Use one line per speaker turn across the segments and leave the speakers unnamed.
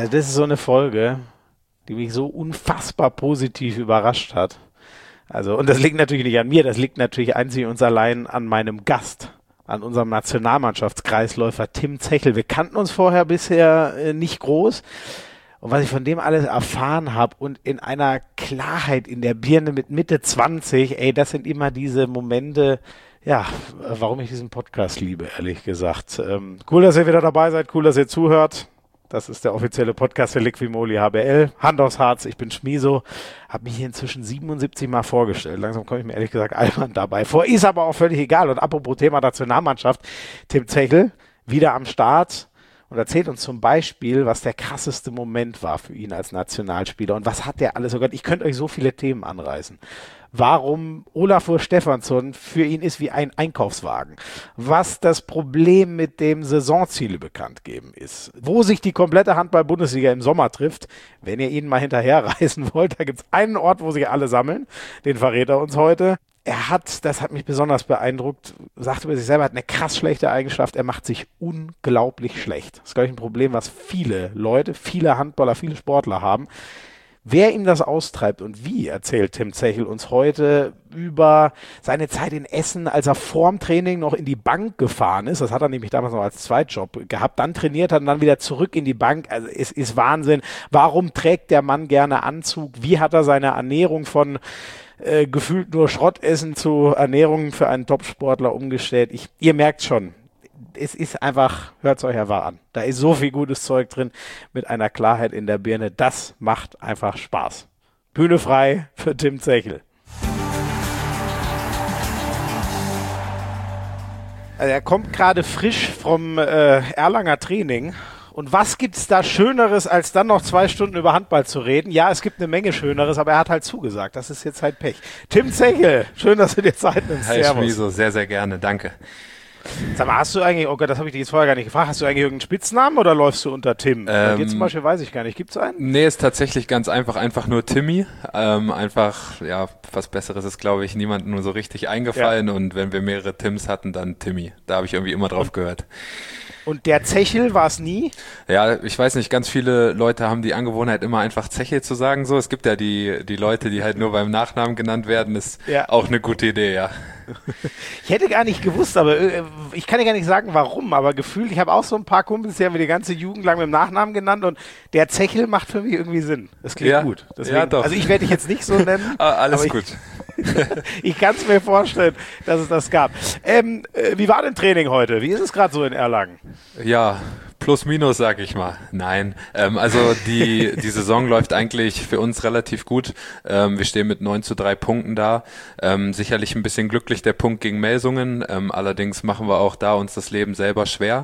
Also das ist so eine Folge, die mich so unfassbar positiv überrascht hat. Also, und das liegt natürlich nicht an mir, das liegt natürlich einzig und allein an meinem Gast, an unserem Nationalmannschaftskreisläufer Tim Zechel. Wir kannten uns vorher bisher nicht groß. Und was ich von dem alles erfahren habe und in einer Klarheit in der Birne mit Mitte 20, das sind immer diese Momente, ja, warum ich diesen Podcast liebe, ehrlich gesagt. Cool, dass ihr wieder dabei seid, cool, dass ihr zuhört. Das ist der offizielle Podcast für Liquimoli HBL. Hand aufs Harz, ich bin Schmiso. Habe mich hier inzwischen 77 Mal vorgestellt. Langsam komme ich mir ehrlich gesagt albern dabei vor. Ist aber auch völlig egal. Und apropos Thema Nationalmannschaft, Tim Zechel wieder am Start und erzählt uns zum Beispiel, was der krasseste Moment war für ihn als Nationalspieler und was hat der alles. Oh Gott, ich könnte euch so viele Themen anreißen. Warum Olafur Stefansson für ihn ist wie ein Einkaufswagen. Was das Problem mit dem Saisonziele bekannt geben ist. Wo sich die komplette Handball-Bundesliga im Sommer trifft. Wenn ihr ihn mal hinterherreisen wollt, da gibt es einen Ort, wo sich alle sammeln. Den verrät er uns heute. Er hat, das hat mich besonders beeindruckt, sagt über sich selber, hat eine krass schlechte Eigenschaft. Er macht sich unglaublich schlecht. Das ist, glaube ich, ein Problem, was viele Leute, viele Handballer, viele Sportler haben. Wer ihm das austreibt und wie, erzählt Tim Zechel uns heute über seine Zeit in Essen, als er vorm Training noch in die Bank gefahren ist. Das hat er nämlich damals noch als Zweitjob gehabt. Dann trainiert er und dann wieder zurück in die Bank. Also es ist Wahnsinn. Warum trägt der Mann gerne Anzug? Wie hat er seine Ernährung von gefühlt nur Schrottessen zu Ernährung für einen Topsportler umgestellt? Ihr merkt schon. Es ist einfach, hört es euch einfach an. Da ist so viel gutes Zeug drin mit einer Klarheit in der Birne. Das macht einfach Spaß. Bühne frei für Tim Zechel. Also er kommt gerade frisch vom Erlanger Training. Und was gibt's da Schöneres, als dann noch 2 Stunden über Handball zu reden? Ja, es gibt eine Menge Schöneres, aber er hat halt zugesagt. Das ist jetzt halt Pech. Tim Zechel, schön, dass du dir Zeit nimmst.
Hi Schmiso, sehr, sehr gerne. Danke.
Sag mal, hast du eigentlich, oh Gott, das habe ich dich jetzt vorher gar nicht gefragt, hast du eigentlich irgendeinen Spitznamen oder läufst du unter Tim? Bei dir zum Beispiel weiß ich gar nicht. Gibt's einen?
Nee, ist tatsächlich ganz einfach nur Timmy. Einfach, ja, was Besseres ist, glaube ich, niemandem nur so richtig eingefallen. Ja. Und wenn wir mehrere Tims hatten, dann Timmy. Da habe ich irgendwie immer drauf gehört.
Und der Zechel war es nie?
Ja, ich weiß nicht, ganz viele Leute haben die Angewohnheit, immer einfach Zechel zu sagen. So, es gibt ja die Leute, die halt nur beim Nachnamen genannt werden, ist auch eine gute Idee, ja.
Ich hätte gar nicht gewusst, aber ich kann dir gar nicht sagen, warum, aber gefühlt, ich habe auch so ein paar Kumpels, die haben mir die ganze Jugend lang mit dem Nachnamen genannt und der Zechel macht für mich irgendwie Sinn. Das klingt gut. Deswegen, ja, doch. Also ich werde dich jetzt nicht so nennen.
Alles gut.
Ich kann es mir vorstellen, dass es das gab. Wie war denn Training heute? Wie ist es gerade so in Erlangen?
Ja, plus minus, sag ich mal. Nein, also die Saison läuft eigentlich für uns relativ gut. Wir stehen mit 9:3 Punkten da. Sicherlich ein bisschen glücklich der Punkt gegen Melsungen. Allerdings machen wir auch da uns das Leben selber schwer.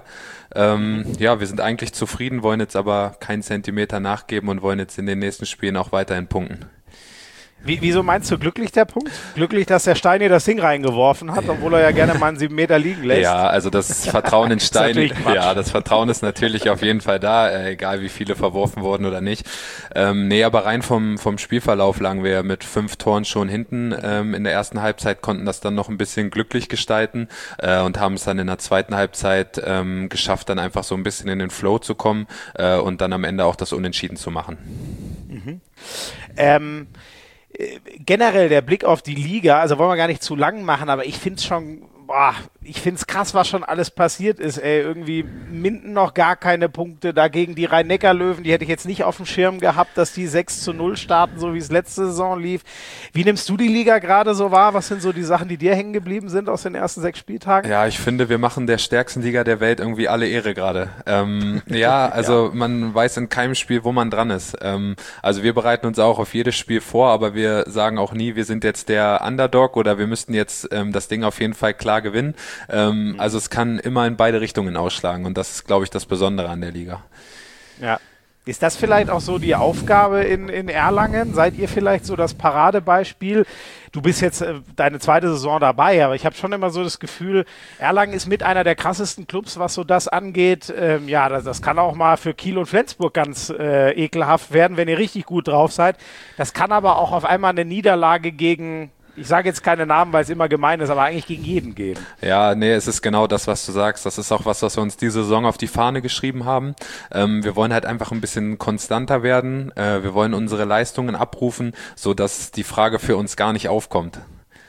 Ja, wir sind eigentlich zufrieden, wollen jetzt aber keinen Zentimeter nachgeben und wollen jetzt in den nächsten Spielen auch weiterhin punkten.
Wieso meinst du glücklich der Punkt? Glücklich, dass der Stein hier das Ding reingeworfen hat, obwohl er ja gerne mal einen 7 Meter liegen lässt?
Ja, also das Vertrauen in Stein, das Vertrauen ist natürlich auf jeden Fall da, egal wie viele verworfen wurden oder nicht. Nee, aber rein vom Spielverlauf lagen wir mit 5 Toren schon hinten in der ersten Halbzeit, konnten das dann noch ein bisschen glücklich gestalten und haben es dann in der zweiten Halbzeit geschafft, dann einfach so ein bisschen in den Flow zu kommen und dann am Ende auch das Unentschieden zu machen.
Mhm. Generell der Blick auf die Liga, also wollen wir gar nicht zu lang machen, aber ich finde es schon, ich finde es krass, was schon alles passiert ist, irgendwie Minden noch gar keine Punkte, dagegen die Rhein-Neckar-Löwen, die hätte ich jetzt nicht auf dem Schirm gehabt, dass die 6:0 starten, so wie es letzte Saison lief. Wie nimmst du die Liga gerade so wahr? Was sind so die Sachen, die dir hängen geblieben sind aus den ersten 6 Spieltagen?
Ja, ich finde, wir machen der stärksten Liga der Welt irgendwie alle Ehre gerade. Ja, also man weiß in keinem Spiel, wo man dran ist. Also wir bereiten uns auch auf jedes Spiel vor, aber wir sagen auch nie, wir sind jetzt der Underdog oder wir müssten jetzt das Ding auf jeden Fall klar gewinnen. Also es kann immer in beide Richtungen ausschlagen und das ist, glaube ich, das Besondere an der Liga.
Ja. Ist das vielleicht auch so die Aufgabe in Erlangen? Seid ihr vielleicht so das Paradebeispiel? Du bist jetzt deine zweite Saison dabei, aber ich habe schon immer so das Gefühl, Erlangen ist mit einer der krassesten Clubs, was so das angeht. Ja, das kann auch mal für Kiel und Flensburg ganz ekelhaft werden, wenn ihr richtig gut drauf seid. Das kann aber auch auf einmal eine Niederlage gegen ich sage jetzt keine Namen, weil es immer gemein ist, aber eigentlich gegen jeden gehen.
Ja, nee, es ist genau das, was du sagst. Das ist auch was wir uns diese Saison auf die Fahne geschrieben haben. Wir wollen halt einfach ein bisschen konstanter werden. Wir wollen unsere Leistungen abrufen, sodass die Frage für uns gar nicht aufkommt.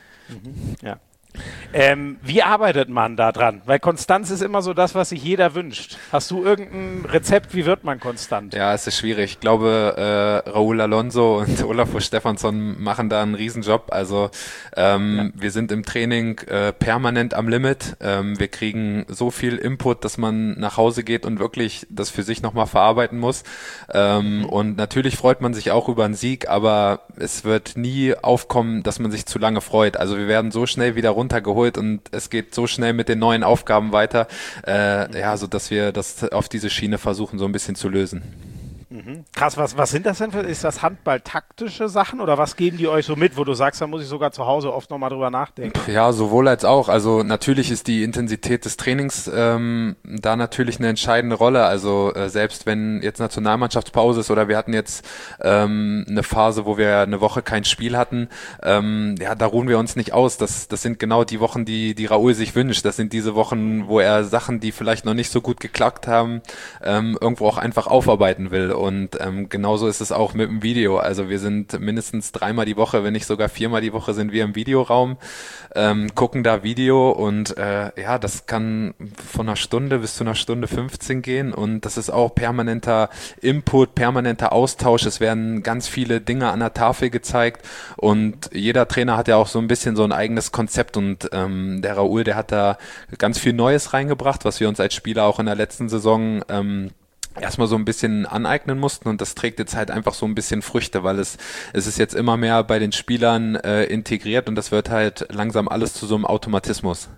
Ja. Wie arbeitet man da dran? Weil Konstanz ist immer so das, was sich jeder wünscht. Hast du irgendein Rezept, wie wird man konstant?
Ja, es ist schwierig. Ich glaube, Raúl Alonso und Olafur Stefansson machen da einen Riesenjob. Also wir sind im Training permanent am Limit. Wir kriegen so viel Input, dass man nach Hause geht und wirklich das für sich nochmal verarbeiten muss. Und natürlich freut man sich auch über einen Sieg, aber es wird nie aufkommen, dass man sich zu lange freut. Also wir werden so schnell wieder runtergeholt und es geht so schnell mit den neuen Aufgaben weiter, so dass wir das auf diese Schiene versuchen, so ein bisschen zu lösen.
Krass, was sind das denn für, ist das Handball-taktische Sachen oder was geben die euch so mit, wo du sagst, da muss ich sogar zu Hause oft nochmal drüber nachdenken?
Ja, sowohl als auch. Also natürlich ist die Intensität des Trainings da natürlich eine entscheidende Rolle. Also selbst wenn jetzt Nationalmannschaftspause ist oder wir hatten jetzt eine Phase, wo wir eine Woche kein Spiel hatten, da ruhen wir uns nicht aus. Das sind genau die Wochen, die Raúl sich wünscht. Das sind diese Wochen, wo er Sachen, die vielleicht noch nicht so gut geklappt haben, irgendwo auch einfach aufarbeiten will. Und genauso ist es auch mit dem Video. Also wir sind mindestens 3-mal die Woche, wenn nicht sogar 4-mal die Woche sind wir im Videoraum, gucken da Video und das kann von einer Stunde bis zu einer Stunde 15 gehen und das ist auch permanenter Input, permanenter Austausch. Es werden ganz viele Dinge an der Tafel gezeigt und jeder Trainer hat ja auch so ein bisschen so ein eigenes Konzept und der Raúl, der hat da ganz viel Neues reingebracht, was wir uns als Spieler auch in der letzten Saison erstmal so ein bisschen aneignen mussten und das trägt jetzt halt einfach so ein bisschen Früchte, weil es ist jetzt immer mehr bei den Spielern integriert und das wird halt langsam alles zu so einem Automatismus.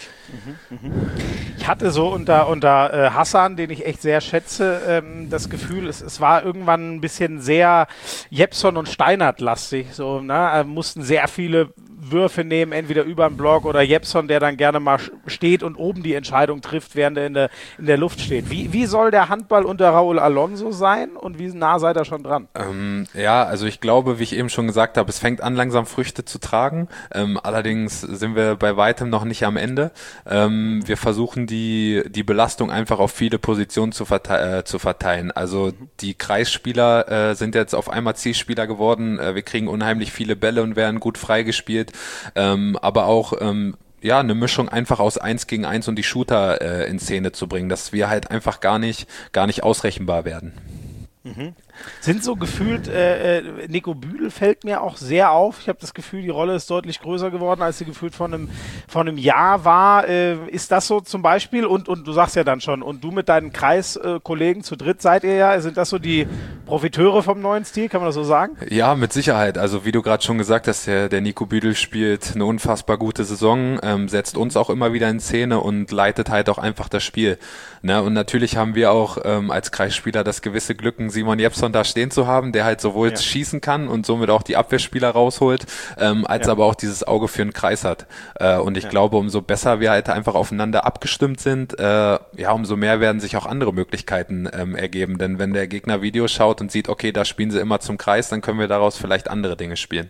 Ich hatte so unter Hassan, den ich echt sehr schätze, das Gefühl, es war irgendwann ein bisschen sehr Jeppson und Steinert-lastig. So, ne? Mussten sehr viele Würfe nehmen, entweder über den Block oder Jeppson, der dann gerne mal steht und oben die Entscheidung trifft, während er in der Luft steht. Wie soll der Handball unter Raúl Alonso sein und wie nah seid ihr schon dran?
Also ich glaube, wie ich eben schon gesagt habe, es fängt an, langsam Früchte zu tragen. Allerdings sind wir bei weitem noch nicht am Ende. Wir versuchen die Belastung einfach auf viele Positionen zu verteilen. Also die Kreisspieler sind jetzt auf einmal Zielspieler geworden. Wir kriegen unheimlich viele Bälle und werden gut freigespielt. Aber auch eine Mischung einfach aus 1 gegen 1 und die Shooter in Szene zu bringen, dass wir halt einfach gar nicht ausrechenbar werden.
Sind so gefühlt, Nico Büdel fällt mir auch sehr auf. Ich habe das Gefühl, die Rolle ist deutlich größer geworden, als sie gefühlt vor einem Jahr war. Ist das so zum Beispiel? Und du sagst ja dann schon, und du mit deinen Kreiskollegen zu dritt seid ihr ja, sind das so die Profiteure vom neuen Stil, kann man das so sagen?
Ja, mit Sicherheit. Also wie du gerade schon gesagt hast, der Nico Büdel spielt eine unfassbar gute Saison, setzt uns auch immer wieder in Szene und leitet halt auch einfach das Spiel. Ne? Und natürlich haben wir auch als Kreisspieler das gewisse Glück, Simon Jeppson da stehen zu haben, der halt sowohl schießen kann und somit auch die Abwehrspieler rausholt, als aber auch dieses Auge für den Kreis hat. Und ich glaube, umso besser wir halt einfach aufeinander abgestimmt sind, umso mehr werden sich auch andere Möglichkeiten ergeben. Denn wenn der Gegner Videos schaut und sieht, okay, da spielen sie immer zum Kreis, dann können wir daraus vielleicht andere Dinge spielen.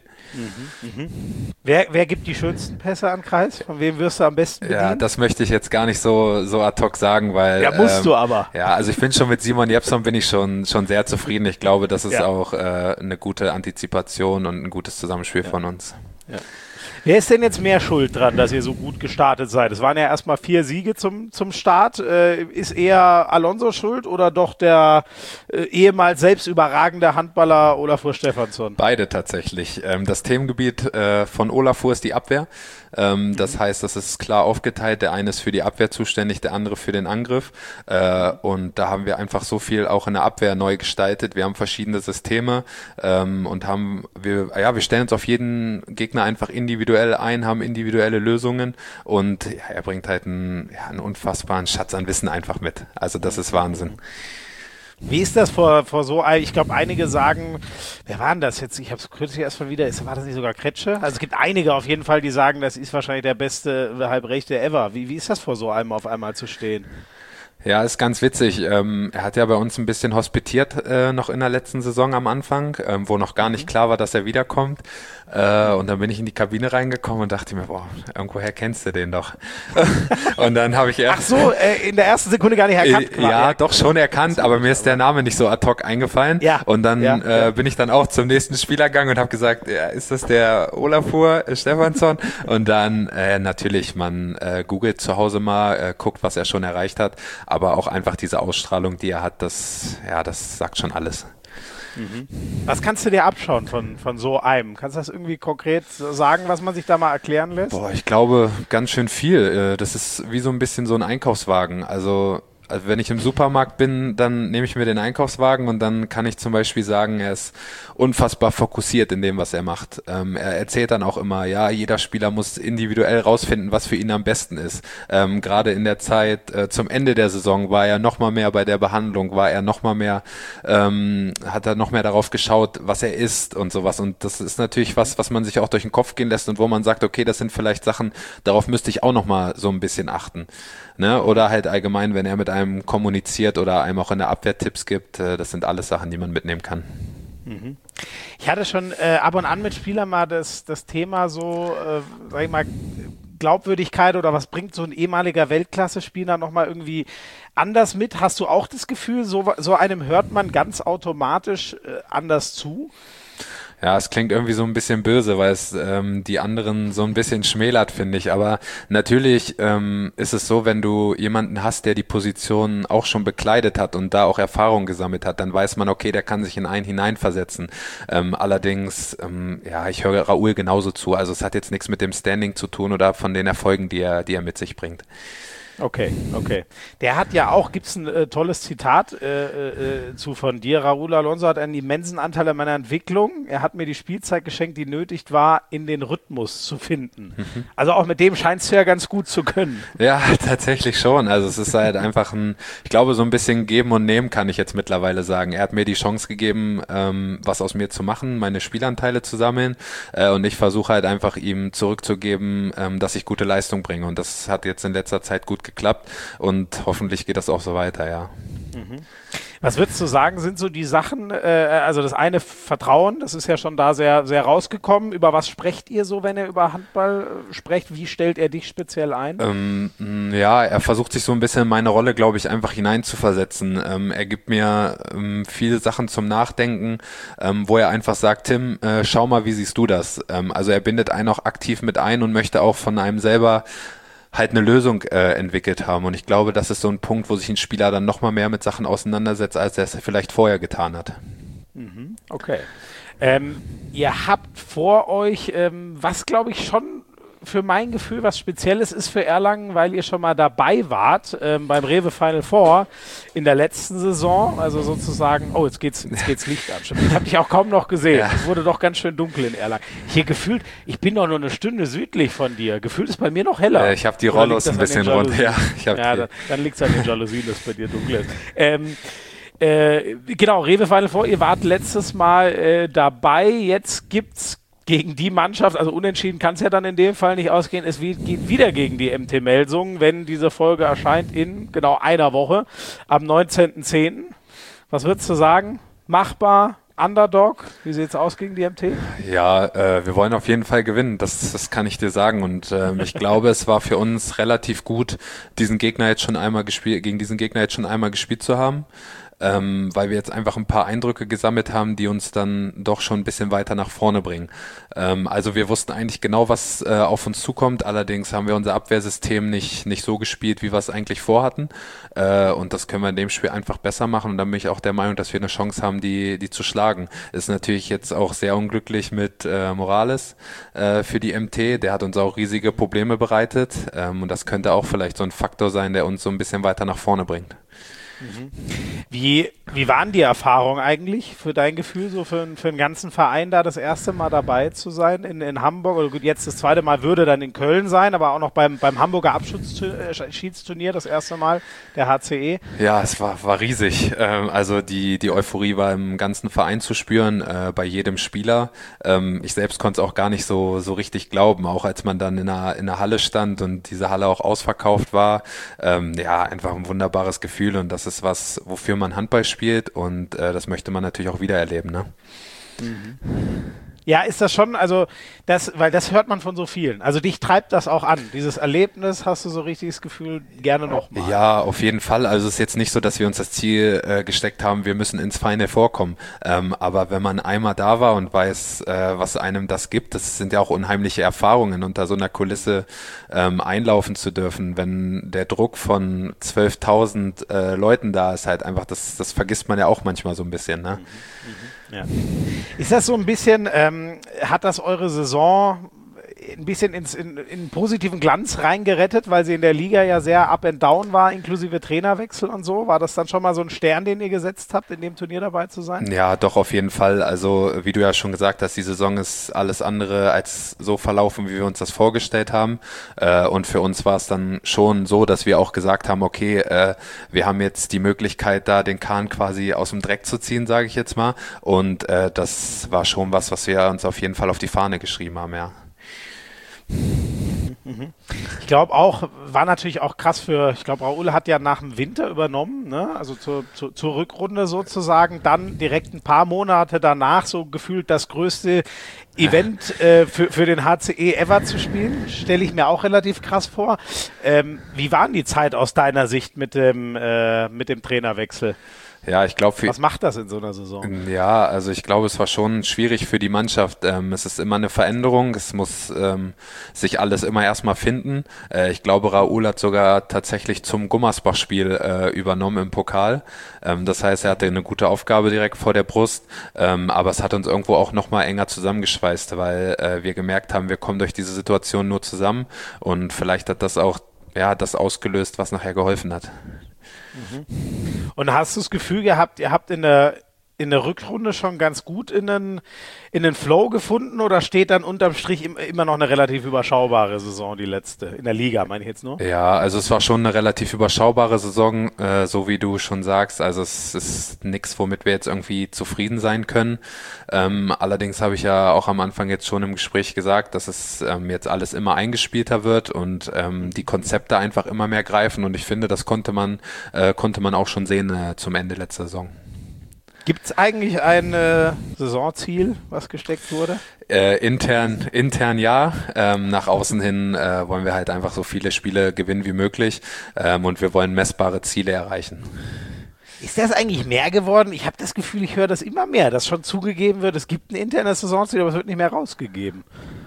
Wer gibt die schönsten Pässe an Kreis? Von wem wirst du am besten bedient?
Ja, das möchte ich jetzt gar nicht so ad hoc sagen, weil...
Ja, musst du aber.
Ja, also ich bin schon mit Simon Jeppson bin ich schon sehr zufrieden. Ich glaube, das ist auch eine gute Antizipation und ein gutes Zusammenspiel von uns.
Ja. Wer ist denn jetzt mehr schuld dran, dass ihr so gut gestartet seid? Es waren ja erstmal 4 Siege zum Start. Ist eher Alonso schuld oder doch der ehemals selbst überragende Handballer Olafur Stefansson?
Beide tatsächlich. Das Themengebiet von Olafur ist die Abwehr. Das heißt, das ist klar aufgeteilt. Der eine ist für die Abwehr zuständig, der andere für den Angriff. Und da haben wir einfach so viel auch in der Abwehr neu gestaltet. Wir haben verschiedene Systeme und wir stellen uns auf jeden Gegner einfach individuell ein, haben individuelle Lösungen und er bringt halt einen unfassbaren Schatz an Wissen einfach mit. Also das ist Wahnsinn.
Wie ist das vor so, ich glaube, einige sagen, wer war denn das jetzt? Ich habe es kürzlich erst mal wieder, war das nicht sogar Kretsche? Also es gibt einige auf jeden Fall, die sagen, das ist wahrscheinlich der beste Halbrechte ever. Wie ist das vor so einem auf einmal zu stehen?
Ja, ist ganz witzig. Er hat ja bei uns ein bisschen hospitiert noch in der letzten Saison am Anfang, wo noch gar nicht klar war, dass er wiederkommt. Und dann bin ich in die Kabine reingekommen und dachte mir, boah, irgendwoher kennst du den doch. Und dann habe ich erst...
Ach so, in der ersten Sekunde gar nicht erkannt.
Ja, doch schon erkannt, aber mir ist der Name nicht so ad hoc eingefallen.
Ja.
Und dann bin ich dann auch zum nächsten Spieler gegangen und habe gesagt, ja, ist das der Olafur Stefansson? Und dann natürlich, man googelt zu Hause mal, guckt, was er schon erreicht hat, aber auch einfach diese Ausstrahlung, die er hat, das sagt schon alles.
Was kannst du dir abschauen von so einem? Kannst du das irgendwie konkret sagen, was man sich da mal erklären lässt?
Boah, ich glaube ganz schön viel. Das ist wie so ein bisschen so ein Einkaufswagen. Also wenn ich im Supermarkt bin, dann nehme ich mir den Einkaufswagen und dann kann ich zum Beispiel sagen, er ist unfassbar fokussiert in dem, was er macht. Er erzählt dann auch immer, ja, jeder Spieler muss individuell rausfinden, was für ihn am besten ist. Gerade in der Zeit zum Ende der Saison war er noch mal mehr bei der Behandlung, war er noch mal mehr, hat er noch mehr darauf geschaut, was er isst und sowas. Und das ist natürlich was man sich auch durch den Kopf gehen lässt und wo man sagt, okay, das sind vielleicht Sachen, darauf müsste ich auch noch mal so ein bisschen achten. Ne? Oder halt allgemein, wenn er mit einem kommuniziert oder einem auch in der Abwehr Tipps gibt, das sind alles Sachen, die man mitnehmen kann.
Ich hatte schon ab und an mit Spielern mal das Thema so, sag ich mal, Glaubwürdigkeit oder was bringt so ein ehemaliger Weltklasse-Spieler nochmal irgendwie anders mit? Hast du auch das Gefühl, so einem hört man ganz automatisch anders zu?
Ja, es klingt irgendwie so ein bisschen böse, weil es die anderen so ein bisschen schmälert, finde ich. Aber natürlich ist es so, wenn du jemanden hast, der die Position auch schon bekleidet hat und da auch Erfahrung gesammelt hat, dann weiß man, okay, der kann sich in einen hineinversetzen. Allerdings, ich höre Raúl genauso zu. Also es hat jetzt nichts mit dem Standing zu tun oder von den Erfolgen, die er mit sich bringt.
Okay. Der hat ja auch, gibt's ein tolles Zitat von dir. Raúl Alonso hat einen immensen Anteil an meiner Entwicklung. Er hat mir die Spielzeit geschenkt, die nötig war, in den Rhythmus zu finden. Also auch mit dem scheinst du ja ganz gut zu können.
Ja, tatsächlich schon. Also es ist halt einfach ich glaube, so ein bisschen geben und nehmen kann ich jetzt mittlerweile sagen. Er hat mir die Chance gegeben, was aus mir zu machen, meine Spielanteile zu sammeln. Und ich versuche halt einfach ihm zurückzugeben, dass ich gute Leistung bringe. Und das hat jetzt in letzter Zeit gut geklappt und hoffentlich geht das auch so weiter, ja.
Was würdest du sagen, sind so die Sachen, also das eine Vertrauen, das ist ja schon da sehr, sehr rausgekommen. Über was sprecht ihr so, wenn ihr über Handball sprecht? Wie stellt er dich speziell ein?
Er versucht sich so ein bisschen in meine Rolle, glaube ich, einfach hineinzuversetzen. Er gibt mir viele Sachen zum Nachdenken, wo er einfach sagt, Tim, schau mal, wie siehst du das? Also er bindet einen auch aktiv mit ein und möchte auch von einem selber halt eine Lösung entwickelt haben. Und ich glaube, das ist so ein Punkt, wo sich ein Spieler dann noch mal mehr mit Sachen auseinandersetzt, als er es vielleicht vorher getan hat.
Okay. Ihr habt vor euch, was glaube ich schon für mein Gefühl was Spezielles ist für Erlangen, weil ihr schon mal dabei wart beim Rewe Final Four in der letzten Saison, also sozusagen, jetzt geht's Licht an. Ich habe dich auch kaum noch gesehen. Ja. Es wurde doch ganz schön dunkel in Erlangen. Hier gefühlt, ich bin doch nur eine Stunde südlich von dir. Gefühlt ist bei mir noch heller.
Ich habe die Rollos ein bisschen runter.
Dann liegt es an den Jalousien, dass bei dir dunkel ist. Genau, Rewe Final Four, ihr wart letztes Mal dabei. Jetzt gibt's gegen die Mannschaft, also unentschieden kann es ja dann in dem Fall nicht ausgehen, es geht wieder gegen die MT Melsungen, wenn diese Folge erscheint in genau einer Woche, am 19.10. Was würdest du sagen? Machbar? Underdog? Wie sieht es aus gegen die MT?
Ja, wir wollen auf jeden Fall gewinnen, das kann ich dir sagen und ich glaube, es war für uns relativ gut, gegen diesen Gegner jetzt schon einmal gespielt zu haben. Weil wir jetzt einfach ein paar Eindrücke gesammelt haben, die uns dann doch schon ein bisschen weiter nach vorne bringen. Also wir wussten eigentlich genau, was auf uns zukommt, allerdings haben wir unser Abwehrsystem nicht so gespielt, wie wir es eigentlich vorhatten und das können wir in dem Spiel einfach besser machen und dann bin ich auch der Meinung, dass wir eine Chance haben, die zu schlagen. Ist natürlich jetzt auch sehr unglücklich mit Morales für die MT, der hat uns auch riesige Probleme bereitet und das könnte auch vielleicht so ein Faktor sein, der uns so ein bisschen weiter nach vorne bringt.
Wie waren die Erfahrungen eigentlich für dein Gefühl, so für einen ganzen Verein da das erste Mal dabei zu sein in Hamburg? Oder gut, jetzt das zweite Mal würde dann in Köln sein, aber auch noch beim Hamburger Abschiedsturnier das erste Mal der HCE.
Ja, es war riesig. Also die Euphorie war im ganzen Verein zu spüren, bei jedem Spieler. Ich selbst konnte es auch gar nicht so richtig glauben, auch als man dann in der Halle stand und diese Halle auch ausverkauft war. Ja, einfach ein wunderbares Gefühl, und das ist was, wofür man Handball spielt, und das möchte man natürlich auch wieder erleben, ne?
Ja, ist das schon, also weil das hört man von so vielen. Also dich treibt das auch an. Dieses Erlebnis, hast du so richtig das Gefühl, gerne nochmal?
Ja, auf jeden Fall. Also es ist jetzt nicht so, dass wir uns das Ziel gesteckt haben, wir müssen ins Final vorkommen. Aber wenn man einmal da war und weiß, was einem das gibt, das sind ja auch unheimliche Erfahrungen, unter so einer Kulisse einlaufen zu dürfen. Wenn der Druck von 12.000 Leuten da ist, halt einfach, das vergisst man ja auch manchmal so ein bisschen, ne?
Ja. Ist das so ein bisschen, hat das eure Saison ein bisschen in positiven Glanz reingerettet, weil sie in der Liga ja sehr up and down war, inklusive Trainerwechsel und so? War das dann schon mal so ein Stern, den ihr gesetzt habt, in dem Turnier dabei zu sein?
Ja, doch, auf jeden Fall. Also wie du ja schon gesagt hast, die Saison ist alles andere als so verlaufen, wie wir uns das vorgestellt haben. Und für uns war es dann schon so, dass wir auch gesagt haben, okay, wir haben jetzt die Möglichkeit, da den Kahn quasi aus dem Dreck zu ziehen, sage ich jetzt mal. Und das war schon was wir uns auf jeden Fall auf die Fahne geschrieben haben, ja.
Ich glaube auch, war natürlich auch krass ich glaube, Raoul hat ja nach dem Winter übernommen, ne? Also zur Rückrunde sozusagen, dann direkt ein paar Monate danach so gefühlt das größte Event für den HCE ever zu spielen, stelle ich mir auch relativ krass vor. Wie war die Zeit aus deiner Sicht mit dem Trainerwechsel?
Ja, ich glaube,
was macht das in so einer Saison?
Ja, also ich glaube, es war schon schwierig für die Mannschaft. Es ist immer eine Veränderung. Es muss sich alles immer erstmal finden. Ich glaube, Raoul hat sogar tatsächlich zum Gummersbach-Spiel übernommen im Pokal. Das heißt, er hatte eine gute Aufgabe direkt vor der Brust. Aber es hat uns irgendwo auch nochmal enger zusammengeschweißt, weil wir gemerkt haben, wir kommen durch diese Situation nur zusammen. Und vielleicht hat das auch das ausgelöst, was nachher geholfen hat.
Und hast du das Gefühl gehabt, ihr habt in der Rückrunde schon ganz gut in den Flow gefunden, oder steht dann unterm Strich immer noch eine relativ überschaubare Saison, die letzte, in der Liga, meine ich jetzt nur?
Ja, also es war schon eine relativ überschaubare Saison, so wie du schon sagst. Also es ist nichts, womit wir jetzt irgendwie zufrieden sein können. Allerdings habe ich ja auch am Anfang jetzt schon im Gespräch gesagt, dass es jetzt alles immer eingespielter wird und die Konzepte einfach immer mehr greifen, und ich finde, das konnte man auch schon sehen zum Ende letzter Saison.
Gibt es eigentlich ein Saisonziel, was gesteckt wurde?
Intern ja. Nach außen hin wollen wir halt einfach so viele Spiele gewinnen wie möglich, und wir wollen messbare Ziele erreichen.
Ist das eigentlich mehr geworden? Ich habe das Gefühl, ich höre das immer mehr, dass schon zugegeben wird, es gibt ein internes Saisonziel, aber es wird nicht mehr rausgegeben.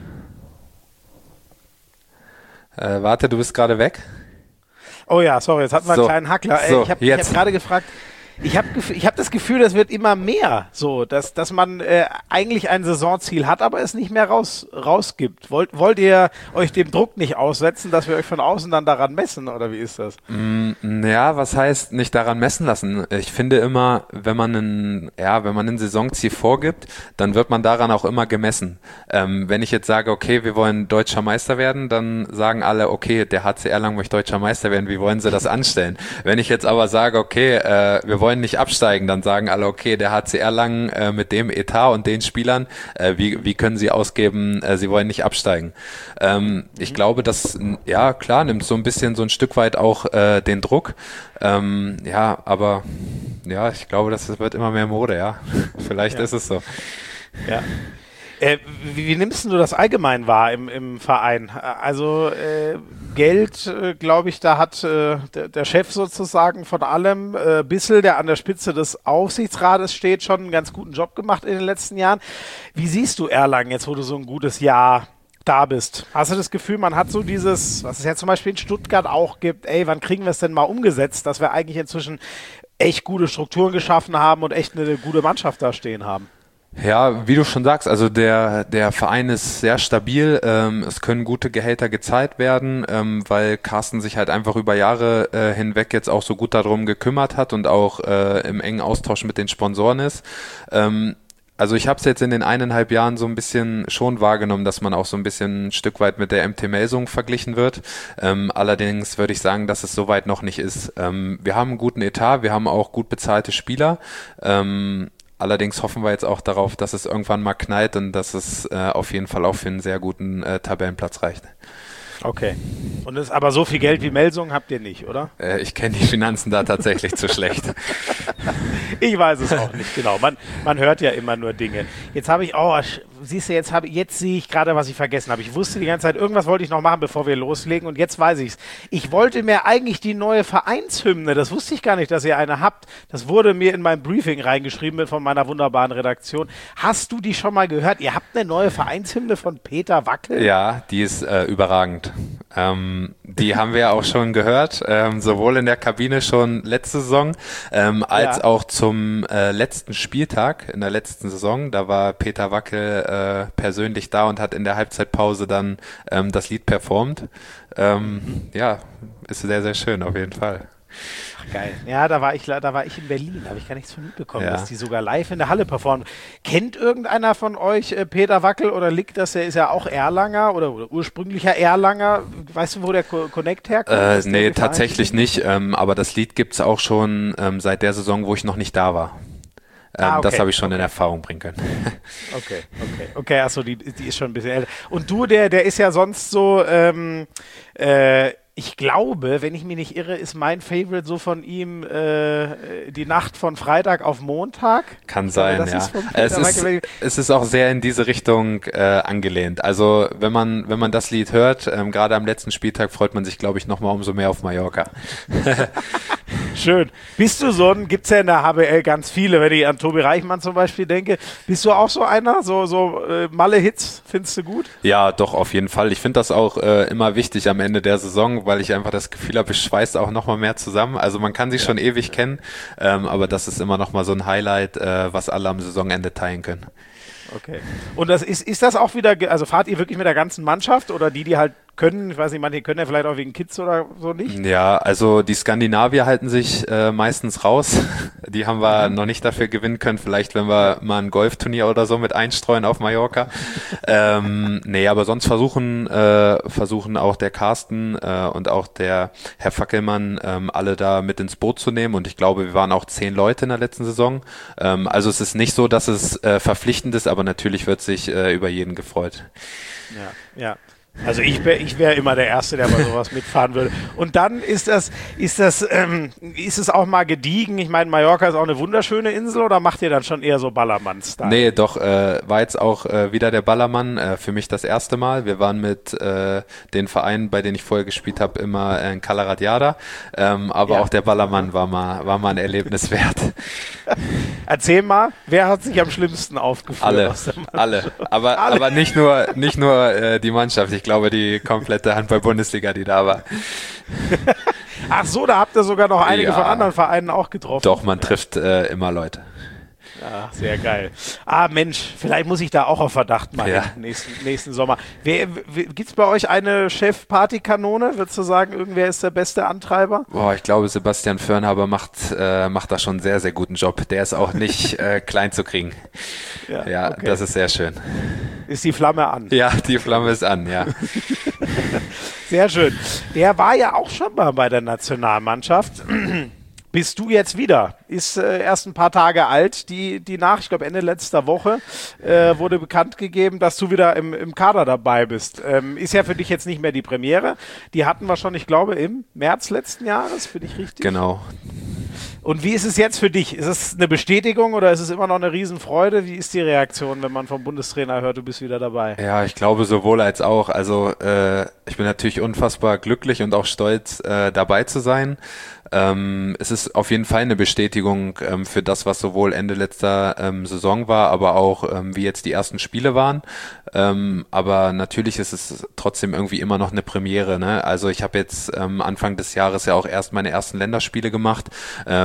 Warte, du bist gerade weg?
Oh ja, sorry, jetzt hatten wir einen kleinen Hackler.
So,
ich hab gerade gefragt, ich hab das Gefühl, das wird immer mehr so, dass man eigentlich ein Saisonziel hat, aber es nicht mehr rausgibt. Wollt ihr euch dem Druck nicht aussetzen, dass wir euch von außen dann daran messen, oder wie ist das?
Ja, was heißt nicht daran messen lassen? Ich finde immer, wenn man ein Saisonziel vorgibt, dann wird man daran auch immer gemessen. Wenn ich jetzt sage, okay, wir wollen deutscher Meister werden, dann sagen alle, okay, der HC Erlangen möchte deutscher Meister werden, wie wollen sie das anstellen? Wenn ich jetzt aber sage, okay, wir wollen nicht absteigen, dann sagen alle, okay, der HC Erlangen mit dem Etat und den Spielern, wie können sie ausgeben, sie wollen nicht absteigen. Ich glaube, das, ja klar, nimmt so ein bisschen so ein Stück weit auch den Druck. Aber ja, ich glaube, das wird immer mehr Mode, ja. Vielleicht ist es so.
Ja. Wie nimmst du das allgemein wahr im Verein? Also Geld, glaube ich, da hat der Chef sozusagen von allem, Bissel, der an der Spitze des Aufsichtsrates steht, schon einen ganz guten Job gemacht in den letzten Jahren. Wie siehst du Erlangen jetzt, wo du so ein gutes Jahr da bist? Hast du das Gefühl, man hat so dieses, was es ja zum Beispiel in Stuttgart auch gibt, wann kriegen wir es denn mal umgesetzt, dass wir eigentlich inzwischen echt gute Strukturen geschaffen haben und echt eine gute Mannschaft da stehen haben?
Ja, wie du schon sagst, also der Verein ist sehr stabil. Es können gute Gehälter gezahlt werden, weil Carsten sich halt einfach über Jahre hinweg jetzt auch so gut darum gekümmert hat und auch im engen Austausch mit den Sponsoren ist. Also ich habe es jetzt in den 1,5 Jahren so ein bisschen schon wahrgenommen, dass man auch so ein bisschen ein Stück weit mit der MT Melsung verglichen wird. Allerdings würde ich sagen, dass es soweit noch nicht ist. Wir haben einen guten Etat, wir haben auch gut bezahlte Spieler. Allerdings hoffen wir jetzt auch darauf, dass es irgendwann mal knallt und dass es auf jeden Fall auch für einen sehr guten Tabellenplatz reicht.
Okay. Und aber so viel Geld wie Melsung habt ihr nicht, oder?
Ich kenne die Finanzen da tatsächlich zu schlecht.
Ich weiß es auch nicht, genau. Man hört ja immer nur Dinge. Jetzt habe ich, siehst du, jetzt sehe ich gerade, was ich vergessen habe. Ich wusste die ganze Zeit, irgendwas wollte ich noch machen, bevor wir loslegen und jetzt weiß ich es. Ich wollte mir eigentlich die neue Vereinshymne, das wusste ich gar nicht, dass ihr eine habt. Das wurde mir in mein Briefing reingeschrieben von meiner wunderbaren Redaktion. Hast du die schon mal gehört? Ihr habt eine neue Vereinshymne von Peter Wackel?
Ja, die ist überragend. Die haben wir auch schon gehört, sowohl in der Kabine schon letzte Saison, als auch zum letzten Spieltag in der letzten Saison. Da war Peter Wackel persönlich da und hat in der Halbzeitpause dann das Lied performt. Ja, ist sehr, sehr schön auf jeden Fall.
Ach, geil. Ja, da war ich in Berlin, habe ich gar nichts von mitbekommen, dass die sogar live in der Halle performen. Kennt irgendeiner von euch Peter Wackel oder liegt das, der ist ja auch Erlanger oder ursprünglicher Erlanger? Weißt du, wo der Connect herkommt?
Nee, tatsächlich nicht, aber das Lied gibt's auch schon seit der Saison, wo ich noch nicht da war. Okay. Das habe ich schon in Erfahrung bringen können.
Okay, achso, die ist schon ein bisschen älter. Und du, der ist ja sonst so, ich glaube, wenn ich mich nicht irre, ist mein Favorite so von ihm die Nacht von Freitag auf Montag.
Kann sein, ja. Es ist auch sehr in diese Richtung angelehnt. Also wenn man das Lied hört, gerade am letzten Spieltag freut man sich, glaube ich, nochmal umso mehr auf Mallorca.
Schön. Bist du gibt's ja in der HBL ganz viele, wenn ich an Tobi Reichmann zum Beispiel denke. Bist du auch so einer? So Malle-Hits, findest du gut?
Ja, doch, auf jeden Fall. Ich finde das auch immer wichtig am Ende der Saison, weil ich einfach das Gefühl habe, es schweißt auch nochmal mehr zusammen. Also man kann sich schon ewig kennen, aber das ist immer nochmal so ein Highlight, was alle am Saisonende teilen können.
Okay. Und ist das auch wieder, also fahrt ihr wirklich mit der ganzen Mannschaft oder die halt können, ich weiß nicht, manche können ja vielleicht auch wegen Kids oder so nicht?
Ja, also die Skandinavier halten sich meistens raus. Die haben wir noch nicht dafür gewinnen können, vielleicht wenn wir mal ein Golfturnier oder so mit einstreuen auf Mallorca. Nee, aber sonst versuchen auch der Carsten und auch der Herr Fackelmann alle da mit ins Boot zu nehmen und ich glaube, wir waren auch 10 Leute in der letzten Saison. Also es ist nicht so, dass es verpflichtend ist, aber natürlich wird sich über jeden gefreut.
Ja. Also ich wäre immer der Erste, der bei sowas mitfahren würde. Und dann ist es auch mal gediegen. Ich meine, Mallorca ist auch eine wunderschöne Insel oder macht ihr dann schon eher so Ballermann-Style?
Nee, doch, war jetzt auch wieder der Ballermann, für mich das erste Mal. Wir waren mit den Vereinen, bei denen ich vorher gespielt habe, immer in Cala Radiada. Aber auch der Ballermann war mal ein Erlebnis wert.
Erzähl mal, wer hat sich am schlimmsten aufgeführt?
Alle. Aber nicht nur die Mannschaft. Ich glaube, die komplette Handball-Bundesliga, die da war.
Ach so, da habt ihr sogar noch einige von anderen Vereinen auch getroffen.
Doch, man trifft immer Leute.
Ja, sehr geil. Mensch, vielleicht muss ich da auch auf Verdacht machen nächsten Sommer. Gibt's bei euch eine Chef-Party-Kanone? Würdest du sagen, irgendwer ist der beste Antreiber?
Boah, ich glaube, Sebastian Fürnhaber macht da schon einen sehr, sehr guten Job. Der ist auch nicht klein zu kriegen. Ja, okay. Das ist sehr schön.
Ist die Flamme an?
Ja, die Flamme ist an, ja.
Sehr schön. Der war ja auch schon mal bei der Nationalmannschaft. Bist du jetzt wieder? Ist erst ein paar Tage alt, ich glaube Ende letzter Woche, wurde bekannt gegeben, dass du wieder im Kader dabei bist. Ist ja für dich jetzt nicht mehr die Premiere. Die hatten wir schon, ich glaube, im März letzten Jahres, bin ich richtig?
Genau.
Und wie ist es jetzt für dich? Ist es eine Bestätigung oder ist es immer noch eine Riesenfreude? Wie ist die Reaktion, wenn man vom Bundestrainer hört, du bist wieder dabei?
Ja, ich glaube sowohl als auch. Also ich bin natürlich unfassbar glücklich und auch stolz, dabei zu sein. Es ist auf jeden Fall eine Bestätigung für das, was sowohl Ende letzter Saison war, aber auch wie jetzt die ersten Spiele waren. Aber natürlich ist es trotzdem irgendwie immer noch eine Premiere, ne? Also ich habe jetzt Anfang des Jahres ja auch erst meine ersten Länderspiele gemacht,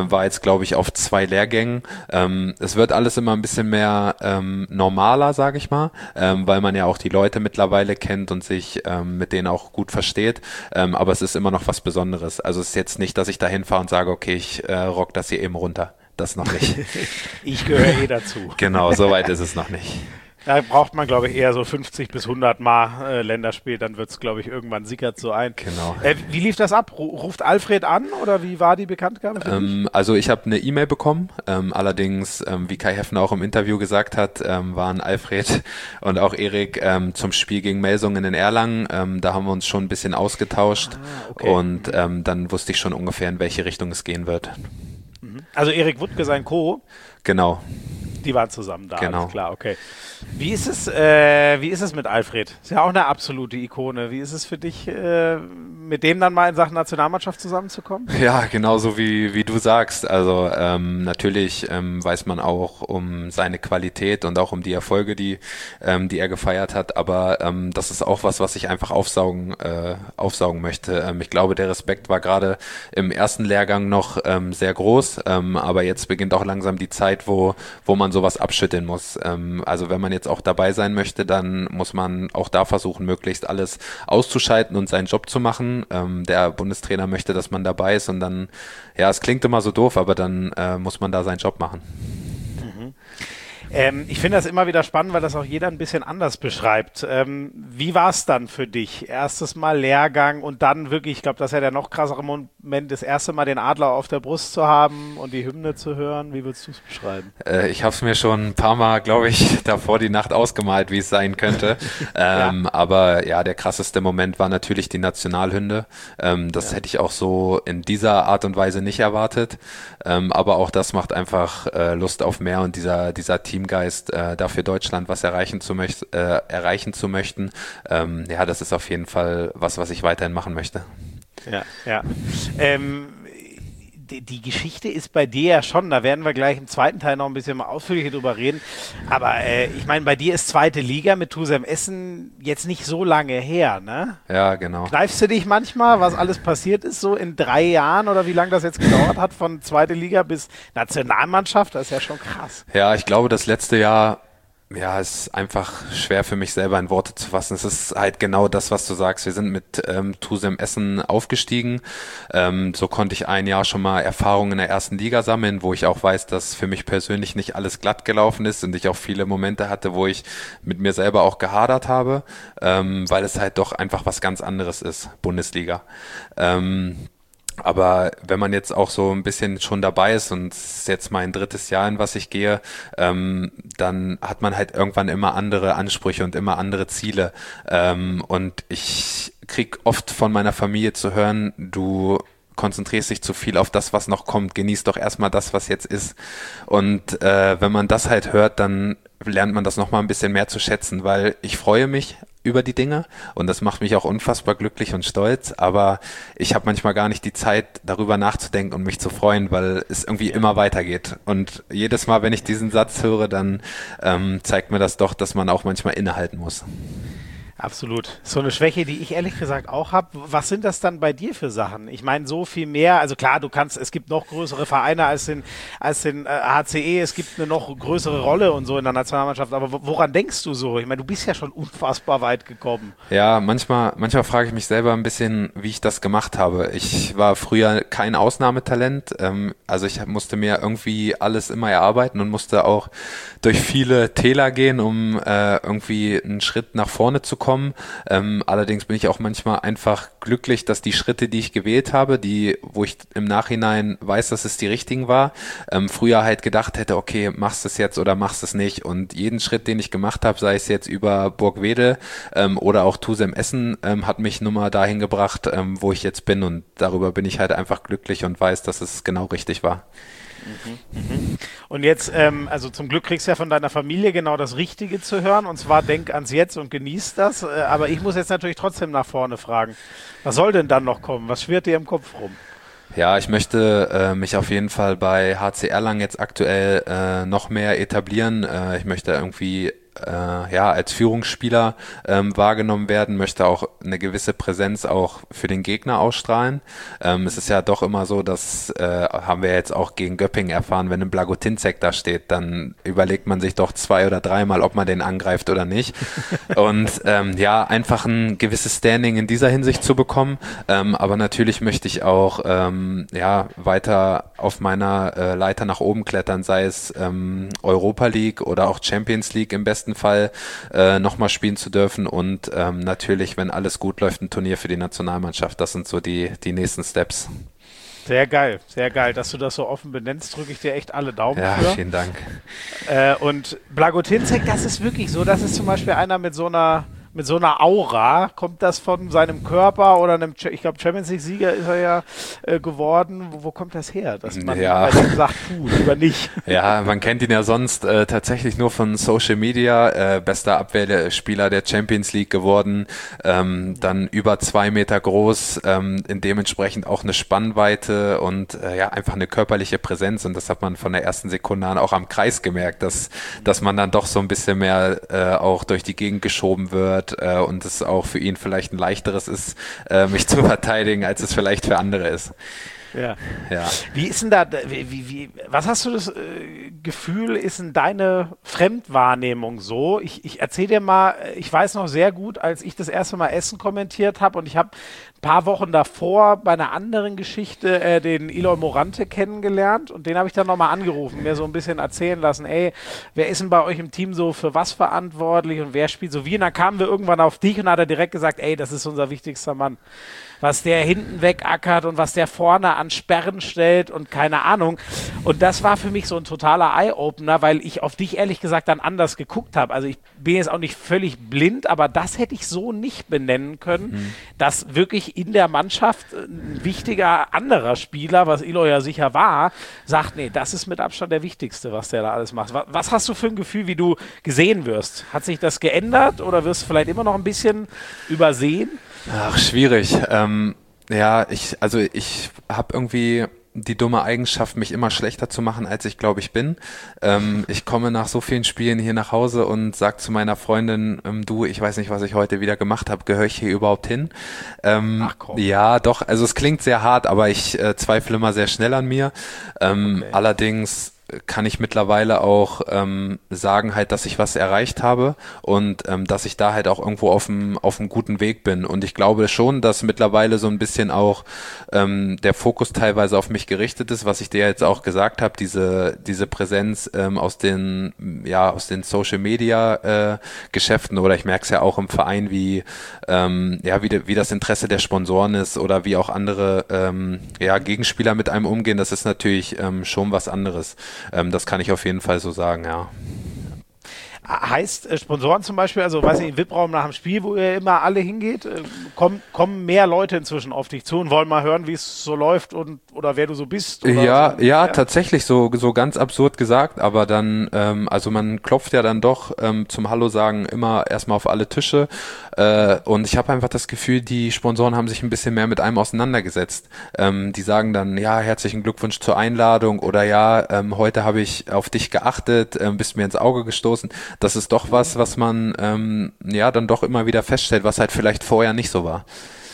war jetzt, glaube ich, auf 2 Lehrgängen. Es wird alles immer ein bisschen mehr normaler, sage ich mal, weil man ja auch die Leute mittlerweile kennt und sich mit denen auch gut versteht. Aber es ist immer noch was Besonderes. Also es ist jetzt nicht, dass ich da hinfahre und sage, okay, ich rock das hier eben runter. Das noch nicht.
Ich gehöre dazu.
Genau, soweit ist es noch nicht.
Da braucht man, glaube ich, eher so 50 bis 100 Mal Länderspiel, dann wird es, glaube ich, irgendwann sickert so ein.
Genau.
Wie lief das ab? Ruft Alfred an oder wie war die Bekanntgabe für dich?
Also ich habe eine E-Mail bekommen, allerdings, wie Kai Heffner auch im Interview gesagt hat, waren Alfred und auch Erik zum Spiel gegen Melsungen in Erlangen, da haben wir uns schon ein bisschen ausgetauscht und dann wusste ich schon ungefähr, in welche Richtung es gehen wird.
Also Erik Wuttke, sein Co.
Genau.
Die waren zusammen da,
genau.
Alles klar, okay. Wie ist es mit Alfred? Ist ja auch eine absolute Ikone. Wie ist es für dich, mit dem dann mal in Sachen Nationalmannschaft zusammenzukommen?
Ja, genauso wie du sagst. Also natürlich weiß man auch um seine Qualität und auch um die Erfolge, die er gefeiert hat. Aber das ist auch was ich einfach aufsaugen möchte. Ich glaube, der Respekt war gerade im ersten Lehrgang noch sehr groß. Aber jetzt beginnt auch langsam die Zeit, wo man sowas abschütteln muss. Also wenn man jetzt auch dabei sein möchte, dann muss man auch da versuchen, möglichst alles auszuschalten und seinen Job zu machen. Der Bundestrainer möchte, dass man dabei ist und dann, ja, es klingt immer so doof, aber dann muss man da seinen Job machen.
Ich finde das immer wieder spannend, weil das auch jeder ein bisschen anders beschreibt. Wie war es dann für dich? Erstes Mal Lehrgang und dann wirklich, ich glaube, das ist ja der noch krassere Moment, das erste Mal den Adler auf der Brust zu haben und die Hymne zu hören. Wie würdest du es beschreiben? Ich habe es mir schon ein paar Mal, glaube ich, davor die Nacht ausgemalt, wie es sein könnte. Aber ja, der krasseste Moment war natürlich die Nationalhymne. Das hätte ich auch so in dieser Art und Weise nicht erwartet. Aber auch das macht einfach Lust auf mehr und dieser Teamgeist, dafür Deutschland was erreichen zu möchten. Ja, das ist auf jeden Fall was ich weiterhin machen möchte. Ja. Die Geschichte ist bei dir ja schon, da werden wir gleich im zweiten Teil noch ein bisschen mal ausführlicher drüber reden, aber ich meine, bei dir ist zweite Liga mit Tusem Essen jetzt nicht so lange her, ne?
Ja, genau.
Kneifst du dich manchmal, was alles passiert ist, so in 3 Jahren oder wie lange das jetzt gedauert hat, von zweite Liga bis Nationalmannschaft? Das ist ja schon krass.
Ja, ich glaube, das letzte Jahr, ja, ist einfach schwer für mich selber in Worte zu fassen. Es ist halt genau das, was du sagst. Wir sind mit Tusem Essen aufgestiegen. So konnte ich ein Jahr schon mal Erfahrungen in der ersten Liga sammeln, wo ich auch weiß, dass für mich persönlich nicht alles glatt gelaufen ist und ich auch viele Momente hatte, wo ich mit mir selber auch gehadert habe, weil es halt doch einfach was ganz anderes ist, Bundesliga. Aber wenn man jetzt auch so ein bisschen schon dabei ist und es ist jetzt mein 3. Jahr, in was ich gehe, dann hat man halt irgendwann immer andere Ansprüche und immer andere Ziele. Und ich krieg oft von meiner Familie zu hören, du konzentrierst dich zu viel auf das, was noch kommt, genieß doch erstmal das, was jetzt ist. Und wenn man das halt hört, dann lernt man das nochmal ein bisschen mehr zu schätzen, weil ich freue mich über die Dinge und das macht mich auch unfassbar glücklich und stolz, aber ich habe manchmal gar nicht die Zeit, darüber nachzudenken und mich zu freuen, weil es irgendwie immer weitergeht. Und jedes Mal, wenn ich diesen Satz höre, dann zeigt mir das doch, dass man auch manchmal innehalten muss.
Absolut. So eine Schwäche, die ich ehrlich gesagt auch habe. Was sind das dann bei dir für Sachen? Ich meine, so viel mehr. Also klar, es gibt noch größere Vereine als den HCE. Es gibt eine noch größere Rolle und so in der Nationalmannschaft. Aber woran denkst du so? Ich meine, du bist ja schon unfassbar weit gekommen.
Ja, manchmal frage ich mich selber ein bisschen, wie ich das gemacht habe. Ich war früher kein Ausnahmetalent. Also ich musste mir irgendwie alles immer erarbeiten und musste auch durch viele Täler gehen, um irgendwie einen Schritt nach vorne zu kommen. Allerdings bin ich auch manchmal einfach glücklich, dass die Schritte, die ich gewählt habe, wo ich im Nachhinein weiß, dass es die richtigen war, früher halt gedacht hätte, okay, machst du es jetzt oder machst es nicht. Und jeden Schritt, den ich gemacht habe, sei es jetzt über Burgwedel oder auch Tusem Essen, hat mich nun mal dahin gebracht, wo ich jetzt bin. Und darüber bin ich halt einfach glücklich und weiß, dass es genau richtig war.
Und jetzt, also zum Glück kriegst du ja von deiner Familie genau das Richtige zu hören, und zwar denk ans Jetzt und genieß das, aber ich muss jetzt natürlich trotzdem nach vorne fragen, was soll denn dann noch kommen? Was schwirrt dir im Kopf rum?
Ja, ich möchte mich auf jeden Fall bei HC Erlangen jetzt aktuell noch mehr etablieren. Ich möchte irgendwie als Führungsspieler wahrgenommen werden, möchte auch eine gewisse Präsenz auch für den Gegner ausstrahlen. Es ist ja doch immer so, das haben wir jetzt auch gegen Göppingen erfahren, wenn ein Blagotinzek da steht, dann überlegt man sich doch 2 oder 3 Mal, ob man den angreift oder nicht. Und einfach ein gewisses Standing in dieser Hinsicht zu bekommen. Aber natürlich möchte ich auch weiter auf meiner Leiter nach oben klettern, sei es Europa League oder auch Champions League im besten Fall nochmal spielen zu dürfen und natürlich, wenn alles gut läuft, ein Turnier für die Nationalmannschaft. Das sind so die nächsten Steps.
Sehr geil, dass du das so offen benennst, drücke ich dir echt alle Daumen für.
Ja, vielen Dank.
Und Blagotinzek, das ist wirklich so, das ist zum Beispiel einer mit so einer Aura. Kommt das von seinem Körper oder ich glaube Champions League Sieger ist er ja geworden. Wo kommt das her? Dass man sagt, lieber nicht.
Ja, man kennt ihn ja sonst tatsächlich nur von Social Media, bester Abwehrspieler der Champions League geworden, dann über 2 Meter groß, dementsprechend auch eine Spannweite und einfach eine körperliche Präsenz, und das hat man von der ersten Sekunde an auch am Kreis gemerkt, dass man dann doch so ein bisschen mehr auch durch die Gegend geschoben wird und es auch für ihn vielleicht ein leichteres ist, mich zu verteidigen, als es vielleicht für andere ist.
Ja. Wie ist denn da, was hast du das Gefühl, ist denn deine Fremdwahrnehmung so? Ich erzähle dir mal, ich weiß noch sehr gut, als ich das erste Mal Essen kommentiert habe, und ich habe ein paar Wochen davor bei einer anderen Geschichte den Eloy Morante kennengelernt, und den habe ich dann nochmal angerufen, mir so ein bisschen erzählen lassen, wer ist denn bei euch im Team so für was verantwortlich und wer spielt so wie? Und dann kamen wir irgendwann auf dich und hat er direkt gesagt, das ist unser wichtigster Mann. Was der hinten wegackert und was der vorne an Sperren stellt und keine Ahnung. Und das war für mich so ein totaler Eye-Opener, weil ich auf dich ehrlich gesagt dann anders geguckt habe. Also ich bin jetzt auch nicht völlig blind, aber das hätte ich so nicht benennen können, dass wirklich in der Mannschaft ein wichtiger anderer Spieler, was Eloy ja sicher war, sagt, das ist mit Abstand der Wichtigste, was der da alles macht. Was hast du für ein Gefühl, wie du gesehen wirst? Hat sich das geändert oder wirst du vielleicht immer noch ein bisschen übersehen?
Ach, schwierig. Ich habe irgendwie die dumme Eigenschaft, mich immer schlechter zu machen, als ich glaube ich bin. Ich komme nach so vielen Spielen hier nach Hause und sage zu meiner Freundin, du, ich weiß nicht, was ich heute wieder gemacht habe, gehöre ich hier überhaupt hin?
Ach komm.
Ja, doch, also es klingt sehr hart, aber ich zweifle immer sehr schnell an mir. Okay. Allerdings kann ich mittlerweile auch sagen halt, dass ich was erreicht habe und dass ich da halt auch irgendwo auf einem guten Weg bin, und ich glaube schon, dass mittlerweile so ein bisschen auch der Fokus teilweise auf mich gerichtet ist, was ich dir jetzt auch gesagt habe, diese Präsenz aus den Social Media Geschäften, oder ich merke es ja auch im Verein, wie das Interesse der Sponsoren ist oder wie auch andere Gegenspieler mit einem umgehen, das ist natürlich schon was anderes. Das kann ich auf jeden Fall so sagen, ja.
Heißt Sponsoren zum Beispiel, also weiß ich, im VIP-Raum nach dem Spiel, wo ihr immer alle hingeht, kommen mehr Leute inzwischen auf dich zu und wollen mal hören, wie es so läuft oder wer du so bist? Oder
ja, tatsächlich so ganz absurd gesagt, aber dann, also man klopft ja dann doch zum Hallo sagen immer erstmal auf alle Tische, und ich habe einfach das Gefühl, die Sponsoren haben sich ein bisschen mehr mit einem auseinandergesetzt. Die sagen dann, ja, herzlichen Glückwunsch zur Einladung, oder heute habe ich auf dich geachtet, bist mir ins Auge gestoßen. Das ist doch was man dann doch immer wieder feststellt, was halt vielleicht vorher nicht so war.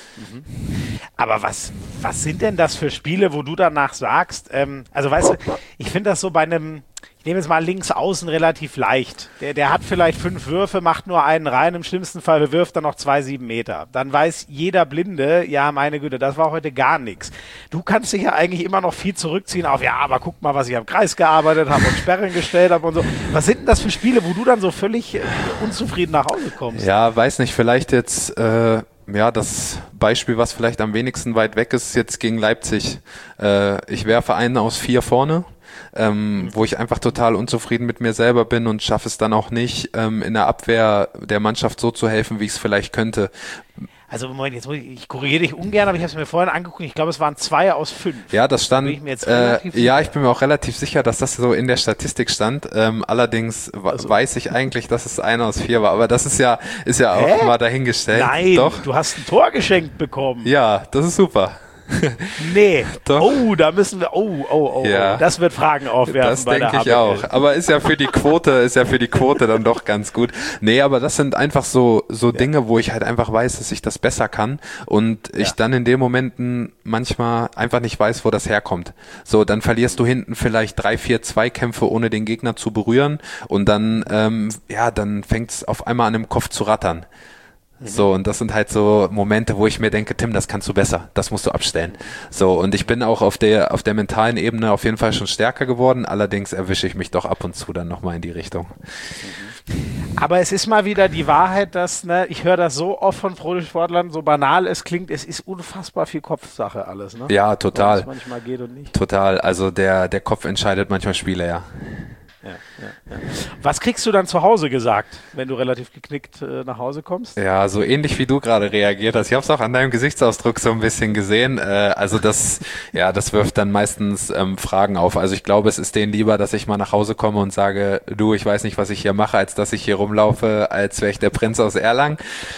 Aber was sind denn das für Spiele, wo du danach sagst, also weißt du, ich finde das so bei einem, ich nehme jetzt mal links außen relativ leicht. Der hat vielleicht 5 Würfe, macht nur einen rein, im schlimmsten Fall bewirft er noch 2 7 Meter. Dann weiß jeder Blinde, ja meine Güte, das war heute gar nichts. Du kannst dich ja eigentlich immer noch viel zurückziehen auf, aber guck mal, was ich am Kreis gearbeitet habe und Sperren gestellt habe und so. Was sind denn das für Spiele, wo du dann so völlig unzufrieden nach Hause kommst?
Ja, weiß nicht, vielleicht jetzt das Beispiel, was vielleicht am wenigsten weit weg ist, jetzt gegen Leipzig. Ich werfe einen aus 4 vorne, wo ich einfach total unzufrieden mit mir selber bin und schaffe es dann auch nicht, in der Abwehr der Mannschaft so zu helfen, wie ich es vielleicht könnte.
Also Moment, ich korrigiere dich ungern, aber ich habe es mir vorhin angeguckt, ich glaube, es waren 2 aus 5.
Ja, das stand, ich bin mir auch relativ sicher, dass das so in der Statistik stand. Allerdings weiß ich eigentlich, dass es 1 aus 4 war, aber das ist ja auch mal dahingestellt.
Nein, doch. Du hast ein Tor geschenkt bekommen.
Ja, das ist super.
Nee.
Doch.
Oh, da müssen wir,
Ja.
Das wird Fragen aufwerfen.
Das denke ich auch. Aber ist ja für die Quote dann doch ganz gut. Nee, aber das sind einfach so Dinge, wo ich halt einfach weiß, dass ich das besser kann und ich dann in den Momenten manchmal einfach nicht weiß, wo das herkommt. So, dann verlierst du hinten vielleicht 3, 4 Zweikämpfe, ohne den Gegner zu berühren und dann, dann fängt es auf einmal an im Kopf zu rattern. So, und das sind halt so Momente, wo ich mir denke, Tim, das kannst du besser, das musst du abstellen. So, und ich bin auch auf der mentalen Ebene auf jeden Fall schon stärker geworden, allerdings erwische ich mich doch ab und zu dann nochmal in die Richtung.
Aber es ist mal wieder die Wahrheit, dass, ich höre das so oft von Profisportlern, so banal es klingt, es ist unfassbar viel Kopfsache alles, ne?
Ja, total.
Was manchmal geht und nicht.
Total, also der Kopf entscheidet manchmal Spiele, ja.
Ja. Was kriegst du dann zu Hause gesagt, wenn du relativ geknickt nach Hause kommst?
Ja, so ähnlich wie du gerade reagiert hast. Ich habe es auch an deinem Gesichtsausdruck so ein bisschen gesehen. Also das wirft dann meistens Fragen auf. Also ich glaube, es ist denen lieber, dass ich mal nach Hause komme und sage, du, ich weiß nicht, was ich hier mache, als dass ich hier rumlaufe, als wäre ich der Prinz aus Erlangen.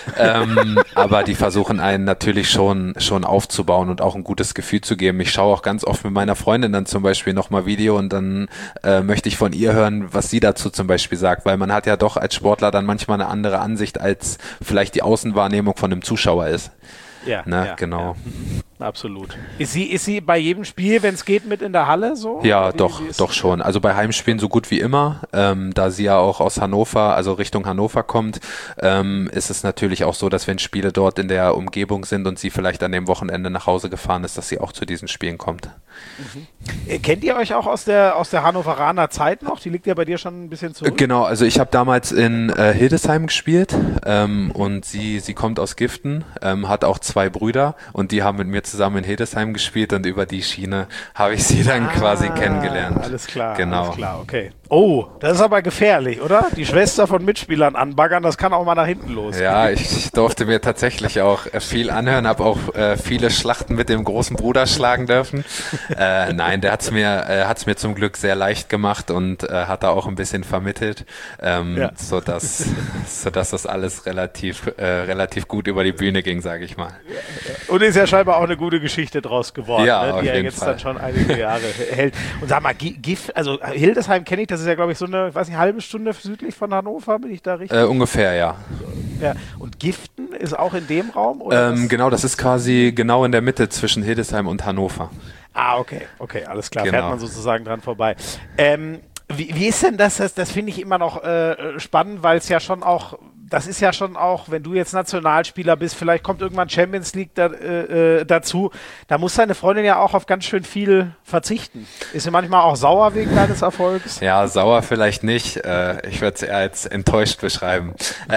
Aber die versuchen einen natürlich schon aufzubauen und auch ein gutes Gefühl zu geben. Ich schaue auch ganz oft mit meiner Freundin dann zum Beispiel nochmal Video und dann möchte ich von ihr hören, was sie dazu zum Beispiel sagt, weil man hat ja doch als Sportler dann manchmal eine andere Ansicht, als vielleicht die Außenwahrnehmung von einem Zuschauer ist.
Ja,
genau.
Ja. Absolut. Ist sie bei jedem Spiel, wenn es geht, mit in der Halle so?
Ja, doch schon. Also bei Heimspielen so gut wie immer. Da sie ja auch aus Hannover, also Richtung Hannover kommt, ist es natürlich auch so, dass wenn Spiele dort in der Umgebung sind und sie vielleicht an dem Wochenende nach Hause gefahren ist, dass sie auch zu diesen Spielen kommt.
Kennt ihr euch auch aus der Hannoveraner Zeit noch? Die liegt ja bei dir schon ein bisschen zurück.
Genau, also ich habe damals in Hildesheim gespielt und sie kommt aus Giften, hat auch 2 Brüder und die haben mit mir zusammen in Hildesheim gespielt und über die Schiene habe ich sie dann quasi kennengelernt.
Alles klar,
genau.
Alles klar, okay. Oh, das ist aber gefährlich, oder? Die Schwester von Mitspielern anbaggern, das kann auch mal nach hinten losgehen.
Ja, ich durfte mir tatsächlich auch viel anhören, habe auch viele Schlachten mit dem großen Bruder schlagen dürfen. Nein, der hat's mir zum Glück sehr leicht gemacht und hat da auch ein bisschen vermittelt, sodass das alles relativ gut über die Bühne ging, sage ich mal.
Und ist ja scheinbar auch eine gute Geschichte draus geworden,
ja,
die ja jetzt dann schon einige Jahre hält. Und sag mal, also Hildesheim kenne ich, das ist ja, glaube ich, so eine, ich weiß nicht, halbe Stunde südlich von Hannover, bin ich da richtig?
Ungefähr, ja.
Ja. Und Giften ist auch in dem Raum? Oder
genau, das ist quasi genau in der Mitte zwischen Hildesheim und Hannover.
Ah, okay, alles klar,
genau.
Fährt man sozusagen dran vorbei. Wie ist denn das finde ich immer noch spannend, weil es ja schon auch, das ist ja schon auch, wenn du jetzt Nationalspieler bist, vielleicht kommt irgendwann Champions League dazu, da muss deine Freundin ja auch auf ganz schön viel verzichten. Ist sie manchmal auch sauer wegen deines Erfolgs?
Ja, sauer vielleicht nicht. Ich würde es eher als enttäuscht beschreiben.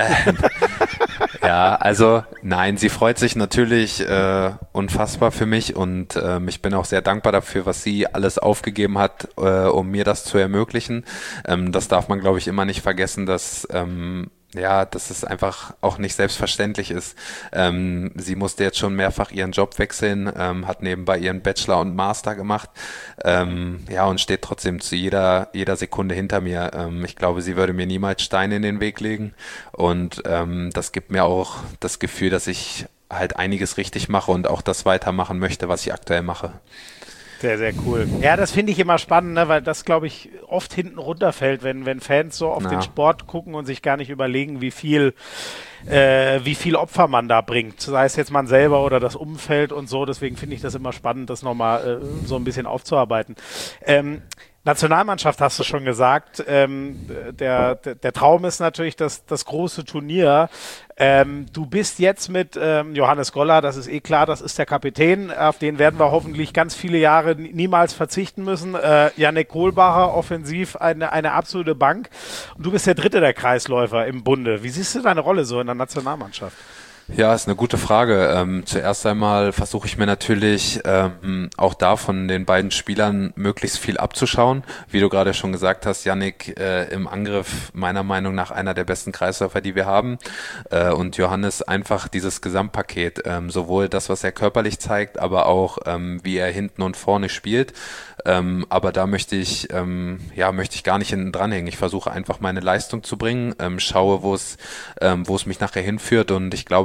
Ja, also nein, sie freut sich natürlich unfassbar für mich und ich bin auch sehr dankbar dafür, was sie alles aufgegeben hat, um mir das zu ermöglichen. Das darf man, glaube ich, immer nicht vergessen, dass es einfach auch nicht selbstverständlich ist. Sie musste jetzt schon mehrfach ihren Job wechseln, hat nebenbei ihren Bachelor und Master gemacht, und steht trotzdem zu jeder Sekunde hinter mir. Ich glaube, sie würde mir niemals Steine in den Weg legen und das gibt mir auch das Gefühl, dass ich halt einiges richtig mache und auch das weitermachen möchte, was ich aktuell mache.
Sehr, sehr cool. Ja, das finde ich immer spannend, ne, weil das, glaube ich, oft hinten runterfällt, wenn Fans so auf den Sport gucken und sich gar nicht überlegen, wie viel Opfer man da bringt. Sei es jetzt man selber oder das Umfeld und so. Deswegen finde ich das immer spannend, das nochmal so ein bisschen aufzuarbeiten. Nationalmannschaft hast du schon gesagt. Der Traum ist natürlich das große Turnier. Du bist jetzt mit Johannes Goller, das ist eh klar, das ist der Kapitän, auf den werden wir hoffentlich ganz viele Jahre niemals verzichten müssen. Yannick Kohlbacher, offensiv eine absolute Bank. Und du bist der dritte der Kreisläufer im Bunde. Wie siehst du deine Rolle so in der Nationalmannschaft?
Ja, ist eine gute Frage. Zuerst einmal versuche ich mir natürlich auch da von den beiden Spielern möglichst viel abzuschauen. Wie du gerade schon gesagt hast, Yannick im Angriff meiner Meinung nach einer der besten Kreisläufer, die wir haben. Und Johannes einfach dieses Gesamtpaket, sowohl das, was er körperlich zeigt, aber auch wie er hinten und vorne spielt. Aber da möchte ich gar nicht hinten dranhängen. Ich versuche einfach meine Leistung zu bringen, schaue, wo es mich nachher hinführt und ich glaube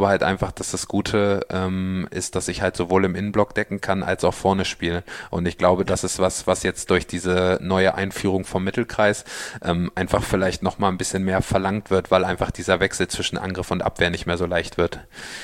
halt einfach, dass das Gute ist, dass ich halt sowohl im Innenblock decken kann, als auch vorne spiele. Und ich glaube, das ist was jetzt durch diese neue Einführung vom Mittelkreis einfach vielleicht nochmal ein bisschen mehr verlangt wird, weil einfach dieser Wechsel zwischen Angriff und Abwehr nicht mehr so leicht wird.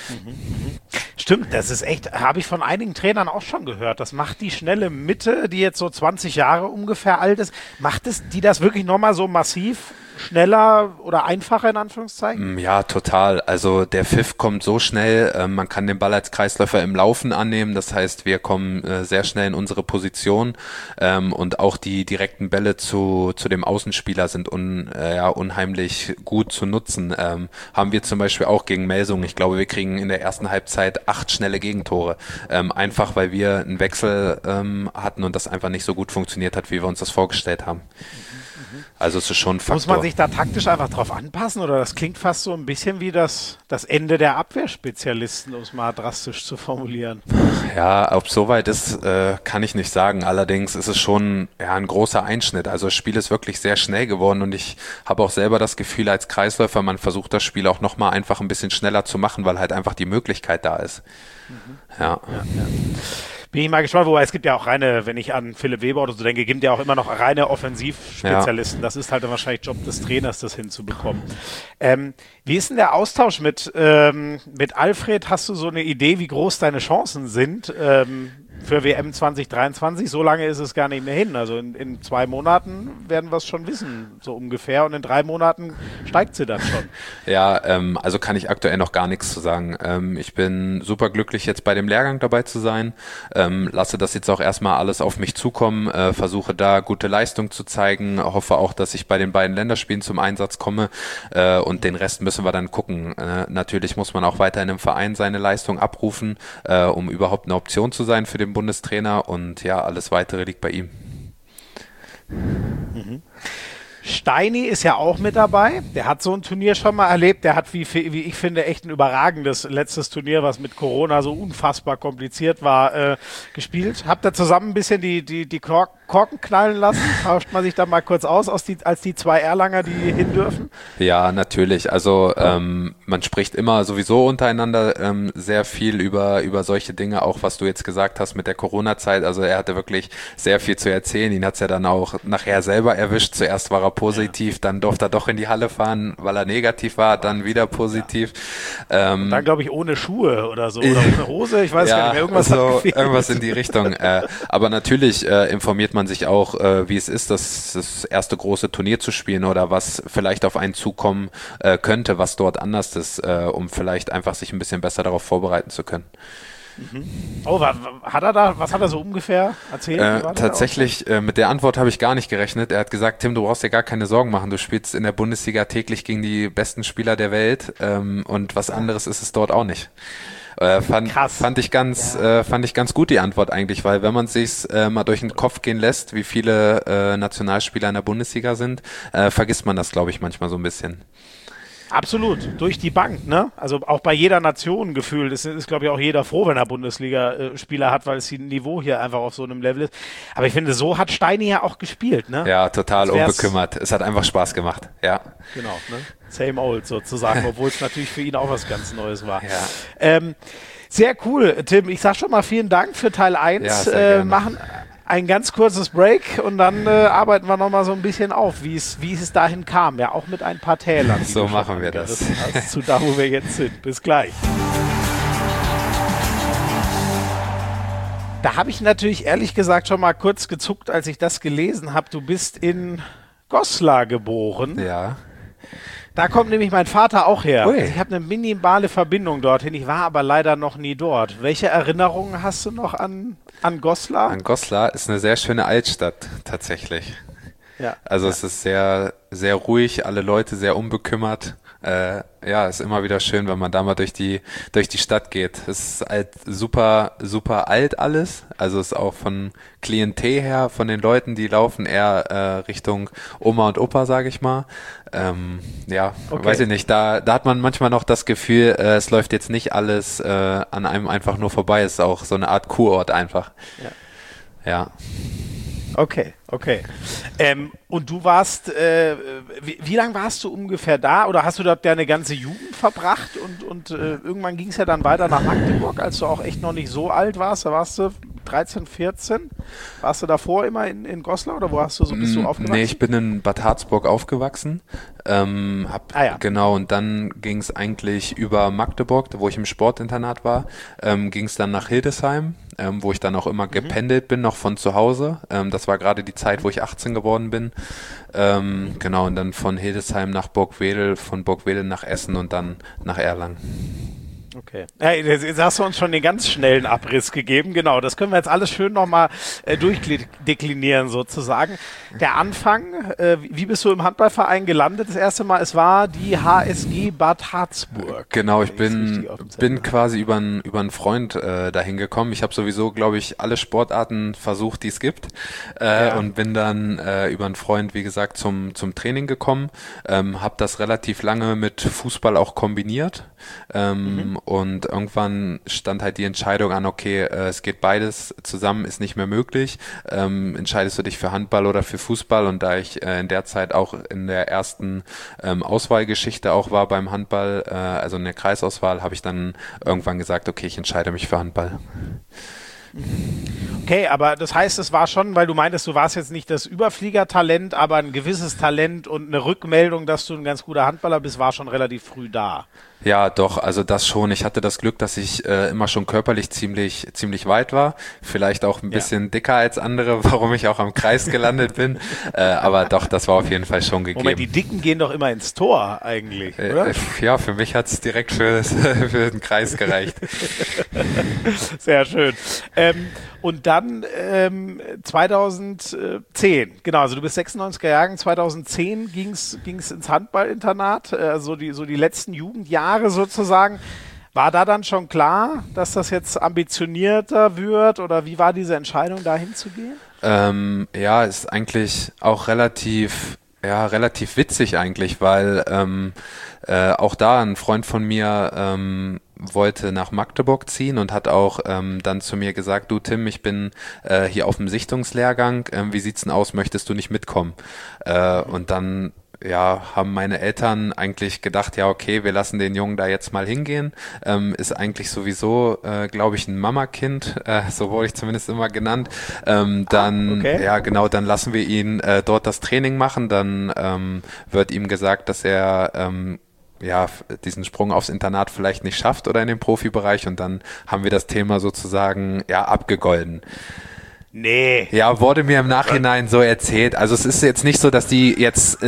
Stimmt, das ist echt, habe ich von einigen Trainern auch schon gehört. Das macht die schnelle Mitte, die jetzt so 20 Jahre ungefähr alt ist, macht es die das wirklich nochmal so massiv schneller oder einfacher in Anführungszeichen?
Ja, total. Also der Pfiff kommt so schnell, man kann den Ball als Kreisläufer im Laufen annehmen, das heißt, wir kommen sehr schnell in unsere Position und auch die direkten Bälle zu dem Außenspieler sind unheimlich gut zu nutzen. Haben wir zum Beispiel auch gegen Melsungen. Ich glaube, wir kriegen in der ersten Halbzeit 8 schnelle Gegentore. Einfach, weil wir einen Wechsel hatten und das einfach nicht so gut funktioniert hat, wie wir uns das vorgestellt haben. Also es ist schon ein Faktor.
Muss man sich da taktisch einfach drauf anpassen oder das klingt fast so ein bisschen wie das Ende der Abwehrspezialisten, um es mal drastisch zu formulieren.
Ja, ob es soweit ist, kann ich nicht sagen. Allerdings ist es schon ein großer Einschnitt. Also das Spiel ist wirklich sehr schnell geworden und ich habe auch selber das Gefühl als Kreisläufer, man versucht das Spiel auch nochmal einfach ein bisschen schneller zu machen, weil halt einfach die Möglichkeit da ist. Ja.
Bin ich mal gespannt, wobei es gibt ja auch reine, wenn ich an Philipp Weber oder so denke, gibt ja auch immer noch reine Offensivspezialisten. Das ist halt dann wahrscheinlich Job des Trainers, das hinzubekommen. Wie ist denn der Austausch mit Alfred? Hast du so eine Idee, wie groß deine Chancen sind für WM 2023? So lange ist es gar nicht mehr hin. Also in 2 Monaten werden wir es schon wissen, so ungefähr. Und in 3 Monaten steigt sie dann schon.
Ja, also kann ich aktuell noch gar nichts zu sagen. Ich bin super glücklich, jetzt bei dem Lehrgang dabei zu sein. Lasse das jetzt auch erstmal alles auf mich zukommen, versuche da gute Leistung zu zeigen, hoffe auch, dass ich bei den beiden Länderspielen zum Einsatz komme und den Rest müssen wir dann gucken. Natürlich muss man auch weiterhin im Verein seine Leistung abrufen, um überhaupt eine Option zu sein für den Bundestrainer und ja, alles Weitere liegt bei ihm.
Steini ist ja auch mit dabei. Der hat so ein Turnier schon mal erlebt. Der hat, wie ich finde, echt ein überragendes letztes Turnier, was mit Corona so unfassbar kompliziert war, gespielt. Habt ihr zusammen ein bisschen die Korken knallen lassen? Tauscht man sich da mal kurz aus, als die 2 Erlanger, die hin dürfen?
Ja, natürlich. Also man spricht immer sowieso untereinander sehr viel über solche Dinge, auch was du jetzt gesagt hast mit der Corona-Zeit. Also er hatte wirklich sehr viel zu erzählen. Ihn hat's ja dann auch nachher selber erwischt. Zuerst war er positiv, dann durfte er doch in die Halle fahren, weil er negativ war, dann wieder positiv.
Und dann, glaube ich, ohne Schuhe oder so, oder ohne Hose, ich weiß gar nicht mehr,
irgendwas in die Richtung. Aber natürlich informiert man sich auch, wie es ist, das erste große Turnier zu spielen oder was vielleicht auf einen zukommen könnte, was dort anders ist, um vielleicht einfach sich ein bisschen besser darauf vorbereiten zu können.
Oh, was hat er so ungefähr erzählt?
Tatsächlich, mit der Antwort habe ich gar nicht gerechnet. Er hat gesagt, Tim, du brauchst dir gar keine Sorgen machen. Du spielst in der Bundesliga täglich gegen die besten Spieler der Welt und was anderes ist es dort auch nicht. Fand ich ganz gut die Antwort eigentlich, weil wenn man sich's mal durch den Kopf gehen lässt, wie viele Nationalspieler in der Bundesliga sind, vergisst man das, glaube ich, manchmal so ein bisschen.
Absolut, durch die Bank, ne? Also auch bei jeder Nation gefühlt ist glaube ich, auch jeder froh, wenn er Bundesliga-Spieler hat, weil das Niveau hier einfach auf so einem Level ist. Aber ich finde, so hat Steini ja auch gespielt, ne?
Ja, total unbekümmert. Es hat einfach Spaß gemacht, ja.
Genau, ne? Same old sozusagen, obwohl es natürlich für ihn auch was ganz Neues war.
Ja.
Sehr cool, Tim. Ich sag schon mal vielen Dank für Teil 1.
Ja, sehr gerne.
Machen ein ganz kurzes Break und dann arbeiten wir nochmal so ein bisschen auf, wie es dahin kam. Ja, auch mit ein paar Tälern.
So machen wir das.
Zu da, wo wir jetzt sind. Bis gleich. Da habe ich natürlich ehrlich gesagt schon mal kurz gezuckt, als ich das gelesen habe. Du bist in Goslar geboren.
Ja.
Da kommt nämlich mein Vater auch her.
Ui.
Ich habe eine minimale Verbindung dorthin. Ich war aber leider noch nie dort. Welche Erinnerungen hast du noch an Goslar?
An Goslar ist eine sehr schöne Altstadt tatsächlich.
Ja.
Also es ist sehr, sehr ruhig, alle Leute sehr unbekümmert. Ist immer wieder schön, wenn man da mal durch die Stadt geht. Es ist halt super, super alt alles. Also es ist auch von Klientel her, von den Leuten, die laufen eher Richtung Oma und Opa, sage ich mal. Okay. Weiß ich nicht. Da hat man manchmal noch das Gefühl, es läuft jetzt nicht alles an einem einfach nur vorbei. Es ist auch so eine Art Kurort einfach. Ja.
Okay. Und du warst, wie lange warst du ungefähr da? Oder hast du dort deine ganze Jugend verbracht? Und irgendwann ging es ja dann weiter nach Magdeburg, als du auch echt noch nicht so alt warst. Da warst du 13, 14. Warst du davor immer in Goslar oder wo bist du aufgewachsen?
Nee, ich bin in Bad Harzburg aufgewachsen. Genau, und dann ging es eigentlich über Magdeburg, wo ich im Sportinternat war, ging es dann nach Hildesheim, wo ich dann auch immer gependelt bin, noch von zu Hause. Das war gerade die Zeit, wo ich 18 geworden bin. Genau, und dann von Hildesheim nach Burgwedel, von Burgwedel nach Essen und dann nach Erlangen.
Okay. Ja, jetzt hast du uns schon den ganz schnellen Abriss gegeben. Genau, das können wir jetzt alles schön nochmal durchdeklinieren sozusagen. Der Anfang, wie bist du im Handballverein gelandet das erste Mal? Es war die HSG Bad Harzburg.
Genau, ich bin quasi über einen Freund dahin gekommen. Ich habe sowieso, glaube ich, alle Sportarten versucht, die es gibt. Und bin dann über einen Freund, wie gesagt, zum Training gekommen. Habe das relativ lange mit Fußball auch kombiniert. Und irgendwann stand halt die Entscheidung an, okay, es geht beides zusammen, ist nicht mehr möglich. Entscheidest du dich für Handball oder für Fußball? Und da ich in der Zeit auch in der ersten Auswahlgeschichte auch war beim Handball, also in der Kreisauswahl, habe ich dann irgendwann gesagt, okay, ich entscheide mich für Handball.
Okay, aber das heißt, es war schon, weil du meintest, du warst jetzt nicht das Überfliegertalent, aber ein gewisses Talent und eine Rückmeldung, dass du ein ganz guter Handballer bist, war schon relativ früh da.
Ja, doch, also das schon. Ich hatte das Glück, dass ich immer schon körperlich ziemlich weit war. Vielleicht auch ein bisschen dicker als andere, warum ich auch am Kreis gelandet bin. Aber doch, das war auf jeden Fall schon gegeben.
Moment, die Dicken gehen doch immer ins Tor eigentlich, oder?
Ja, für mich hat's direkt für den Kreis gereicht.
Sehr schön. Und dann 2010, genau, also du bist 96er Jahrgang, 2010 ging's ins Handballinternat, so die letzten Jugendjahre sozusagen. War da dann schon klar, dass das jetzt ambitionierter wird oder wie war diese Entscheidung, da hinzugehen?
Ja, ist eigentlich auch relativ witzig eigentlich, weil auch da ein Freund von mir wollte nach Magdeburg ziehen und hat auch dann zu mir gesagt, du Tim, ich bin hier auf dem Sichtungslehrgang, wie sieht's denn aus, möchtest du nicht mitkommen? Und dann haben meine Eltern eigentlich gedacht, ja okay, wir lassen den Jungen da jetzt mal hingehen, ist eigentlich sowieso, glaube ich, ein Mamakind, so wurde ich zumindest immer genannt, dann lassen wir ihn dort das Training machen, dann wird ihm gesagt, dass er diesen Sprung aufs Internat vielleicht nicht schafft oder in den Profibereich und dann haben wir das Thema sozusagen abgegolden.
Nee.
Ja, wurde mir im Nachhinein so erzählt. Also es ist jetzt nicht so, dass die jetzt,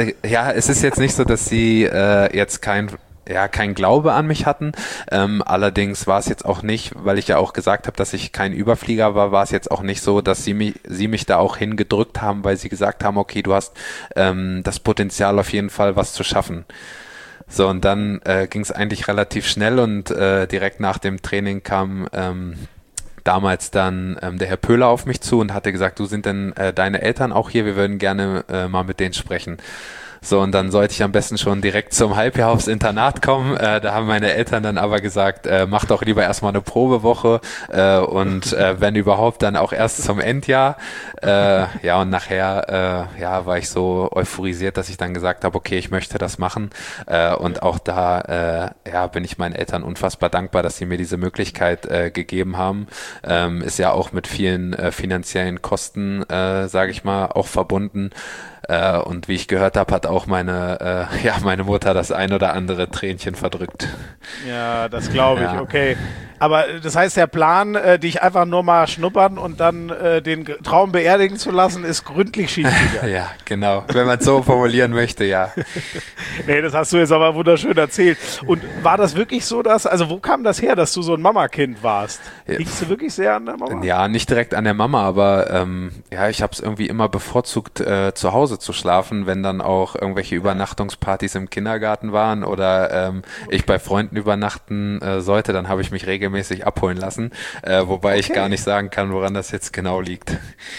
jetzt kein Glaube an mich hatten. Allerdings war es jetzt auch nicht, weil ich ja auch gesagt habe, dass ich kein Überflieger war es jetzt auch nicht so, dass sie mich da auch hingedrückt haben, weil sie gesagt haben, okay, du hast das Potenzial auf jeden Fall, was zu schaffen. So, und dann ging es eigentlich relativ schnell und direkt nach dem Training kam damals dann der Herr Pöhler auf mich zu und hatte gesagt, du, sind denn deine Eltern auch hier? Wir würden gerne mal mit denen sprechen. So, und dann sollte ich am besten schon direkt zum Halbjahr aufs Internat kommen. Da haben meine Eltern dann aber gesagt, mach doch lieber erstmal eine Probewoche und wenn überhaupt, dann auch erst zum Endjahr. Und nachher war ich so euphorisiert, dass ich dann gesagt habe, okay, ich möchte das machen. Und auch da bin ich meinen Eltern unfassbar dankbar, dass sie mir diese Möglichkeit gegeben haben. Ist ja auch mit vielen finanziellen Kosten, sage ich mal, auch verbunden. Und wie ich gehört habe, hat auch meine Mutter das ein oder andere Tränchen verdrückt.
Ja, das glaube ich, okay. Aber das heißt, der Plan, dich einfach nur mal schnuppern und dann den Traum beerdigen zu lassen, ist gründlich schiefgegangen.
Ja, genau. Wenn man es so formulieren möchte, ja.
Nee, das hast du jetzt aber wunderschön erzählt. Und war das wirklich so, wo kam das her, dass du so ein Mamakind warst? Liegst du wirklich sehr an der Mama?
Ja, nicht direkt an der Mama, aber ich habe es irgendwie immer bevorzugt, zu Hause zu schlafen, wenn dann auch irgendwelche Übernachtungspartys im Kindergarten waren oder ich bei Freunden übernachten sollte, dann habe ich mich regelmäßig regelmäßig abholen lassen, wobei ich gar nicht sagen kann, woran das jetzt genau liegt.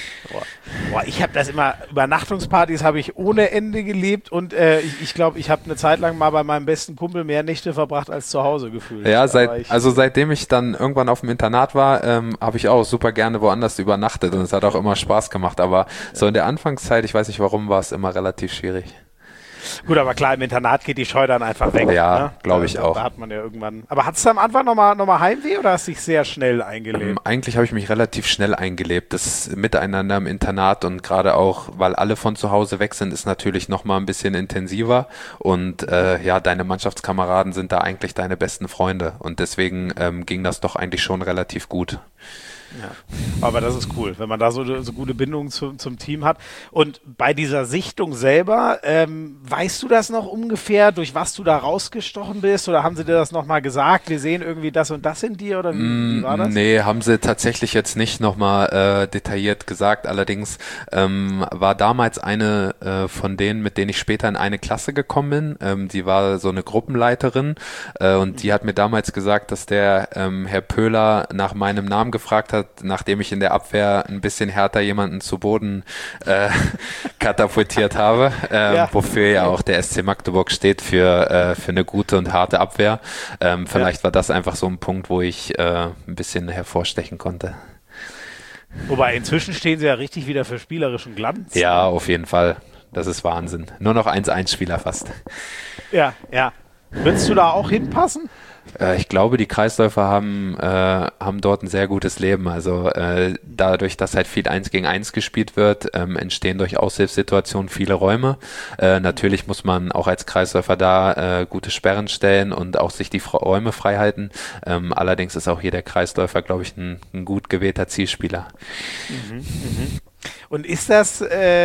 Boah, ich habe das immer, Übernachtungspartys habe ich ohne Ende gelebt und ich glaube, ich habe eine Zeit lang mal bei meinem besten Kumpel mehr Nächte verbracht als zu Hause gefühlt.
Ja, seitdem ich dann irgendwann auf dem Internat war, habe ich auch super gerne woanders übernachtet und es hat auch immer Spaß gemacht, aber so in der Anfangszeit, ich weiß nicht warum, war es immer relativ schwierig.
Gut, aber klar, im Internat geht die Scheu dann einfach weg.
Ja,
ne?
glaube ich auch.
Da hat man ja irgendwann. Aber hattest du am Anfang nochmal Heimweh oder hast du dich sehr schnell eingelebt?
Eigentlich habe ich mich relativ schnell eingelebt. Das Miteinander im Internat und gerade auch, weil alle von zu Hause weg sind, ist natürlich nochmal ein bisschen intensiver. Und deine Mannschaftskameraden sind da eigentlich deine besten Freunde. Und deswegen ging das doch eigentlich schon relativ gut.
Ja, aber das ist cool, wenn man da so gute Bindungen zum Team hat. Und bei dieser Sichtung selber, weißt du das noch ungefähr, durch was du da rausgestochen bist? Oder haben sie dir das nochmal gesagt? Wir sehen irgendwie das und das in dir? Oder wie war das?
Nee, haben sie tatsächlich jetzt nicht nochmal detailliert gesagt. Allerdings war damals eine von denen, mit denen ich später in eine Klasse gekommen bin. Die war so eine Gruppenleiterin und die hat mir damals gesagt, dass der Herr Pöhler nach meinem Namen gefragt hat, nachdem ich in der Abwehr ein bisschen härter jemanden zu Boden katapultiert habe, wofür ja auch der SC Magdeburg steht, für eine gute und harte Abwehr. Vielleicht war das einfach so ein Punkt, wo ich ein bisschen hervorstechen konnte.
Wobei inzwischen stehen sie ja richtig wieder für spielerischen Glanz.
Ja, auf jeden Fall. Das ist Wahnsinn. Nur noch 1-1-Spieler fast.
Ja. Würdest du da auch hinpassen?
Ich glaube, die Kreisläufer haben dort ein sehr gutes Leben. Also dadurch, dass halt viel 1 gegen 1 gespielt wird, entstehen durch Aushilfssituationen viele Räume. Natürlich muss man auch als Kreisläufer da gute Sperren stellen und auch sich die Räume frei halten. Allerdings ist auch hier der Kreisläufer, glaube ich, ein gut gewählter Zielspieler.
Und ist das,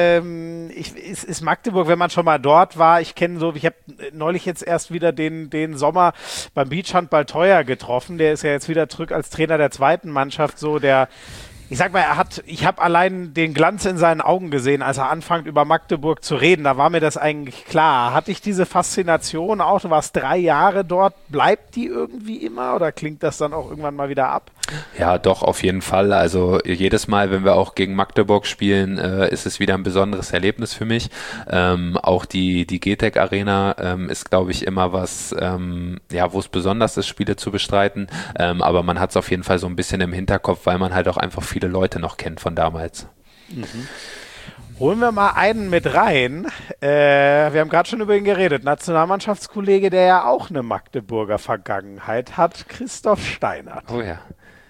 ist Magdeburg, wenn man schon mal dort war, ich habe neulich jetzt erst wieder den Sommer beim Beachhandball Teuer getroffen, der ist ja jetzt wieder zurück als Trainer der zweiten Mannschaft, so der, ich sag mal, ich habe allein den Glanz in seinen Augen gesehen, als er anfängt über Magdeburg zu reden, da war mir das eigentlich klar. Hatte ich diese Faszination auch, du warst 3 Jahre dort, bleibt die irgendwie immer oder klingt das dann auch irgendwann mal wieder ab?
Ja, doch, auf jeden Fall. Also jedes Mal, wenn wir auch gegen Magdeburg spielen, ist es wieder ein besonderes Erlebnis für mich. Auch die GTEC Arena ist, glaube ich, immer was, wo es besonders ist, Spiele zu bestreiten. Aber man hat es auf jeden Fall so ein bisschen im Hinterkopf, weil man halt auch einfach viele Leute noch kennt von damals.
Holen wir mal einen mit rein. Wir haben gerade schon über ihn geredet. Nationalmannschaftskollege, der ja auch eine Magdeburger Vergangenheit hat, Christoph Steinert.
Oh ja.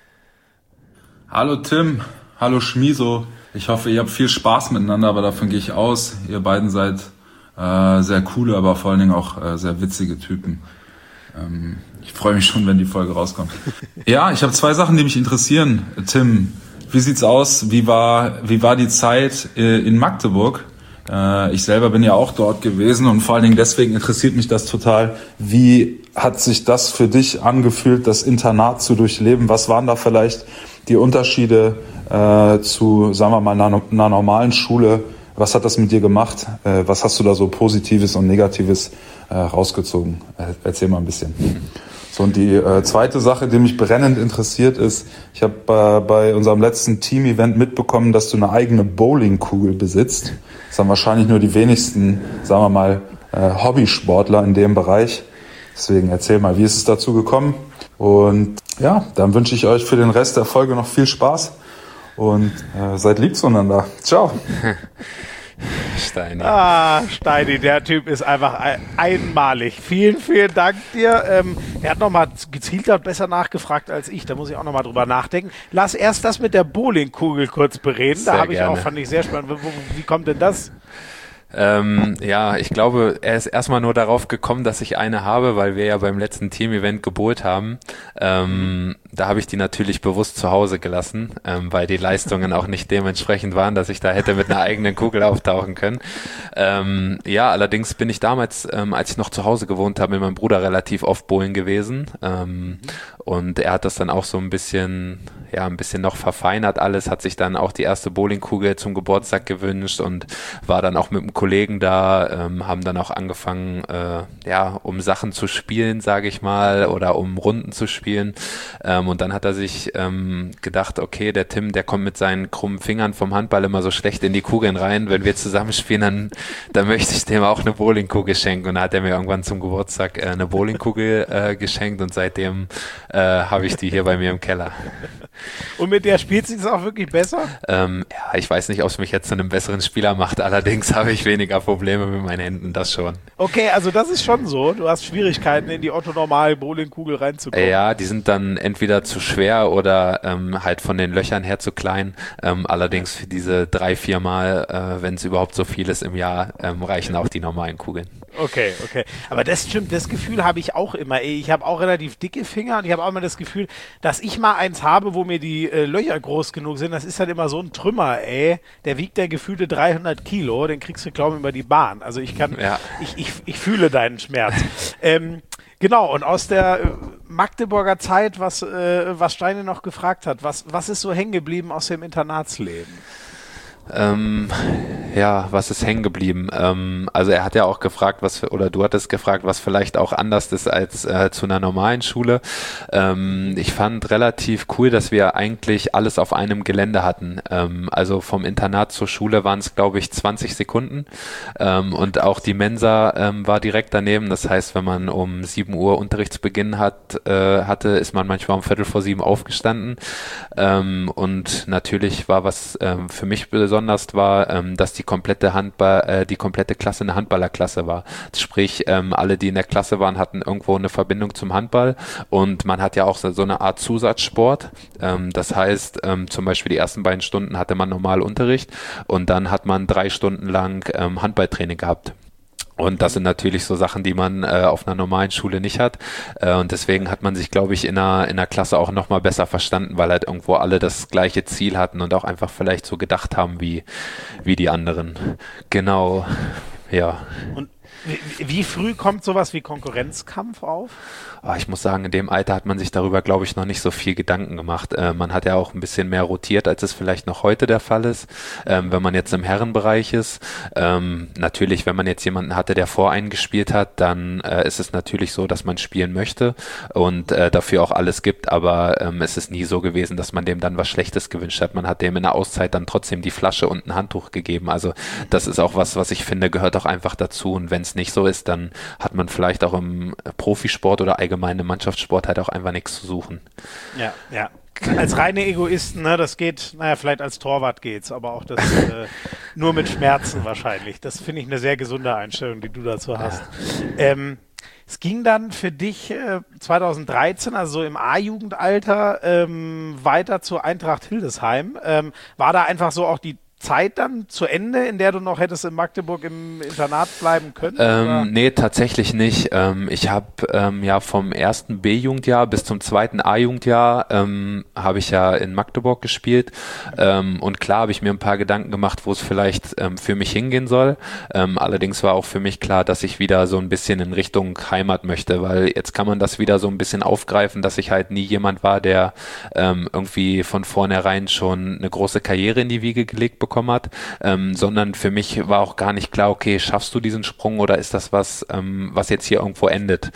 Hallo Tim, hallo Schmiso. Ich hoffe, ihr habt viel Spaß miteinander, aber davon gehe ich aus. Ihr beiden seid sehr coole, aber vor allen Dingen auch sehr witzige Typen. Ich freue mich schon, wenn die Folge rauskommt. Ja, ich habe 2 Sachen, die mich interessieren. Tim, wie sieht's aus? Wie war die Zeit in Magdeburg? Ich selber bin ja auch dort gewesen und vor allen Dingen deswegen interessiert mich das total. Wie hat sich das für dich angefühlt, das Internat zu durchleben? Was waren da vielleicht die Unterschiede zu, sagen wir mal, einer normalen Schule? Was hat das mit dir gemacht? Was hast du da so Positives und Negatives rausgezogen? Erzähl mal ein bisschen. So, und die zweite Sache, die mich brennend interessiert ist, ich habe bei unserem letzten Team-Event mitbekommen, dass du eine eigene Bowlingkugel besitzt. Das haben wahrscheinlich nur die wenigsten, sagen wir mal, Hobbysportler in dem Bereich. Deswegen erzähl mal, wie ist es dazu gekommen? Und ja, dann wünsche ich euch für den Rest der Folge noch viel Spaß und seid lieb zueinander. Ciao.
Steini.
Steini, der Typ ist einfach einmalig. Vielen, vielen Dank dir. Er hat nochmal gezielter und besser nachgefragt als ich. Da muss ich auch nochmal drüber nachdenken. Lass erst das mit der Bowlingkugel kurz bereden.
Sehr
da habe ich
gerne.
auch, fand ich sehr spannend. Wie kommt denn das?
Ich glaube, er ist erstmal nur darauf gekommen, dass ich eine habe, weil wir ja beim letzten Team-Event gebohlt haben. Da habe ich die natürlich bewusst zu Hause gelassen, weil die Leistungen auch nicht dementsprechend waren, dass ich da hätte mit einer eigenen Kugel auftauchen können. Allerdings bin ich damals, als ich noch zu Hause gewohnt habe, mit meinem Bruder relativ oft bowlen gewesen. Und er hat das dann auch so ein bisschen noch verfeinert alles, hat sich dann auch die erste Bowlingkugel zum Geburtstag gewünscht und war dann auch mit einem Kollegen da, haben dann auch angefangen, um Sachen zu spielen, sage ich mal, oder um Runden zu spielen. Und dann hat er sich gedacht, okay, der Tim, der kommt mit seinen krummen Fingern vom Handball immer so schlecht in die Kugeln rein. Wenn wir zusammenspielen, dann möchte ich dem auch eine Bowlingkugel schenken. Und dann hat er mir irgendwann zum Geburtstag eine Bowlingkugel geschenkt und seitdem habe ich die hier bei mir im Keller.
Und mit der spielt sich es auch wirklich besser?
Ja, ich weiß nicht, ob es mich jetzt zu einem besseren Spieler macht. Allerdings habe ich weniger Probleme mit meinen Händen, das schon.
Okay, also das ist schon so. Du hast Schwierigkeiten, in die Otto-Normal-Bowlingkugel reinzukommen.
Ja, die sind dann entweder zu schwer oder halt von den Löchern her zu klein. Allerdings für diese 3-4 Mal, wenn es überhaupt so viel ist im Jahr, reichen auch die normalen Kugeln.
Okay. Aber das stimmt, das Gefühl habe ich auch immer. Ich habe auch relativ dicke Finger und ich habe auch immer das Gefühl, dass ich mal eins habe, wo mir die Löcher groß genug sind. Das ist halt immer so ein Trümmer, der wiegt ja gefühlte 300 Kilo, den kriegst du, glaube ich, über die Bahn. Also ich fühle deinen Schmerz. Genau, und aus der Magdeburger Zeit, was Steine noch gefragt hat, was ist so hängen geblieben aus dem Internatsleben?
Ja, was ist hängen geblieben? Also er hat ja auch gefragt, oder du hattest gefragt, was vielleicht auch anders ist als zu einer normalen Schule. Ich fand relativ cool, dass wir eigentlich alles auf einem Gelände hatten. Also vom Internat zur Schule waren es, glaube ich, 20 Sekunden. Und auch die Mensa war direkt daneben. Das heißt, wenn man um 7 Uhr Unterrichtsbeginn hatte, ist man manchmal um 6:45 aufgestanden. Und natürlich war was für mich besonders war, dass die komplette Klasse eine Handballerklasse war. Sprich, alle, die in der Klasse waren, hatten irgendwo eine Verbindung zum Handball und man hat ja auch so eine Art Zusatzsport. Das heißt, zum Beispiel die ersten 2 Stunden hatte man normal Unterricht und dann hat man 3 Stunden lang Handballtraining gehabt. Und das sind natürlich so Sachen, die man auf einer normalen Schule nicht hat. Und deswegen hat man sich, glaube ich, in einer Klasse auch nochmal besser verstanden, weil halt irgendwo alle das gleiche Ziel hatten und auch einfach vielleicht so gedacht haben wie die anderen. Genau, ja.
Und wie früh kommt sowas wie Konkurrenzkampf auf?
Ich muss sagen, in dem Alter hat man sich darüber, glaube ich, noch nicht so viel Gedanken gemacht. Man hat ja auch ein bisschen mehr rotiert, als es vielleicht noch heute der Fall ist, wenn man jetzt im Herrenbereich ist. Natürlich, wenn man jetzt jemanden hatte, der vor einen gespielt hat, dann ist es natürlich so, dass man spielen möchte und dafür auch alles gibt, aber es ist nie so gewesen, dass man dem dann was Schlechtes gewünscht hat. Man hat dem in der Auszeit dann trotzdem die Flasche und ein Handtuch gegeben. Also das ist auch was ich finde, gehört auch einfach dazu. Und wenn es nicht so ist, dann hat man vielleicht auch im Profisport oder allgemein im Mannschaftssport halt auch einfach nichts zu suchen.
Ja. Als reine Egoisten, ne, das geht, vielleicht als Torwart geht's, aber auch das nur mit Schmerzen wahrscheinlich. Das finde ich eine sehr gesunde Einstellung, die du dazu hast. Es ging dann für dich 2013, also so im A-Jugendalter, weiter zur Eintracht Hildesheim. War da einfach so auch die Zeit dann zu Ende, in der du noch hättest in Magdeburg im Internat bleiben können?
Nee, tatsächlich nicht. Ich habe ja vom ersten B-Jugendjahr bis zum zweiten A-Jugendjahr habe ich ja in Magdeburg gespielt und klar habe ich mir ein paar Gedanken gemacht, wo es vielleicht für mich hingehen soll. Allerdings war auch für mich klar, dass ich wieder so ein bisschen in Richtung Heimat möchte, weil jetzt kann man das wieder so ein bisschen aufgreifen, dass ich halt nie jemand war, der irgendwie von vornherein schon eine große Karriere in die Wiege gelegt bekommen hat, sondern für mich war auch gar nicht klar, okay, schaffst du diesen Sprung oder ist das was jetzt hier irgendwo endet?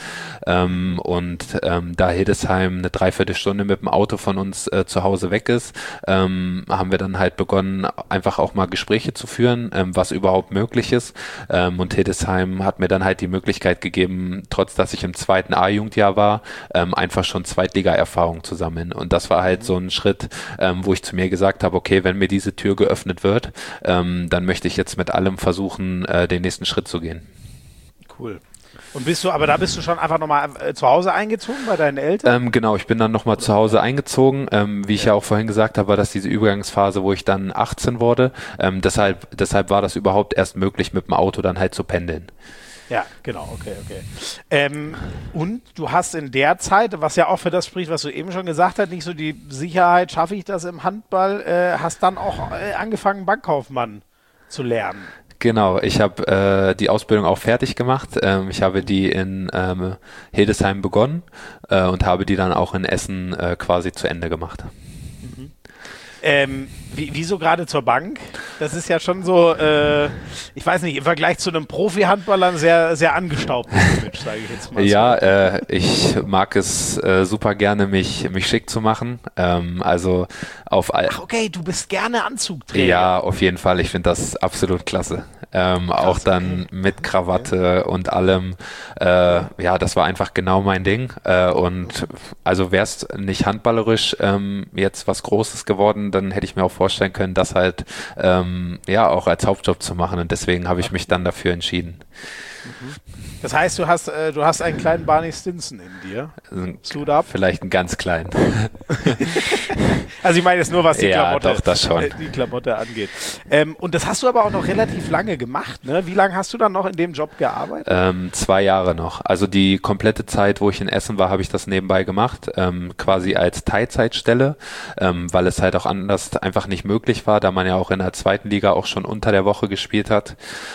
Da Hildesheim eine Dreiviertelstunde mit dem Auto von uns zu Hause weg ist, haben wir dann halt begonnen, einfach auch mal Gespräche zu führen, was überhaupt möglich ist. Und Hildesheim hat mir dann halt die Möglichkeit gegeben, trotz dass ich im zweiten A-Jugendjahr war, einfach schon Zweitliga-Erfahrung zu sammeln. Und das war halt so ein Schritt, wo ich zu mir gesagt habe, okay, wenn mir diese Tür geöffnet wird, dann möchte ich jetzt mit allem versuchen, den nächsten Schritt zu gehen.
Cool. Und bist du schon einfach nochmal zu Hause eingezogen bei deinen Eltern?
Genau, ich bin dann nochmal zu Hause eingezogen. Wie ich ja auch vorhin gesagt habe, war das diese Übergangsphase, wo ich dann 18 wurde. Deshalb war das überhaupt erst möglich, mit dem Auto dann halt zu pendeln.
Ja, genau, okay. Und du hast in der Zeit, was ja auch für das spricht, was du eben schon gesagt hast, nicht so die Sicherheit, schaffe ich das im Handball, hast dann auch angefangen, Bankkaufmann zu lernen.
Genau, ich habe die Ausbildung auch fertig gemacht. Ich habe die in Hildesheim begonnen und habe die dann auch in Essen quasi zu Ende gemacht.
Wieso gerade zur Bank? Das ist ja schon so, ich weiß nicht, im Vergleich zu einem Profi-Handballer ein sehr, sehr angestaubtes Image, sage ich jetzt mal.
Ja, ich mag es super gerne, mich schick zu machen. Also auf
Ach, okay, du bist gerne Anzugträger.
Ja, auf jeden Fall. Ich finde das absolut klasse. Auch dann mit Krawatte und allem. Ja, das war einfach genau mein Ding. Und also wäre es nicht handballerisch jetzt was Großes geworden, dann hätte ich mir auch vorstellen können, das halt ja auch als Hauptjob zu machen. Und deswegen habe ich mich dann dafür entschieden.
Das heißt, du hast einen kleinen Barney Stinson in dir. Suit up.
Vielleicht einen ganz kleinen.
Also ich meine jetzt nur, was die
die
Klamotte angeht. Und das hast du aber auch noch relativ lange gemacht, ne? Wie lange hast du dann noch in dem Job gearbeitet?
2 Jahre noch. Also die komplette Zeit, wo ich in Essen war, habe ich das nebenbei gemacht, quasi als Teilzeitstelle, weil es halt auch anders einfach nicht möglich war, da man ja auch in der zweiten Liga auch schon unter der Woche gespielt hat.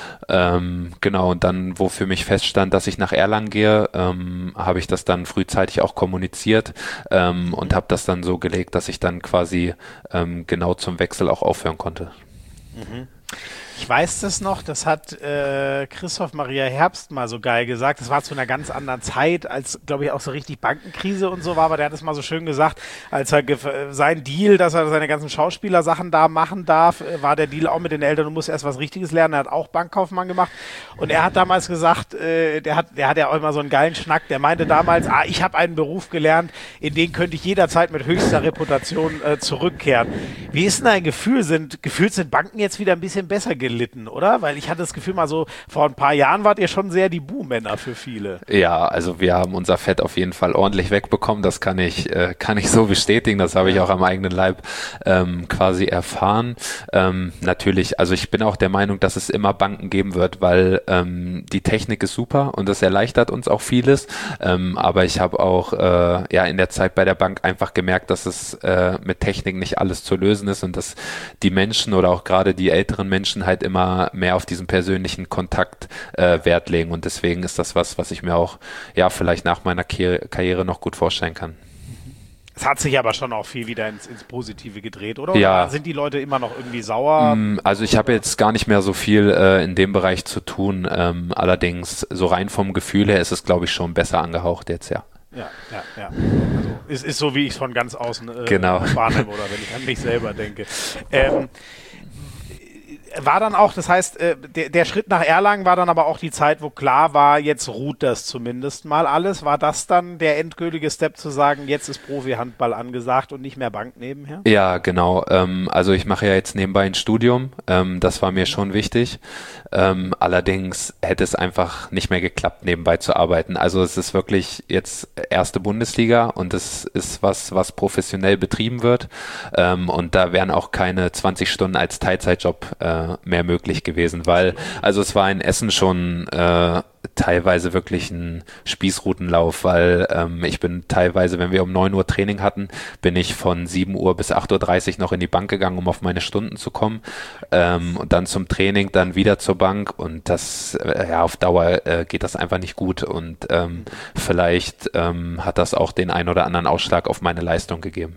Genau, und dann, wo für mich feststand, dass ich nach Erlangen gehe, habe ich das dann frühzeitig auch kommuniziert und habe das dann so gelegt, dass ich dann quasi genau zum Wechsel auch aufhören konnte.
Mhm. Ich weiß das noch, das hat Christoph Maria Herbst mal so geil gesagt. Das war zu einer ganz anderen Zeit, als, glaube ich, auch so richtig Bankenkrise und so war. Aber der hat es mal so schön gesagt, als er sein Deal, dass er seine ganzen Schauspielersachen da machen darf, war der Deal auch mit den Eltern, du musst erst was Richtiges lernen. Er hat auch Bankkaufmann gemacht. Und er hat damals gesagt, der hat ja auch immer so einen geilen Schnack. Der meinte damals, ich habe einen Beruf gelernt, in den könnte ich jederzeit mit höchster Reputation zurückkehren. Wie ist denn dein Gefühl? Gefühlt sind Banken jetzt wieder ein bisschen besser gelitten, oder? Weil ich hatte das Gefühl mal so, vor ein paar Jahren wart ihr schon sehr die Buhmänner für viele.
Ja, also wir haben unser Fett auf jeden Fall ordentlich wegbekommen, das kann ich so bestätigen, das habe ich auch am eigenen Leib quasi erfahren. Natürlich, also ich bin auch der Meinung, dass es immer Banken geben wird, weil die Technik ist super und das erleichtert uns auch vieles, aber ich habe auch in der Zeit bei der Bank einfach gemerkt, dass es mit Technik nicht alles zu lösen ist und dass die Menschen oder auch gerade die älteren Menschen halt immer mehr auf diesen persönlichen Kontakt Wert legen und deswegen ist das was ich mir auch vielleicht nach meiner Karriere noch gut vorstellen kann.
Es hat sich aber schon auch viel wieder ins Positive gedreht, oder?
Ja.
Oder sind die Leute immer noch irgendwie sauer?
Also ich habe jetzt gar nicht mehr so viel in dem Bereich zu tun, allerdings so rein vom Gefühl her ist es, glaube ich, schon besser angehaucht jetzt, ja.
Ja. Also es ist so, wie ich es von ganz außen wahrnehme oder wenn ich an mich selber denke. War dann auch, das heißt, der Schritt nach Erlangen war dann aber auch die Zeit, wo klar war, jetzt ruht das zumindest mal alles. War das dann der endgültige Step zu sagen, jetzt ist Profi-Handball angesagt und nicht mehr Bank nebenher?
Ja, genau. Also ich mache ja jetzt nebenbei ein Studium. Das war mir schon wichtig. Allerdings hätte es einfach nicht mehr geklappt, nebenbei zu arbeiten. Also es ist wirklich jetzt erste Bundesliga und es ist was professionell betrieben wird. Und da wären auch keine 20 Stunden als Teilzeitjob mehr möglich gewesen, weil, also es war in Essen schon teilweise wirklich ein Spießrutenlauf, weil ich bin teilweise, wenn wir um 9 Uhr Training hatten, bin ich von 7 Uhr bis 8.30 Uhr noch in die Bank gegangen, um auf meine Stunden zu kommen und dann zum Training, dann wieder zur Bank und das, auf Dauer geht das einfach nicht gut und vielleicht hat das auch den ein oder anderen Ausschlag auf meine Leistung gegeben.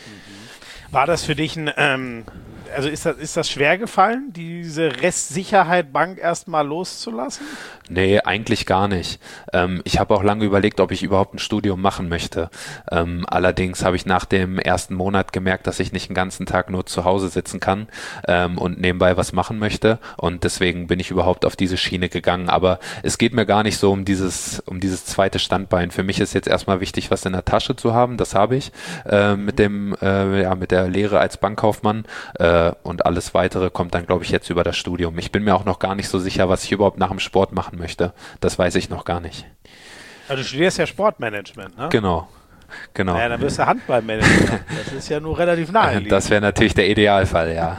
War das für dich also ist das schwer gefallen, diese Restsicherheit Bank erstmal loszulassen?
Nee, eigentlich gar nicht. Ich habe auch lange überlegt, ob ich überhaupt ein Studium machen möchte. Allerdings habe ich nach dem ersten Monat gemerkt, dass ich nicht den ganzen Tag nur zu Hause sitzen kann und nebenbei was machen möchte. Und deswegen bin ich überhaupt auf diese Schiene gegangen. Aber es geht mir gar nicht so um dieses zweite Standbein. Für mich ist jetzt erstmal wichtig, was in der Tasche zu haben. Das habe ich mit der Lehre als Bankkaufmann. Und alles Weitere kommt dann, glaube ich, jetzt über das Studium. Ich bin mir auch noch gar nicht so sicher, was ich überhaupt nach dem Sport machen möchte. Das weiß ich noch gar nicht.
Also du studierst ja Sportmanagement, ne?
Genau.
Naja, dann wirst du Handballmanager. Das ist ja nur relativ naheliegend.
Das wäre natürlich der Idealfall, ja.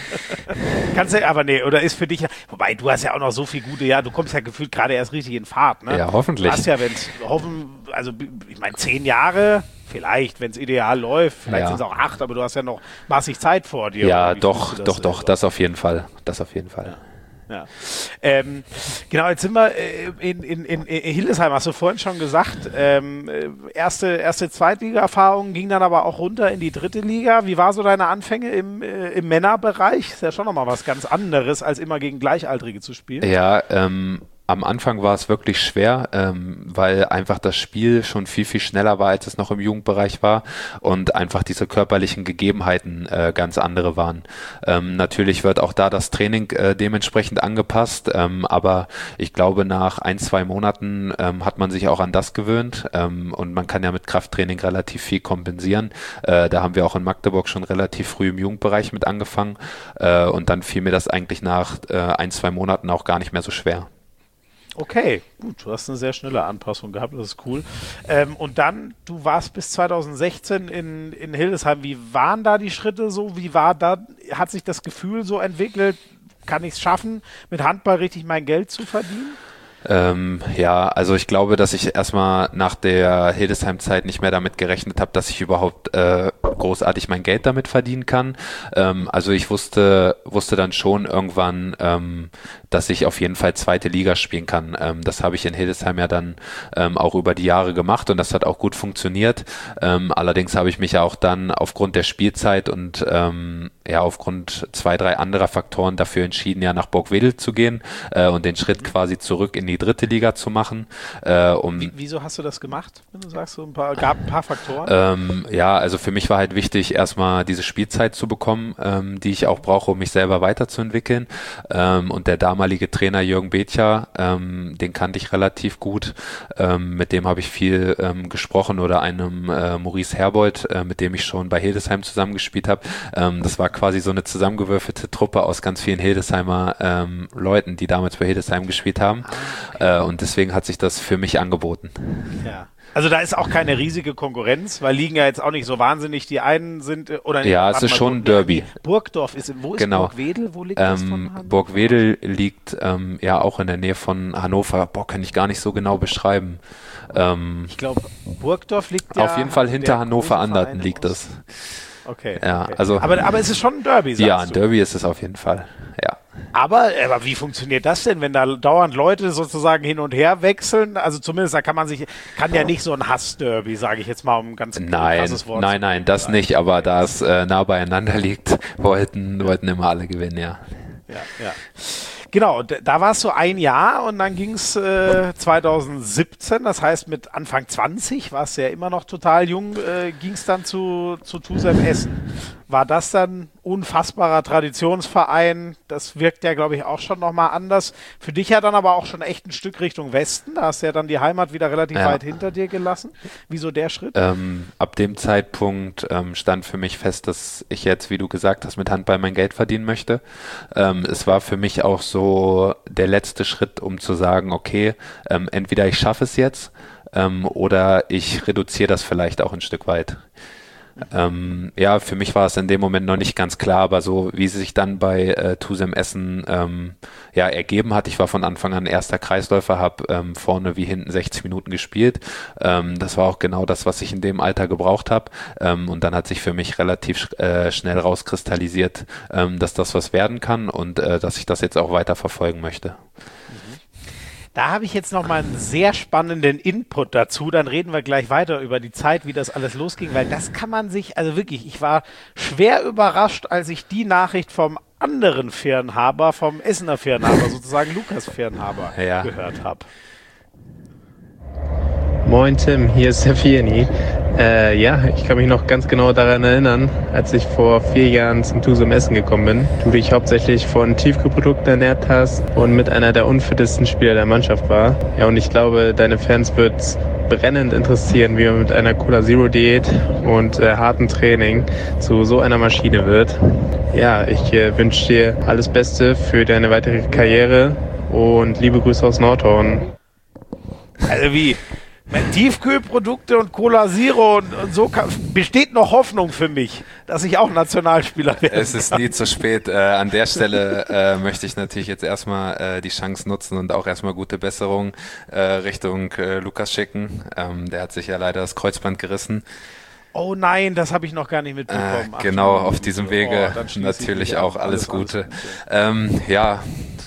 Kannst du, aber nee, oder ist für dich, wobei du hast ja auch noch so viel gute, du kommst ja gefühlt gerade erst richtig in Fahrt, ne?
Ja, hoffentlich.
Du hast ja, also ich meine 10 Jahre, vielleicht, wenn es ideal läuft, vielleicht sind es auch 8, aber du hast ja noch massig Zeit vor dir.
Ja, doch, das auf jeden Fall.
Ja. Genau, jetzt sind wir in Hildesheim, hast du vorhin schon gesagt, erste Zweitliga-Erfahrung, ging dann aber auch runter in die dritte Liga. Wie war so deine Anfänge im Männerbereich? Ist ja schon nochmal was ganz anderes, als immer gegen Gleichaltrige zu spielen.
Ja, am Anfang war es wirklich schwer, weil einfach das Spiel schon viel, viel schneller war, als es noch im Jugendbereich war und einfach diese körperlichen Gegebenheiten ganz andere waren. Natürlich wird auch da das Training dementsprechend angepasst, aber ich glaube, nach 1-2 Monaten hat man sich auch an das gewöhnt und man kann ja mit Krafttraining relativ viel kompensieren. Da haben wir auch in Magdeburg schon relativ früh im Jugendbereich mit angefangen und dann fiel mir das eigentlich nach 1-2 Monaten auch gar nicht mehr so schwer.
Okay, gut, du hast eine sehr schnelle Anpassung gehabt, das ist cool. Und dann, du warst bis 2016 in Hildesheim. Wie waren da die Schritte so? Hat sich das Gefühl so entwickelt? Kann ich es schaffen, mit Handball richtig mein Geld zu verdienen?
Ja, also ich glaube, dass ich erstmal nach der Hildesheim-Zeit nicht mehr damit gerechnet habe, dass ich überhaupt großartig mein Geld damit verdienen kann. Also ich wusste dann schon irgendwann, dass ich auf jeden Fall zweite Liga spielen kann. Das habe ich in Hildesheim ja dann auch über die Jahre gemacht und das hat auch gut funktioniert. Allerdings habe ich mich ja auch dann aufgrund der Spielzeit und aufgrund 2-3 anderer Faktoren dafür entschieden, ja nach Burgwedel zu gehen und den Schritt quasi zurück in die dritte Liga zu machen.
Wieso hast du das gemacht, wenn du sagst, gab ein paar Faktoren?
Ja, also für mich war halt wichtig, erstmal diese Spielzeit zu bekommen, die ich auch brauche, um mich selber weiterzuentwickeln. Und der damalige Trainer Jürgen Bethja, den kannte ich relativ gut. Mit dem habe ich viel gesprochen oder einem Maurice Herbold, mit dem ich schon bei Hildesheim zusammengespielt habe. Das war quasi so eine zusammengewürfelte Truppe aus ganz vielen Hildesheimer Leuten, die damals bei Hildesheim gespielt haben. Und deswegen hat sich das für mich angeboten.
Ja. Also da ist auch keine riesige Konkurrenz, weil liegen ja jetzt auch nicht so wahnsinnig. Die einen sind oder
ja, es ist schon ein Derby.
Burgdorf ist
genau.
Burgwedel? Wo liegt das von Hannover?
Burgwedel liegt ja auch in der Nähe von Hannover. Kann ich gar nicht so genau beschreiben.
Ich glaube, Burgdorf liegt ja
auf jeden Fall hinter Hannover-Anderten liegt es.
Okay.
Ja,
okay.
Also
aber es ist schon ein Derby, sagst du?
Ja, ein Derby ist es auf jeden Fall. Ja.
Aber wie funktioniert das denn, wenn da dauernd Leute sozusagen hin und her wechseln? Also zumindest da kann ja nicht so ein Hassderby, sage ich jetzt mal, um ein ganz krasses Wort.
Nein, das nicht, aber da es nah beieinander liegt, wollten immer alle gewinnen, ja.
Ja. Genau, da warst du ein Jahr und dann ging es 2017, das heißt mit Anfang 20, warst du ja immer noch total jung, ging es dann zu TuSem Essen. War das dann unfassbarer Traditionsverein? Das wirkt ja, glaube ich, auch schon nochmal anders. Für dich ja dann aber auch schon echt ein Stück Richtung Westen. Da hast du ja dann die Heimat wieder relativ weit hinter dir gelassen. Wieso der Schritt?
Ab dem Zeitpunkt stand für mich fest, dass ich jetzt, wie du gesagt hast, mit Handball mein Geld verdienen möchte. Es war für mich auch so der letzte Schritt, um zu sagen, okay, entweder ich schaffe es jetzt oder ich reduziere das vielleicht auch ein Stück weit. Für mich war es in dem Moment noch nicht ganz klar, aber so wie es sich dann bei TuSem Essen ergeben hat, ich war von Anfang an erster Kreisläufer, habe vorne wie hinten 60 Minuten gespielt. Das war auch genau das, was ich in dem Alter gebraucht habe. Und dann hat sich für mich relativ schnell rauskristallisiert, dass das was werden kann und dass ich das jetzt auch weiter verfolgen möchte.
Da habe ich jetzt nochmal einen sehr spannenden Input dazu. Dann reden wir gleich weiter über die Zeit, wie das alles losging, weil das kann man sich, also wirklich, ich war schwer überrascht, als ich die Nachricht vom anderen Fährenhaber, vom Essener Fährenhaber, sozusagen Lukas Fährenhaber, gehört habe.
Moin Tim, hier ist Safieni. Ich kann mich noch ganz genau daran erinnern, als ich vor 4 Jahren zum TuSem Essen gekommen bin. Du dich hauptsächlich von Tiefkühlprodukten ernährt hast und mit einer der unfittesten Spieler der Mannschaft war. Ja, und ich glaube, deine Fans wird's brennend interessieren, wie man mit einer Cola-Zero-Diät und hartem Training zu so einer Maschine wird. Ja, ich wünsche dir alles Beste für deine weitere Karriere und liebe Grüße aus Nordhorn.
Also wie? Tiefkühlprodukte und Cola Zero und so besteht noch Hoffnung für mich, dass ich auch Nationalspieler werde.
Es ist nie zu spät. An der Stelle möchte ich natürlich jetzt erstmal die Chance nutzen und auch erstmal gute Besserung Richtung Lukas schicken. Der hat sich ja leider das Kreuzband gerissen.
Oh nein, das habe ich noch gar nicht mitbekommen.
Genau, auf diesem Wege natürlich auch alles Gute.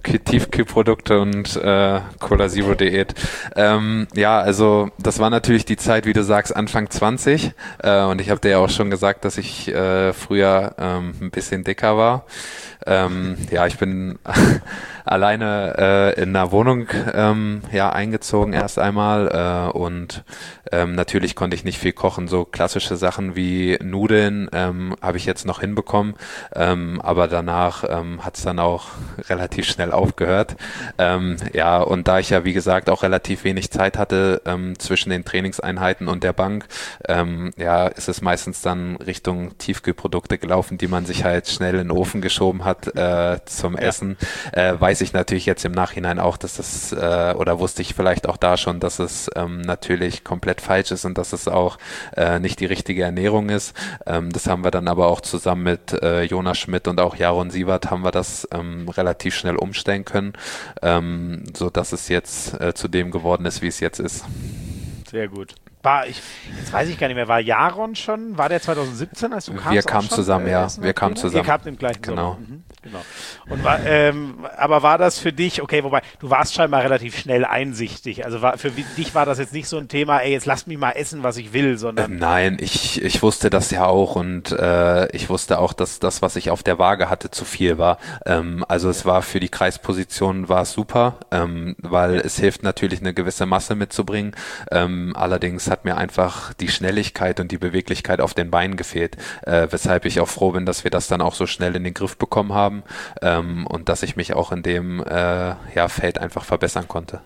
Tiefkühlprodukte und Cola Zero Diät. Ja, also das war natürlich die Zeit, wie du sagst, Anfang 20 und ich habe dir ja auch schon gesagt, dass ich früher ein bisschen dicker war. Ja, ich bin alleine in einer Wohnung eingezogen erst einmal und natürlich konnte ich nicht viel kochen. So klassische Sachen wie Nudeln habe ich jetzt noch hinbekommen, aber danach hat es dann auch relativ schnell aufgehört. Ja, und da ich ja wie gesagt auch relativ wenig Zeit hatte zwischen den Trainingseinheiten und der Bank, ist es meistens dann Richtung Tiefkühlprodukte gelaufen, die man sich halt schnell in den Ofen geschoben hat zum Essen. Weiß ich natürlich jetzt im Nachhinein auch, dass das, oder wusste ich vielleicht auch da schon, dass es natürlich komplett falsch ist und dass es auch nicht die richtige Ernährung ist. Das haben wir dann aber auch zusammen mit Jonas Schmidt und auch Jaron Sievert haben wir das relativ schnell umstellen können, so dass es jetzt zu dem geworden ist, wie es jetzt ist.
Sehr gut. Jetzt weiß ich gar nicht mehr, war Jaron schon, war der 2017, als du kamst?
Wir kamen zusammen, wir kamen zusammen.
Ihr kamt im gleichen
Genau.
Sommer. Genau. Und aber war das für dich, okay, wobei, du warst scheinbar relativ schnell einsichtig, also für dich war das jetzt nicht so ein Thema, jetzt lass mich mal essen, was ich will, sondern...
Nein, ich wusste das ja auch und ich wusste auch, dass das, was ich auf der Waage hatte, zu viel war. Also es war für die Kreisposition war es super, weil es hilft natürlich eine gewisse Masse mitzubringen, allerdings hat mir einfach die Schnelligkeit und die Beweglichkeit auf den Beinen gefehlt, weshalb ich auch froh bin, dass wir das dann auch so schnell in den Griff bekommen haben und dass ich mich auch in dem Feld einfach verbessern konnte.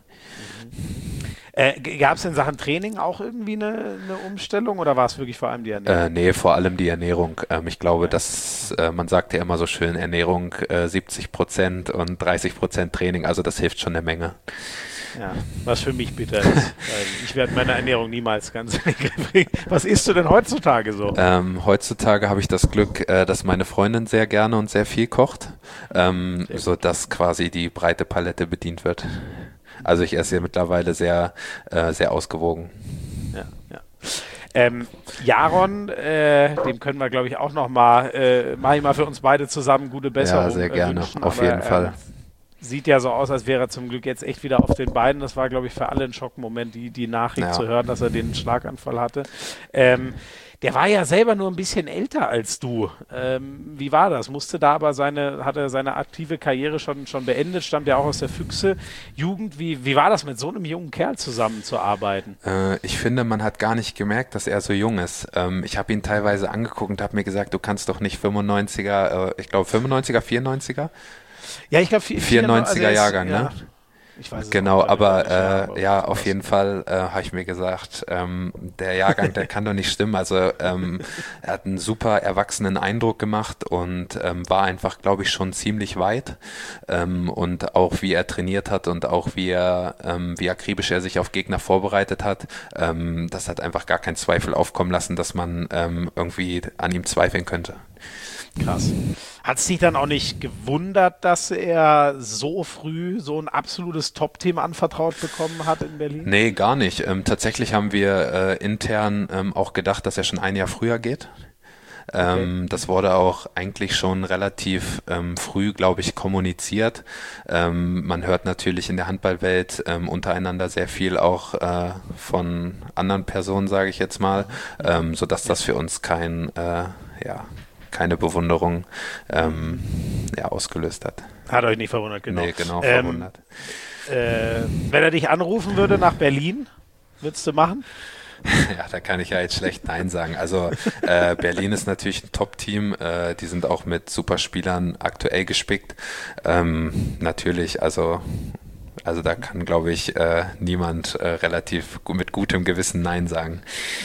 Gab es in Sachen Training auch irgendwie eine Umstellung oder war es wirklich vor allem die Ernährung?
Nee, vor allem die Ernährung. Ich glaube, dass man sagt ja immer so schön, Ernährung 70% und 30% Training, also das hilft schon eine Menge.
Ja, was für mich bitter ist. Weil ich werde meine Ernährung niemals ganz in den Griff bringen. Was isst du denn heutzutage so?
Heutzutage habe ich das Glück, dass meine Freundin sehr gerne und sehr viel kocht, sodass quasi die breite Palette bedient wird. Also ich esse mittlerweile sehr, sehr ausgewogen.
Ja. Jaron, dem können wir, glaube ich, auch nochmal für uns beide zusammen gute Besserung
Ja, sehr gerne,
wünschen,
auf jeden Fall.
Sieht ja so aus, als wäre er zum Glück jetzt echt wieder auf den Beinen. Das war, glaube ich, für alle ein Schockmoment, die Nachricht zu hören, dass er den Schlaganfall hatte. Der war ja selber nur ein bisschen älter als du. Wie war das? Hat er seine aktive Karriere schon beendet? Stammt ja auch aus der Füchse-Jugend. Wie war das, mit so einem jungen Kerl zusammenzuarbeiten?
Ich finde, man hat gar nicht gemerkt, dass er so jung ist. Ich habe ihn teilweise angeguckt und habe mir gesagt, du kannst doch nicht 95er, ich glaube 95er, 94er?
Ja, ich glaube
94er Jahrgang,
ja.
ne?
Ich weiß es
genau,
nicht,
aber auf jeden Fall habe ich mir gesagt, der Jahrgang, der kann doch nicht stimmen. Also er hat einen super erwachsenen Eindruck gemacht und war einfach, glaube ich, schon ziemlich weit. Und auch wie er trainiert hat und auch wie akribisch er sich auf Gegner vorbereitet hat, das hat einfach gar keinen Zweifel aufkommen lassen, dass man irgendwie an ihm zweifeln könnte.
Krass. Hat es dich dann auch nicht gewundert, dass er so früh so ein absolutes Top-Team anvertraut bekommen hat in Berlin?
Nee, gar nicht. Tatsächlich haben wir intern auch gedacht, dass er schon ein Jahr früher geht. Okay. Das wurde auch eigentlich schon relativ früh, glaube ich, kommuniziert. Man hört natürlich in der Handballwelt untereinander sehr viel auch von anderen Personen, sage ich jetzt mal, sodass das für uns keine Bewunderung ausgelöst hat.
Hat euch nicht verwundert, genau.
Nee, genau, verwundert.
Wenn er dich anrufen würde nach Berlin, würdest du machen?
Ja, da kann ich ja jetzt schlecht Nein sagen. Also Berlin ist natürlich ein Top-Team. Die sind auch mit Superspielern aktuell gespickt. Natürlich, also da kann, glaube ich, niemand relativ mit gutem Gewissen Nein sagen.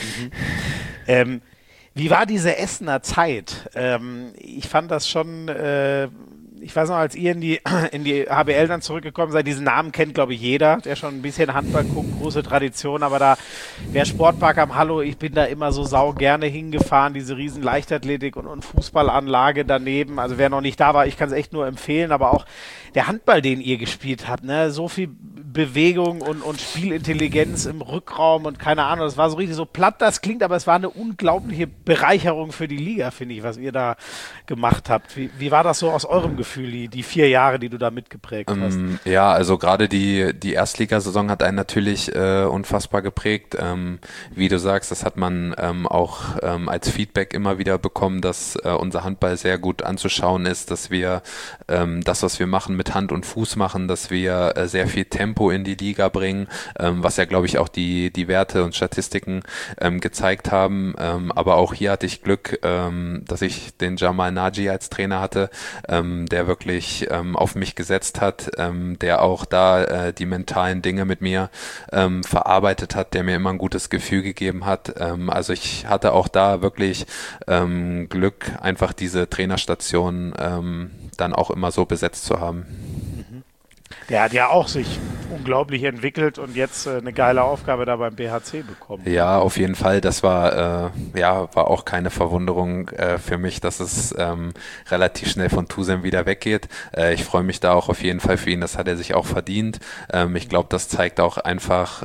Mhm. Wie war diese Essener Zeit? Ich fand das schon, ich weiß noch, als ihr in die HBL dann zurückgekommen seid, diesen Namen kennt, glaube ich, jeder, der schon ein bisschen Handball guckt, große Tradition, aber da, wer Sportpark am Hallo, ich bin da immer so sau gerne hingefahren, diese riesen Leichtathletik und Fußballanlage daneben, also wer noch nicht da war, ich kann es echt nur empfehlen, aber auch der Handball, den ihr gespielt habt, ne, so viel Bewegung und Spielintelligenz im Rückraum und keine Ahnung, das war so richtig so platt, das klingt, aber es war eine unglaubliche Bereicherung für die Liga, finde ich, was ihr da gemacht habt. Wie war das so aus eurem Gefühl, die 4 Jahre, die du da mitgeprägt hast?
Ja, also gerade die Erstligasaison hat einen natürlich unfassbar geprägt. Wie du sagst, das hat man auch als Feedback immer wieder bekommen, dass unser Handball sehr gut anzuschauen ist, dass wir das, was wir machen, mit Hand und Fuß machen, dass wir sehr viel Tempo in die Liga bringen, was ja, glaube ich, auch die Werte und Statistiken gezeigt haben. Aber auch hier hatte ich Glück, dass ich den Jamal Naji als Trainer hatte, der wirklich auf mich gesetzt hat, der auch da die mentalen Dinge mit mir verarbeitet hat, der mir immer ein gutes Gefühl gegeben hat. Also ich hatte auch da wirklich Glück, einfach diese Trainerstation dann auch immer so besetzt zu haben.
Der hat ja auch sich unglaublich entwickelt und jetzt eine geile Aufgabe da beim BHC bekommen.
Ja, auf jeden Fall. Das war war auch keine Verwunderung für mich, dass es relativ schnell von Tusem wieder weggeht. Ich freue mich da auch auf jeden Fall für ihn. Das hat er sich auch verdient. Ich glaube, das zeigt auch einfach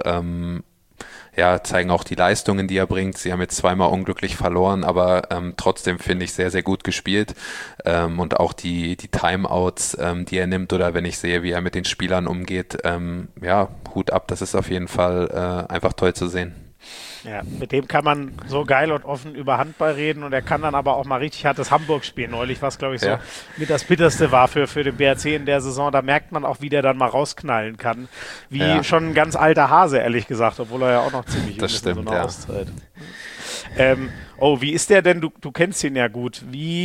zeigen auch die Leistungen, die er bringt. Sie haben jetzt 2-mal unglücklich verloren, aber trotzdem finde ich sehr, sehr gut gespielt. Und auch die Timeouts, die er nimmt, oder wenn ich sehe, wie er mit den Spielern umgeht, Hut ab, das ist auf jeden Fall einfach toll zu sehen.
Ja, mit dem kann man so geil und offen über Handball reden und er kann dann aber auch mal richtig hartes Hamburg-Spiel neulich, was glaube ich so mit das Bitterste war für den BRC in der Saison. Da merkt man auch, wie der dann mal rausknallen kann. Wie schon ein ganz alter Hase, ehrlich gesagt, obwohl er ja auch noch ziemlich jung ist in so einer Auszeit. Wie ist der denn? Du kennst ihn ja gut.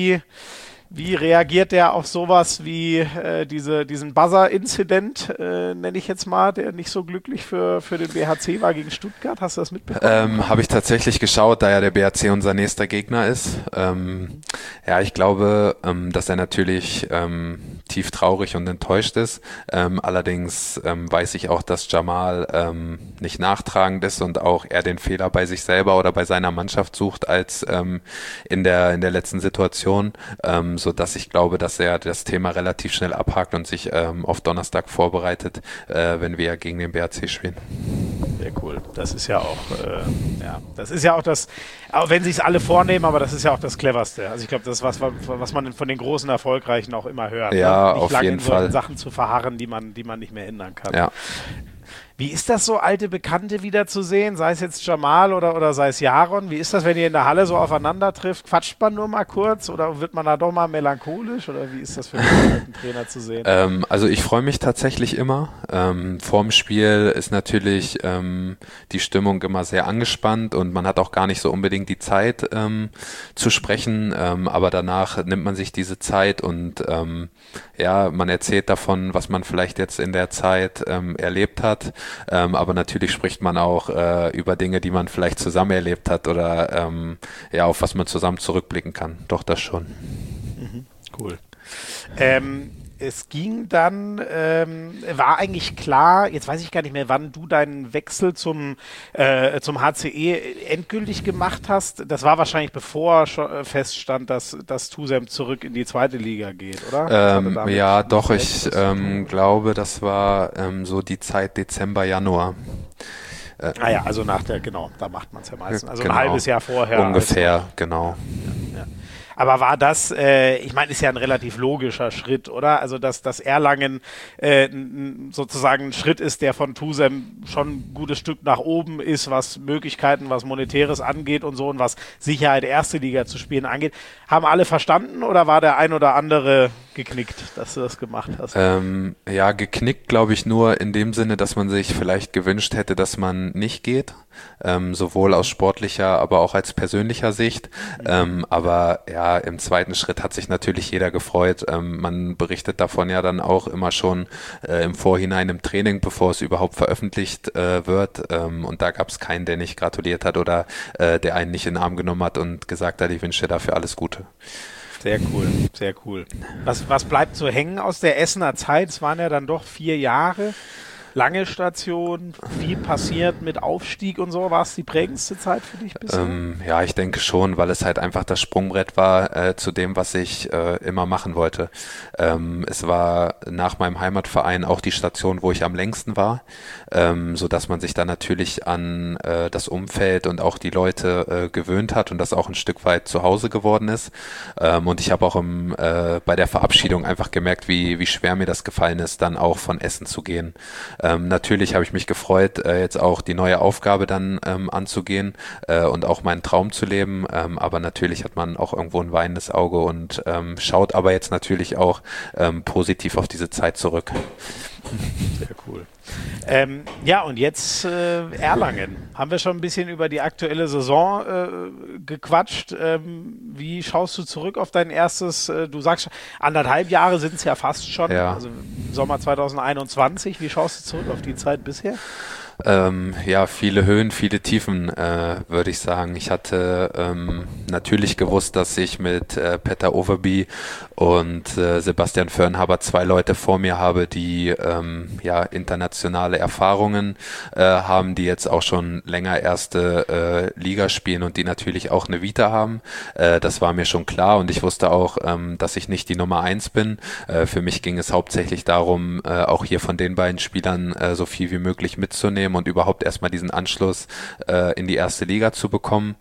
Wie reagiert der auf sowas wie diesen Buzzer-Incident, nenne ich jetzt mal, der nicht so glücklich für den BHC war gegen Stuttgart? Hast du das mitbekommen?
Habe ich tatsächlich geschaut, da ja der BHC unser nächster Gegner ist. Ich glaube, dass er natürlich tief traurig und enttäuscht ist. Allerdings weiß ich auch, dass Jamal nicht nachtragend ist und auch er den Fehler bei sich selber oder bei seiner Mannschaft sucht als in der letzten Situation, so dass ich glaube, dass er das Thema relativ schnell abhakt und sich auf Donnerstag vorbereitet, wenn wir gegen den BHC spielen.
Sehr cool. Das ist ja auch, das ist ja auch das, auch wenn sich es alle vornehmen, aber das ist ja auch das Cleverste. Also ich glaube, das ist was man von den großen Erfolgreichen auch immer hört.
Ja,
nicht
auf
lange
jeden
in solchen
Fall.
Sachen zu verharren, die man nicht mehr ändern kann.
Ja.
Wie ist das so, alte Bekannte wiederzusehen? Sei es jetzt Jamal oder sei es Jaron? Wie ist das, wenn ihr in der Halle so aufeinander trifft? Quatscht man nur mal kurz oder wird man da doch mal melancholisch? Oder wie ist das für einen alten Trainer zu sehen?
Also ich freue mich tatsächlich immer. Vorm Spiel ist natürlich die Stimmung immer sehr angespannt und man hat auch gar nicht so unbedingt die Zeit zu sprechen. Aber danach nimmt man sich diese Zeit und man erzählt davon, was man vielleicht jetzt in der Zeit erlebt hat. Aber natürlich spricht man auch über Dinge, die man vielleicht zusammen erlebt hat oder auf was man zusammen zurückblicken kann. Doch, das schon.
Cool. Es ging dann, war eigentlich klar, jetzt weiß ich gar nicht mehr, wann du deinen Wechsel zum HCE endgültig gemacht hast. Das war wahrscheinlich bevor schon feststand, dass Tusem zurück in die zweite Liga geht, oder?
Doch, ich glaube, das war so die Zeit Dezember, Januar.
Also nach da macht man es ja meistens. Also
genau.
Ein halbes Jahr vorher.
Ungefähr, genau.
Ja. Aber war das, ich meine, ist ja ein relativ logischer Schritt, oder? Also, dass Erlangen sozusagen ein Schritt ist, der von Tusem schon ein gutes Stück nach oben ist, was Möglichkeiten, was Monetäres angeht und so und was Sicherheit erste Liga zu spielen angeht. Haben alle verstanden oder war der ein oder andere geknickt, dass du das gemacht hast?
Geknickt glaube ich nur in dem Sinne, dass man sich vielleicht gewünscht hätte, dass man nicht geht. Sowohl aus sportlicher, aber auch als persönlicher Sicht. Aber im zweiten Schritt hat sich natürlich jeder gefreut. Man berichtet davon ja dann auch immer schon im Vorhinein im Training, bevor es überhaupt veröffentlicht wird. Und da gab es keinen, der nicht gratuliert hat oder der einen nicht in den Arm genommen hat und gesagt hat, ich wünsche dir dafür alles Gute.
Sehr cool, sehr cool. Was bleibt so hängen aus der Essener Zeit? Es waren ja dann doch 4 Jahre. lange Station, viel passiert mit Aufstieg und so. War es die prägendste Zeit für dich bisher?
Ja, ich denke schon, weil es halt einfach das Sprungbrett war zu dem, was ich immer machen wollte. Es war nach meinem Heimatverein auch die Station, wo ich am längsten war, so dass man sich dann natürlich an das Umfeld und auch die Leute gewöhnt hat und das auch ein Stück weit zu Hause geworden ist. Und ich habe auch bei der Verabschiedung einfach gemerkt, wie schwer mir das gefallen ist, dann auch von Essen zu gehen. Natürlich habe ich mich gefreut, jetzt auch die neue Aufgabe dann anzugehen und auch meinen Traum zu leben, aber natürlich hat man auch irgendwo ein weinendes Auge und schaut aber jetzt natürlich auch positiv auf diese Zeit zurück.
Sehr cool. Ja, und jetzt Erlangen. Haben wir schon ein bisschen über die aktuelle Saison gequatscht. Wie schaust du zurück auf dein erstes, du sagst, 1,5 Jahre sind es ja fast schon, also Sommer 2021. Wie schaust du zurück auf die Zeit bisher?
Ja, viele Höhen, viele Tiefen, würde ich sagen. Ich hatte natürlich gewusst, dass ich mit Petter Overby und Sebastian Förnhaber 2 Leute vor mir habe, die internationale Erfahrungen haben, die jetzt auch schon länger erste Liga spielen und die natürlich auch eine Vita haben. Das war mir schon klar und ich wusste auch, dass ich nicht die Nummer 1 bin. Für mich ging es hauptsächlich darum, auch hier von den beiden Spielern so viel wie möglich mitzunehmen und überhaupt erstmal diesen Anschluss in die erste Liga zu bekommen.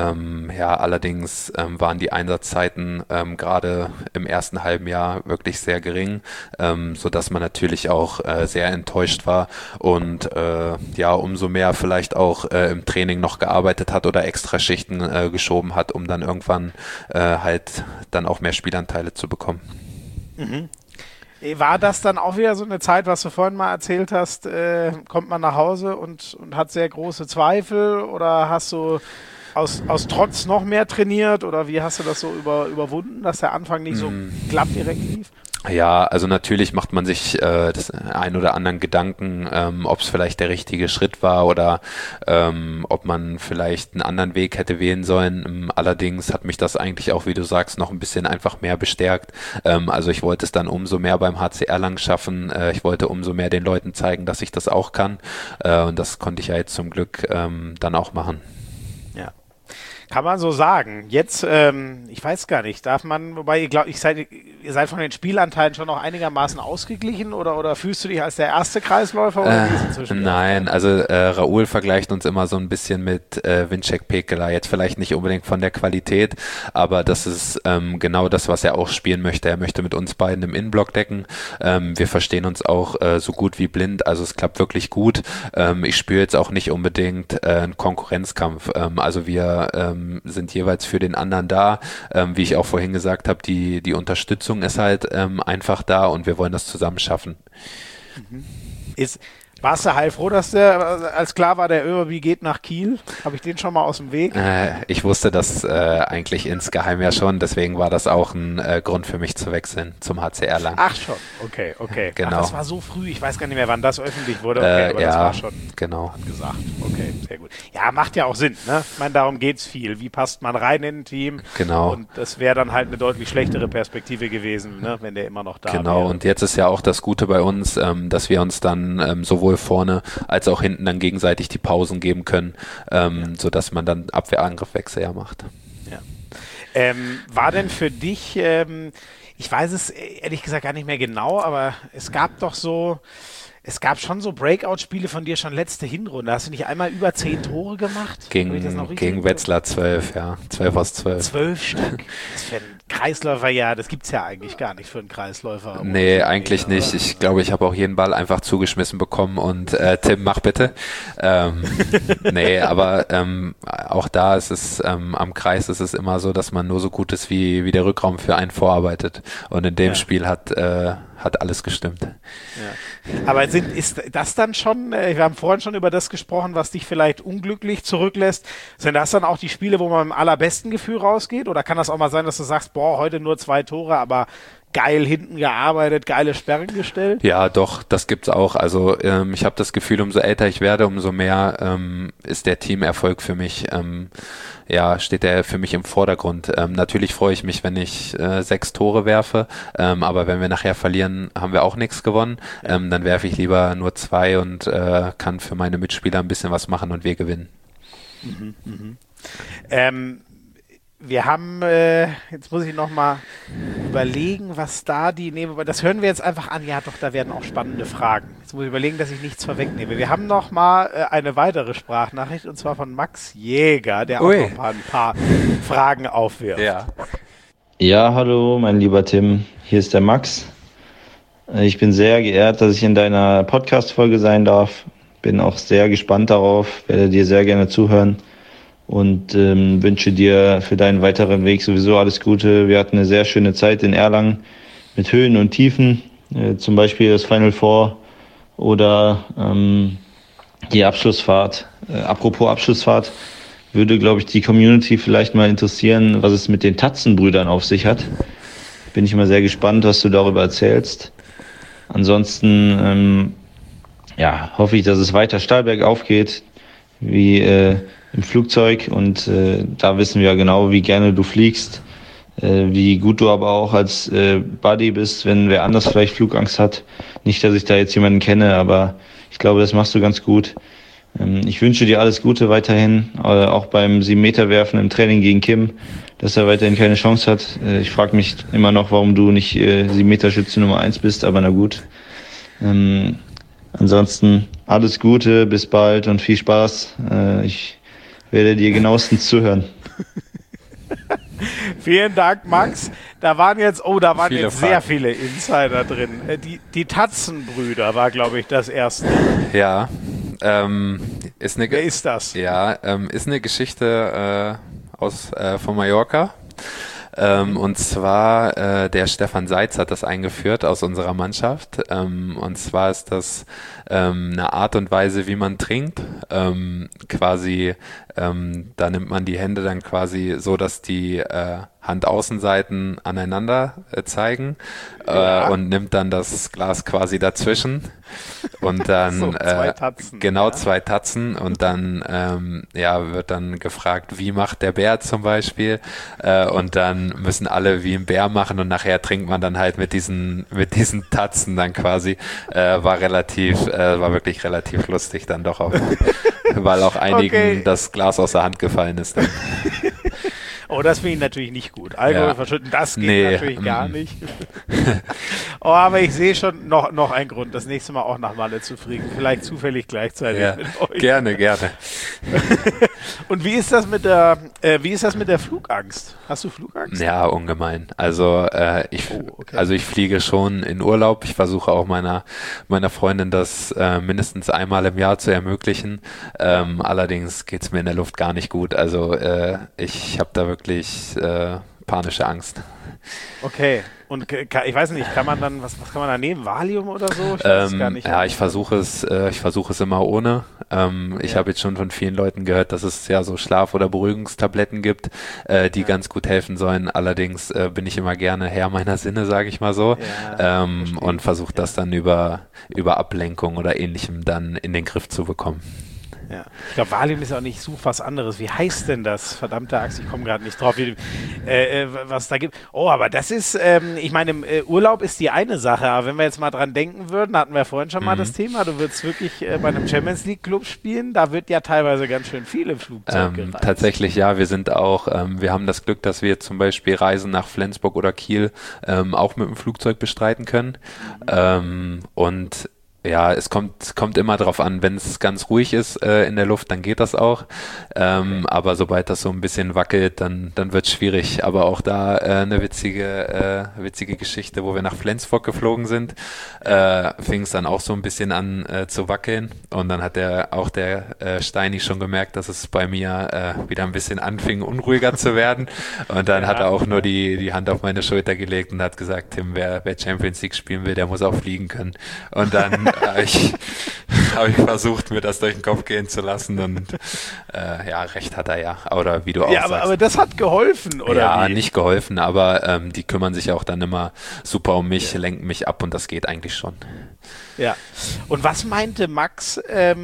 Allerdings waren die Einsatzzeiten gerade im ersten halben Jahr wirklich sehr gering, sodass man natürlich auch sehr enttäuscht war und umso mehr vielleicht auch im Training noch gearbeitet hat oder Extraschichten geschoben hat, um dann irgendwann halt dann auch mehr Spielanteile zu bekommen.
Mhm. War das dann auch wieder so eine Zeit, was du vorhin mal erzählt hast, kommt man nach Hause und hat sehr große Zweifel oder hast du aus Trotz noch mehr trainiert oder wie hast du das so überwunden, dass der Anfang nicht so glatt direkt lief?
Ja, also natürlich macht man sich das ein oder anderen Gedanken, ob es vielleicht der richtige Schritt war oder ob man vielleicht einen anderen Weg hätte wählen sollen. Allerdings hat mich das eigentlich auch, wie du sagst, noch ein bisschen einfach mehr bestärkt. Also ich wollte es dann umso mehr beim HC Erlangen schaffen. Ich wollte umso mehr den Leuten zeigen, dass ich das auch kann. Und das konnte ich ja jetzt zum Glück dann auch machen.
Ja. Kann man so sagen. Jetzt, ich weiß gar nicht, darf man, wobei ihr seid von den Spielanteilen schon noch einigermaßen ausgeglichen oder fühlst du dich als der erste Kreisläufer? Oder
nein, also Raoul vergleicht uns immer so ein bisschen mit Vincek Pekela. Jetzt vielleicht nicht unbedingt von der Qualität, aber das ist genau das, was er auch spielen möchte. Er möchte mit uns beiden im Innenblock decken. Wir verstehen uns auch so gut wie blind, also es klappt wirklich gut. Ich spüre jetzt auch nicht unbedingt einen Konkurrenzkampf. Also wir sind jeweils für den anderen da. Wie ich auch vorhin gesagt habe, die Unterstützung ist halt einfach da und wir wollen das zusammen schaffen.
Warst du heilfroh, dass als klar war, der Overby geht nach Kiel? Habe ich den schon mal aus dem Weg?
Ich wusste das eigentlich insgeheim ja schon, deswegen war das auch ein Grund für mich zu wechseln zum HC Erlangen.
Ach schon, okay.
Genau.
Ach, das war so früh, ich weiß gar nicht mehr, wann das öffentlich wurde. Okay, aber das war schon gesagt. Okay, sehr gut. Ja, macht ja auch Sinn, ne? Ich meine, darum geht's viel. Wie passt man rein in ein Team?
Genau.
Und das wäre dann halt eine deutlich schlechtere Perspektive gewesen, ne? Wenn der immer noch da wäre.
Genau, und jetzt ist ja auch das Gute bei uns, dass wir uns dann sowohl vorne als auch hinten dann gegenseitig die Pausen geben können, sodass man dann Abwehr-Angriff-Wechsel ja macht.
Ja. War denn für dich, ich weiß es ehrlich gesagt gar nicht mehr genau, aber es gab schon so Breakout-Spiele von dir schon letzte Hinrunde. Hast du nicht einmal über 10 Tore gemacht?
Gegen Wetzlar 12, ja. 12 aus 12.
12 Stück. Das für einen Kreisläufer, ja, das gibt's ja eigentlich gar nicht für einen Kreisläufer.
Nee, eigentlich nicht. Ich glaube, ich habe auch jeden Ball einfach zugeschmissen bekommen und Tim, mach bitte. Nee, aber auch da ist es, am Kreis ist es immer so, dass man nur so gut ist, wie der Rückraum für einen vorarbeitet. Und in dem Spiel hat alles gestimmt.
Ja. Aber ist das dann schon, wir haben vorhin schon über das gesprochen, was dich vielleicht unglücklich zurücklässt. Sind das dann auch die Spiele, wo man mit dem allerbesten Gefühl rausgeht? Oder kann das auch mal sein, dass du sagst, boah, heute nur 2 Tore, aber geil hinten gearbeitet, geile Sperren gestellt?
Ja, doch, das gibt's auch. Also ich habe das Gefühl, umso älter ich werde, umso mehr ist der Teamerfolg für mich, steht der für mich im Vordergrund. Natürlich freue ich mich, wenn ich 6 Tore werfe, aber wenn wir nachher verlieren, haben wir auch nichts gewonnen. Dann werfe ich lieber nur 2 und kann für meine Mitspieler ein bisschen was machen und wir gewinnen.
Wir haben, jetzt muss ich nochmal überlegen, was da das hören wir jetzt einfach an. Ja, doch, da werden auch spannende Fragen. Jetzt muss ich überlegen, dass ich nichts vorwegnehme. Wir haben nochmal eine weitere Sprachnachricht, und zwar von Max Jäger, der auch noch ein paar Fragen aufwirft.
Ja, hallo, mein lieber Tim. Hier ist der Max. Ich bin sehr geehrt, dass ich in deiner Podcast-Folge sein darf. Bin auch sehr gespannt darauf, werde dir sehr gerne zuhören. Und wünsche dir für deinen weiteren Weg sowieso alles Gute. Wir hatten eine sehr schöne Zeit in Erlangen mit Höhen und Tiefen, zum Beispiel das Final Four oder die Abschlussfahrt. Apropos Abschlussfahrt, würde, glaube ich, die Community vielleicht mal interessieren, was es mit den Tatzenbrüdern auf sich hat. Bin ich immer sehr gespannt, was du darüber erzählst. Ansonsten hoffe ich, dass es weiter steil bergauf geht, wie im Flugzeug, und da wissen wir ja genau, wie gerne du fliegst, wie gut du aber auch als Buddy bist, wenn wer anders vielleicht Flugangst hat. Nicht, dass ich da jetzt jemanden kenne, aber ich glaube, das machst du ganz gut. Ich wünsche dir alles Gute weiterhin, auch beim 7-Meter-Werfen im Training gegen Kim, dass er weiterhin keine Chance hat. Ich frage mich immer noch, warum du nicht 7-Meter-Schütze Nummer 1 bist, aber na gut. Ansonsten alles Gute, bis bald und viel Spaß. Ich werde dir genauestens zuhören.
Vielen Dank, Max. Da waren jetzt sehr viele Insider drin. Die Tatzenbrüder war, glaube ich, das erste.
Ja.
Wer ist das?
Ja, ist eine Geschichte von Mallorca. Und zwar der Stefan Seitz hat das eingeführt aus unserer Mannschaft. Und zwar ist das eine Art und Weise, wie man trinkt. Da nimmt man die Hände dann quasi so, dass die Handaußenseiten aneinander zeigen und nimmt dann das Glas quasi dazwischen und dann
so, 2 Tatzen,
zwei Tatzen, und dann wird dann gefragt, wie macht der Bär zum Beispiel, und dann müssen alle wie ein Bär machen und nachher trinkt man dann halt mit diesen Tatzen dann quasi. War wirklich relativ lustig dann doch auch, weil auch einigen das Glas aus der Hand gefallen ist dann.
Oh, das finde ich natürlich nicht gut. Alkohol verschütten, das geht natürlich gar nicht. Oh, aber ich sehe schon noch einen Grund, das nächste Mal auch nach Malle zu fliegen. Vielleicht zufällig gleichzeitig mit euch.
Gerne.
Und wie ist das mit der Flugangst? Hast du Flugangst?
Ja, ungemein. Also ich fliege schon in Urlaub. Ich versuche auch meiner Freundin das mindestens einmal im Jahr zu ermöglichen. Allerdings geht's mir in der Luft gar nicht gut. Also ich habe da wirklich panische Angst.
Okay. Und ich weiß nicht, kann man dann, was kann man da nehmen? Valium oder so? Ich weiß es gar nicht.
Ja, ich versuche es immer ohne. Ich habe jetzt schon von vielen Leuten gehört, dass es ja so Schlaf- oder Beruhigungstabletten gibt, die ganz gut helfen sollen. Allerdings bin ich immer gerne Herr meiner Sinne, sage ich mal so, und versuche das dann über Ablenkung oder Ähnlichem dann in den Griff zu bekommen.
Ja. Ich glaube, Valium ist auch nicht so was anderes. Wie heißt denn das? Verdammte Axt, ich komme gerade nicht drauf, was da gibt. Oh, aber das ist, ich meine, Urlaub ist die eine Sache, aber wenn wir jetzt mal dran denken würden, hatten wir vorhin schon mal das Thema, du würdest wirklich bei einem Champions League Club spielen, da wird ja teilweise ganz schön viel im Flugzeug gereist.
Tatsächlich, ja, wir sind auch, wir haben das Glück, dass wir zum Beispiel Reisen nach Flensburg oder Kiel auch mit dem Flugzeug bestreiten können. Und ja, es kommt immer drauf an, wenn es ganz ruhig ist in der Luft, dann geht das auch. Aber sobald das so ein bisschen wackelt, dann wird es schwierig. Aber auch da eine witzige Geschichte, wo wir nach Flensburg geflogen sind, fing es dann auch so ein bisschen an zu wackeln. Und dann hat der Steini schon gemerkt, dass es bei mir wieder ein bisschen anfing, unruhiger zu werden. Und dann hat er auch nur die Hand auf meine Schulter gelegt und hat gesagt, Tim, wer Champions League spielen will, der muss auch fliegen können. Und dann habe ich versucht, mir das durch den Kopf gehen zu lassen und recht hat er ja. Oder wie du auch sagst.
Aber das hat geholfen, oder?
Ja, nicht geholfen, aber die kümmern sich auch dann immer super um mich, lenken mich ab und das geht eigentlich schon.
Ja. Und was meinte Max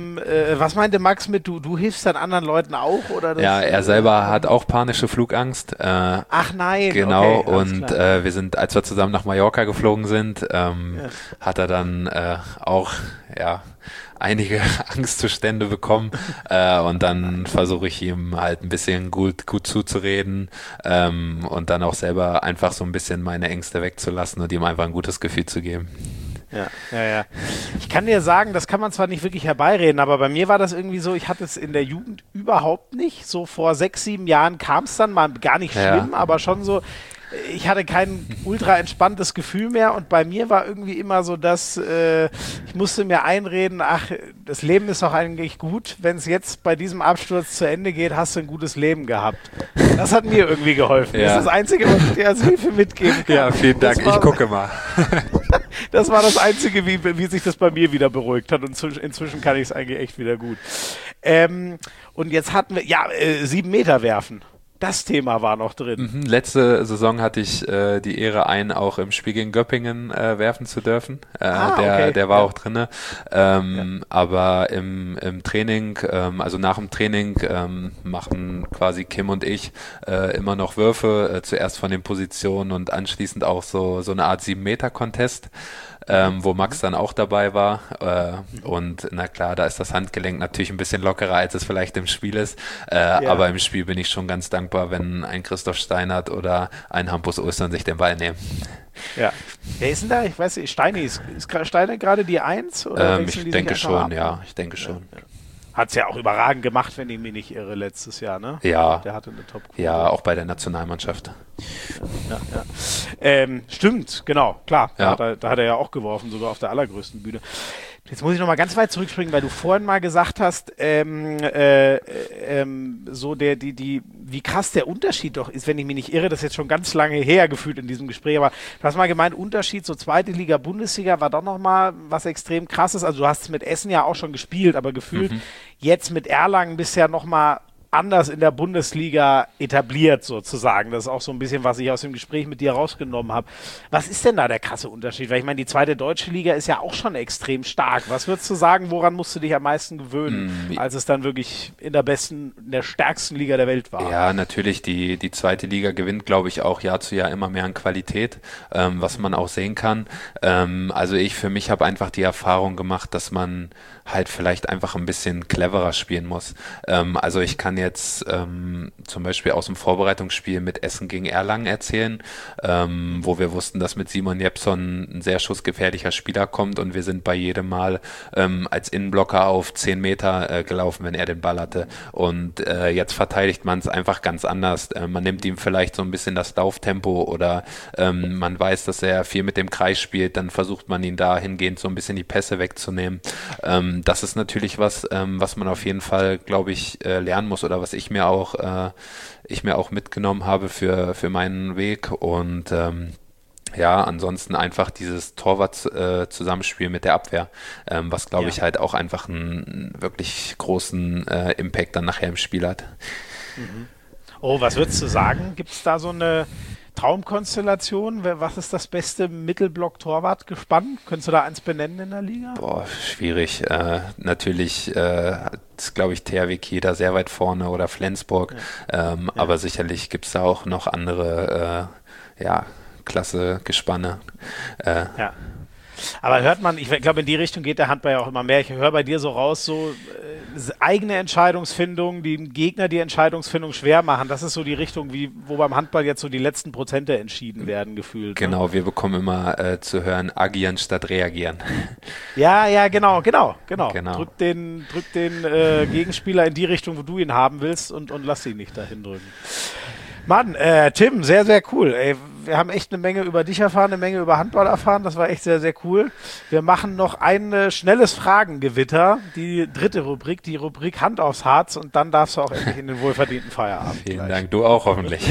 mit, du hilfst dann anderen Leuten auch? Oder das,
ja, er selber hat auch panische Flugangst.
Ach nein.
Genau,
okay,
und wir sind, als wir zusammen nach Mallorca geflogen sind, hat er dann auch, einige Angstzustände bekommen und dann versuche ich ihm halt ein bisschen gut zuzureden und dann auch selber einfach so ein bisschen meine Ängste wegzulassen und ihm einfach ein gutes Gefühl zu geben.
Ja. Ich kann dir sagen, das kann man zwar nicht wirklich herbeireden, aber bei mir war das irgendwie so, ich hatte es in der Jugend überhaupt nicht. So vor 6, 7 Jahren kam es dann mal gar nicht schlimm, aber schon so, ich hatte kein ultra entspanntes Gefühl mehr und bei mir war irgendwie immer so, dass ich musste mir einreden, das Leben ist doch eigentlich gut, wenn es jetzt bei diesem Absturz zu Ende geht, hast du ein gutes Leben gehabt. Das hat mir irgendwie geholfen.
Ja.
Das ist das Einzige, was ich dir als Hilfe mitgeben kann.
Ja, vielen Dank. Ich gucke mal.
Das war das Einzige, wie sich das bei mir wieder beruhigt hat und inzwischen kann ich es eigentlich echt wieder gut. Und jetzt hatten wir, 7 Meter werfen. Das Thema war noch drin.
Letzte Saison hatte ich die Ehre, einen auch im Spiel gegen Göppingen werfen zu dürfen. Der war auch drinne. Aber im Training, also nach dem Training, machen quasi Kim und ich immer noch Würfe, zuerst von den Positionen und anschließend auch so eine Art 7-Meter-Contest. Wo Max dann auch dabei war und na klar, da ist das Handgelenk natürlich ein bisschen lockerer, als es vielleicht im Spiel ist, aber im Spiel bin ich schon ganz dankbar, wenn ein Christoph Steinert oder ein Hampus Ostern sich den Ball nehmen.
Ja. Wer ist denn da? Ich weiß nicht, ist Steiner gerade die 1? Oder
ich denke schon, ich denke schon.
Ja. Hat es ja auch überragend gemacht, wenn ich mich nicht irre, letztes Jahr, ne?
Ja.
Der hatte eine Top-Quote.
Ja, auch bei der Nationalmannschaft.
Ja. Stimmt, genau, klar.
Ja.
Da hat er ja auch geworfen, sogar auf der allergrößten Bühne. Jetzt muss ich noch mal ganz weit zurückspringen, weil du vorhin mal gesagt hast, wie krass der Unterschied doch ist, wenn ich mich nicht irre, das ist jetzt schon ganz lange her gefühlt in diesem Gespräch, aber du hast mal gemeint, Unterschied so 2. Liga, Bundesliga war doch noch mal was extrem krasses. Also du hast mit Essen ja auch schon gespielt, aber gefühlt jetzt mit Erlangen bisher noch mal anders in der Bundesliga etabliert sozusagen. Das ist auch so ein bisschen, was ich aus dem Gespräch mit dir rausgenommen habe. Was ist denn da der krasse Unterschied? Weil ich meine, die 2. deutsche Liga ist ja auch schon extrem stark. Was würdest du sagen, woran musst du dich am meisten gewöhnen, als es dann wirklich in der stärksten Liga der Welt war?
Ja, natürlich, die 2. Liga gewinnt, glaube ich, auch Jahr zu Jahr immer mehr an Qualität, was man auch sehen kann. Also ich für mich habe einfach die Erfahrung gemacht, dass man halt vielleicht einfach ein bisschen cleverer spielen muss. Also ich kann jetzt zum Beispiel aus dem Vorbereitungsspiel mit Essen gegen Erlangen erzählen, wo wir wussten, dass mit Simon Jeppson ein sehr schussgefährlicher Spieler kommt und wir sind bei jedem Mal als Innenblocker auf 10 Meter gelaufen, wenn er den Ball hatte. Und jetzt verteidigt man es einfach ganz anders. Man nimmt ihm vielleicht so ein bisschen das Lauftempo oder man weiß, dass er viel mit dem Kreis spielt, dann versucht man ihn dahingehend so ein bisschen die Pässe wegzunehmen. Das ist natürlich was man auf jeden Fall, glaube ich, lernen muss oder was ich mir auch mitgenommen habe für meinen Weg und ansonsten einfach dieses Torwart-Zusammenspiel mit der Abwehr, was glaube ich halt auch einfach einen wirklich großen Impact dann nachher im Spiel hat.
Oh, was würdest du sagen? Gibt es da so eine Traumkonstellation? Was ist das beste Mittelblock-Torwart-Gespann? Könntest du da eins benennen in der Liga?
Boah, schwierig. Natürlich ist, glaube ich, THW Kiel da sehr weit vorne oder Flensburg. Aber sicherlich gibt es da auch noch andere klasse Gespanne.
Aber hört man, ich glaube, in die Richtung geht der Handball ja auch immer mehr. Ich höre bei dir so raus, so eigene Entscheidungsfindung, die dem Gegner die Entscheidungsfindung schwer machen. Das ist so die Richtung, wo beim Handball jetzt so die letzten Prozente entschieden werden, gefühlt.
Genau, wir bekommen immer zu hören, agieren statt reagieren.
Ja, genau. Drück den Gegenspieler in die Richtung, wo du ihn haben willst und lass ihn nicht dahin drücken. Mann, Tim, sehr, sehr cool. Ey, wir haben echt eine Menge über dich erfahren, eine Menge über Handball erfahren. Das war echt sehr, sehr cool. Wir machen noch ein schnelles Fragengewitter, die 3. Rubrik, die Rubrik Hand aufs Harz und dann darfst du auch endlich in den wohlverdienten Feierabend.
Vielen Dank, du auch hoffentlich.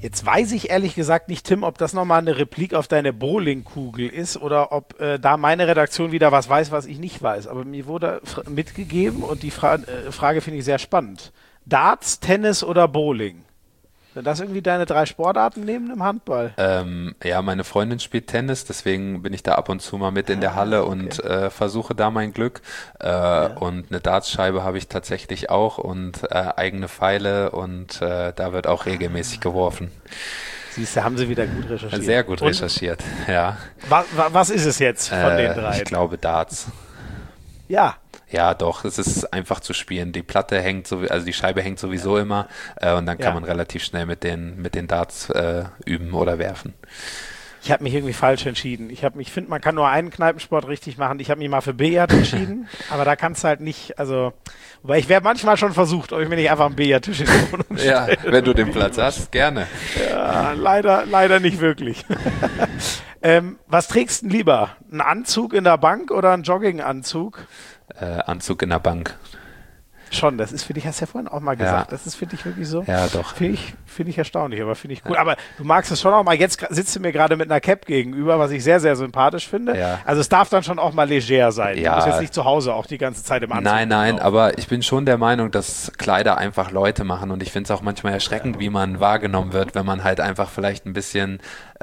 Jetzt weiß ich ehrlich gesagt nicht, Tim, ob das nochmal eine Replik auf deine Bowlingkugel ist oder ob da meine Redaktion wieder was weiß, was ich nicht weiß. Aber mir wurde mitgegeben und die Frage finde ich sehr spannend. Darts, Tennis oder Bowling? Sind das irgendwie deine 3 Sportarten neben dem Handball?
Ja, meine Freundin spielt Tennis, deswegen bin ich da ab und zu mal mit in der Halle und versuche da mein Glück. Und eine Dartscheibe habe ich tatsächlich auch und eigene Pfeile und da wird auch regelmäßig geworfen.
Siehst du, haben sie wieder gut recherchiert.
Sehr gut recherchiert, ja.
Was ist es jetzt von den 3?
Ich glaube Darts.
Ja.
Ja, doch, es ist einfach zu spielen. Die Platte hängt also die Scheibe hängt sowieso immer und dann kann man relativ schnell mit den Darts üben oder werfen.
Ich habe mich irgendwie falsch entschieden. Ich finde, man kann nur einen Kneipensport richtig machen. Ich habe mich mal für Billard entschieden, aber da kannst du halt nicht, wobei ich wäre manchmal schon versucht, ob ich mir nicht einfach einen Billardtisch in die Wohnung stelle.
Ja, wenn du den Platz hast, gerne.
Ja, leider nicht wirklich. Was trägst du denn lieber? Ein Anzug in der Bank oder ein Jogginganzug?
Anzug in der Bank.
Schon, das ist für dich, hast du ja vorhin auch mal gesagt, das ist für dich wirklich so.
Ja, doch.
Finde ich erstaunlich, aber finde ich cool. Aber du magst es schon auch mal, jetzt sitzt du mir gerade mit einer Cap gegenüber, was ich sehr, sehr sympathisch finde. Ja. Also es darf dann schon auch mal leger sein. Ja. Du musst jetzt nicht zu Hause auch die ganze Zeit im Anzug.
Nein, aber ich bin schon der Meinung, dass Kleider einfach Leute machen und ich finde es auch manchmal erschreckend, wie man wahrgenommen wird, wenn man halt einfach vielleicht ein bisschen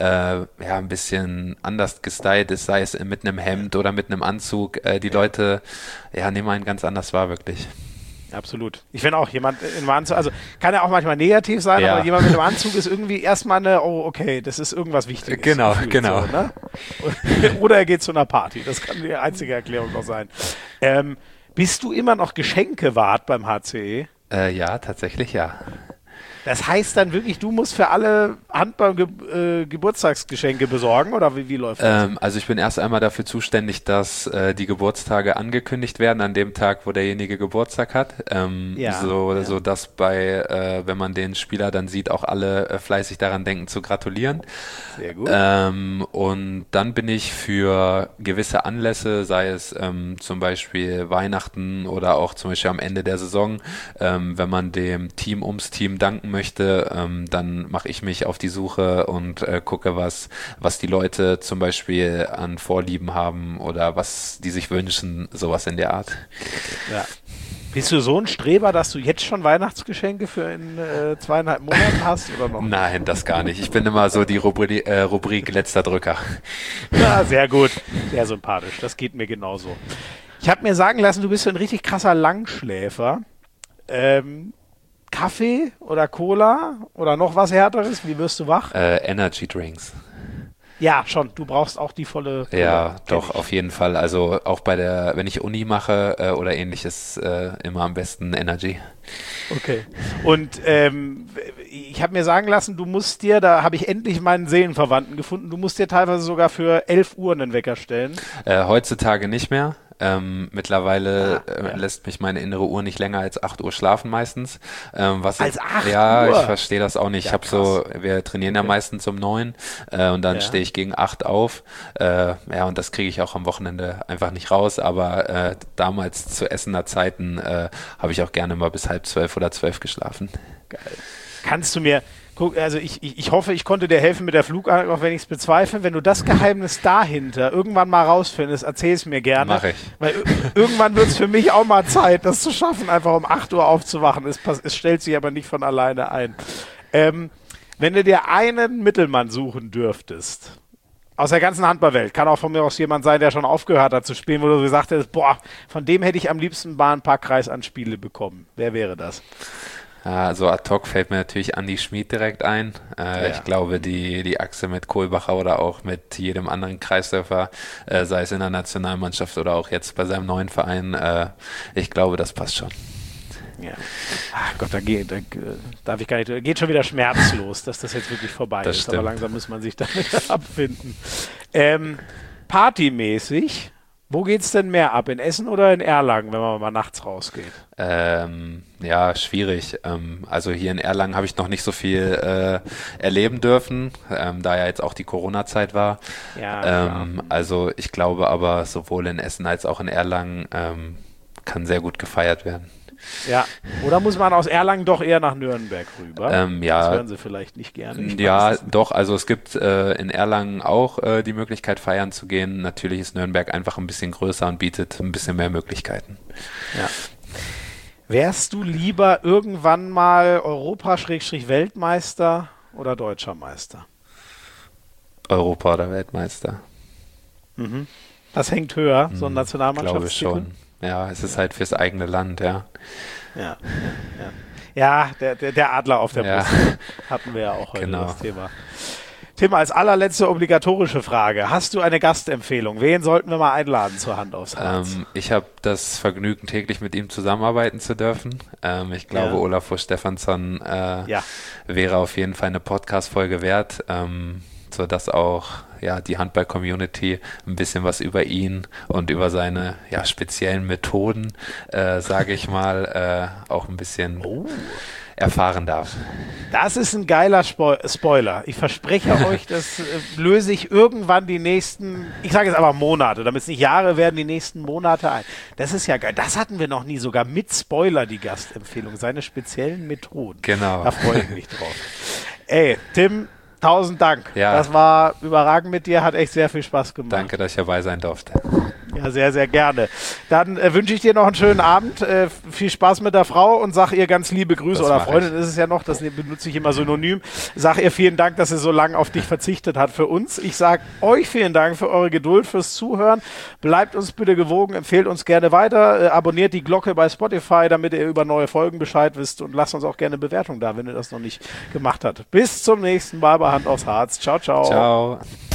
anders gestylt ist, sei es mit einem Hemd oder mit einem Anzug. Die Leute, nehmen einen ganz anders wahr, wirklich.
Absolut. Ich finde auch, jemand in einem Anzug, also kann ja auch manchmal negativ sein, aber jemand mit einem Anzug ist irgendwie erstmal das ist irgendwas Wichtiges.
Genau.
So, ne? Oder er geht zu einer Party, das kann die einzige Erklärung noch sein. Bist du immer noch Geschenkewart beim HCE?
Ja, tatsächlich ja.
Das heißt dann wirklich, du musst für alle Geburtstagsgeschenke besorgen oder wie läuft das?
Also ich bin erst einmal dafür zuständig, dass die Geburtstage angekündigt werden an dem Tag, wo derjenige Geburtstag hat. So dass wenn man den Spieler dann sieht, auch alle fleißig daran denken zu gratulieren.
Sehr gut.
Und dann bin ich für gewisse Anlässe, sei es zum Beispiel Weihnachten oder auch zum Beispiel am Ende der Saison, wenn man dem Team ums Team danken möchte, dann mache ich mich auf die Suche und gucke, was die Leute zum Beispiel an Vorlieben haben oder was die sich wünschen, sowas in der Art.
Ja. Bist du so ein Streber, dass du jetzt schon Weihnachtsgeschenke für in 2,5 Monaten hast oder noch?
Nein, das gar nicht. Ich bin immer so die Rubrik letzter Drücker.
Ja, sehr gut. Sehr sympathisch. Das geht mir genauso. Ich habe mir sagen lassen, du bist so ein richtig krasser Langschläfer. Kaffee oder Cola oder noch was Härteres? Wie wirst du wach?
Energy Drinks.
Ja, schon. Du brauchst auch die volle Cola.
Ja, doch, auf jeden Fall. Also auch wenn ich Uni mache oder ähnliches, immer am besten Energy.
Okay. Und ich habe mir sagen lassen, da habe ich endlich meinen Seelenverwandten gefunden, du musst dir teilweise sogar für 11 Uhr einen Wecker stellen.
Heutzutage nicht mehr. Mittlerweile lässt mich meine innere Uhr nicht länger als 8 Uhr schlafen meistens.
Als 8 Uhr?
Ja, ich verstehe das auch nicht.
Ja,
wir trainieren ja meistens um 9 und dann stehe ich gegen 8 auf. Und das kriege ich auch am Wochenende einfach nicht raus. Aber damals zu Essener Zeiten habe ich auch gerne mal bis 11:30 oder 12 geschlafen.
Geil. Kannst du mir... Also ich hoffe, ich konnte dir helfen mit der Flugangst, auch wenn ich es bezweifle. Wenn du das Geheimnis dahinter irgendwann mal rausfindest, erzähl es mir gerne.
Mach ich.
Weil irgendwann wird es für mich auch mal Zeit, das zu schaffen, einfach um 8 Uhr aufzuwachen. Es stellt sich aber nicht von alleine ein. Wenn du dir einen Mittelmann suchen dürftest, aus der ganzen Handballwelt, kann auch von mir aus jemand sein, der schon aufgehört hat zu spielen, wo du gesagt hättest, von dem hätte ich am liebsten mal ein paar Kreisanspiele bekommen. Wer wäre das?
Also ad hoc fällt mir natürlich Andi Schmid direkt ein. Ich glaube, die Achse mit Kohlbacher oder auch mit jedem anderen Kreisläufer, sei es in der Nationalmannschaft oder auch jetzt bei seinem neuen Verein, ich glaube, das passt schon.
Ja. Ach Gott, da darf ich gar nicht. Geht schon wieder schmerzlos, dass das jetzt wirklich vorbei ist.
Stimmt.
Aber langsam muss man sich damit abfinden. Partymäßig, wo geht's denn mehr ab? In Essen oder in Erlangen, wenn man mal nachts rausgeht?
Schwierig. Also hier in Erlangen habe ich noch nicht so viel erleben dürfen, da ja jetzt auch die Corona-Zeit war.
Ja,
also ich glaube aber, sowohl in Essen als auch in Erlangen kann sehr gut gefeiert werden.
Ja, oder muss man aus Erlangen doch eher nach Nürnberg rüber?
Ja,
das hören Sie vielleicht nicht gerne.
Ja, doch, also es gibt in Erlangen auch die Möglichkeit, feiern zu gehen. Natürlich ist Nürnberg einfach ein bisschen größer und bietet ein bisschen mehr Möglichkeiten.
Ja. Wärst du lieber irgendwann mal Europa-Weltmeister oder Deutscher Meister?
Europa oder Weltmeister.
Mhm. Was hängt höher, so ein Nationalmannschaftstitel?
Glaube schon. Ja, es ist halt fürs eigene Land, ja.
Ja, der Adler auf der Brust hatten wir ja auch heute das Thema. Tim, als allerletzte obligatorische Frage. Hast du eine Gastempfehlung? Wen sollten wir mal einladen zur Hand aufs Harz?
Ich habe das Vergnügen, täglich mit ihm zusammenarbeiten zu dürfen. Ich glaube, Olafur Stefansson wäre auf jeden Fall eine Podcast-Folge wert, sodass auch die Handball-Community ein bisschen was über ihn und über seine speziellen Methoden, sage ich mal, auch ein bisschen erfahren darf.
Das ist ein geiler Spoiler. Ich verspreche euch, das löse ich irgendwann die nächsten, ich sage jetzt aber Monate, damit es nicht Jahre werden, die nächsten Monate ein. Das ist ja geil. Das hatten wir noch nie, sogar mit Spoiler die Gastempfehlung, seine speziellen Methoden.
Genau.
Da freue ich mich drauf. Ey, Tim, 1000 Dank.
Ja.
Das war überragend mit dir, hat echt sehr viel Spaß gemacht.
Danke, dass ich dabei sein durfte.
Ja, sehr, sehr gerne. Dann wünsche ich dir noch einen schönen Abend, viel Spaß mit der Frau und sag ihr ganz liebe Grüße, oder Freundin ist es ja noch, das benutze ich immer synonym. Sag ihr vielen Dank, dass sie so lange auf dich verzichtet hat für uns. Ich sage euch vielen Dank für eure Geduld, fürs Zuhören. Bleibt uns bitte gewogen, empfehlt uns gerne weiter, abonniert die Glocke bei Spotify, damit ihr über neue Folgen Bescheid wisst und lasst uns auch gerne Bewertung da, wenn ihr das noch nicht gemacht habt. Bis zum nächsten Mal bei Hand aufs Harz. Ciao, ciao.
Ciao.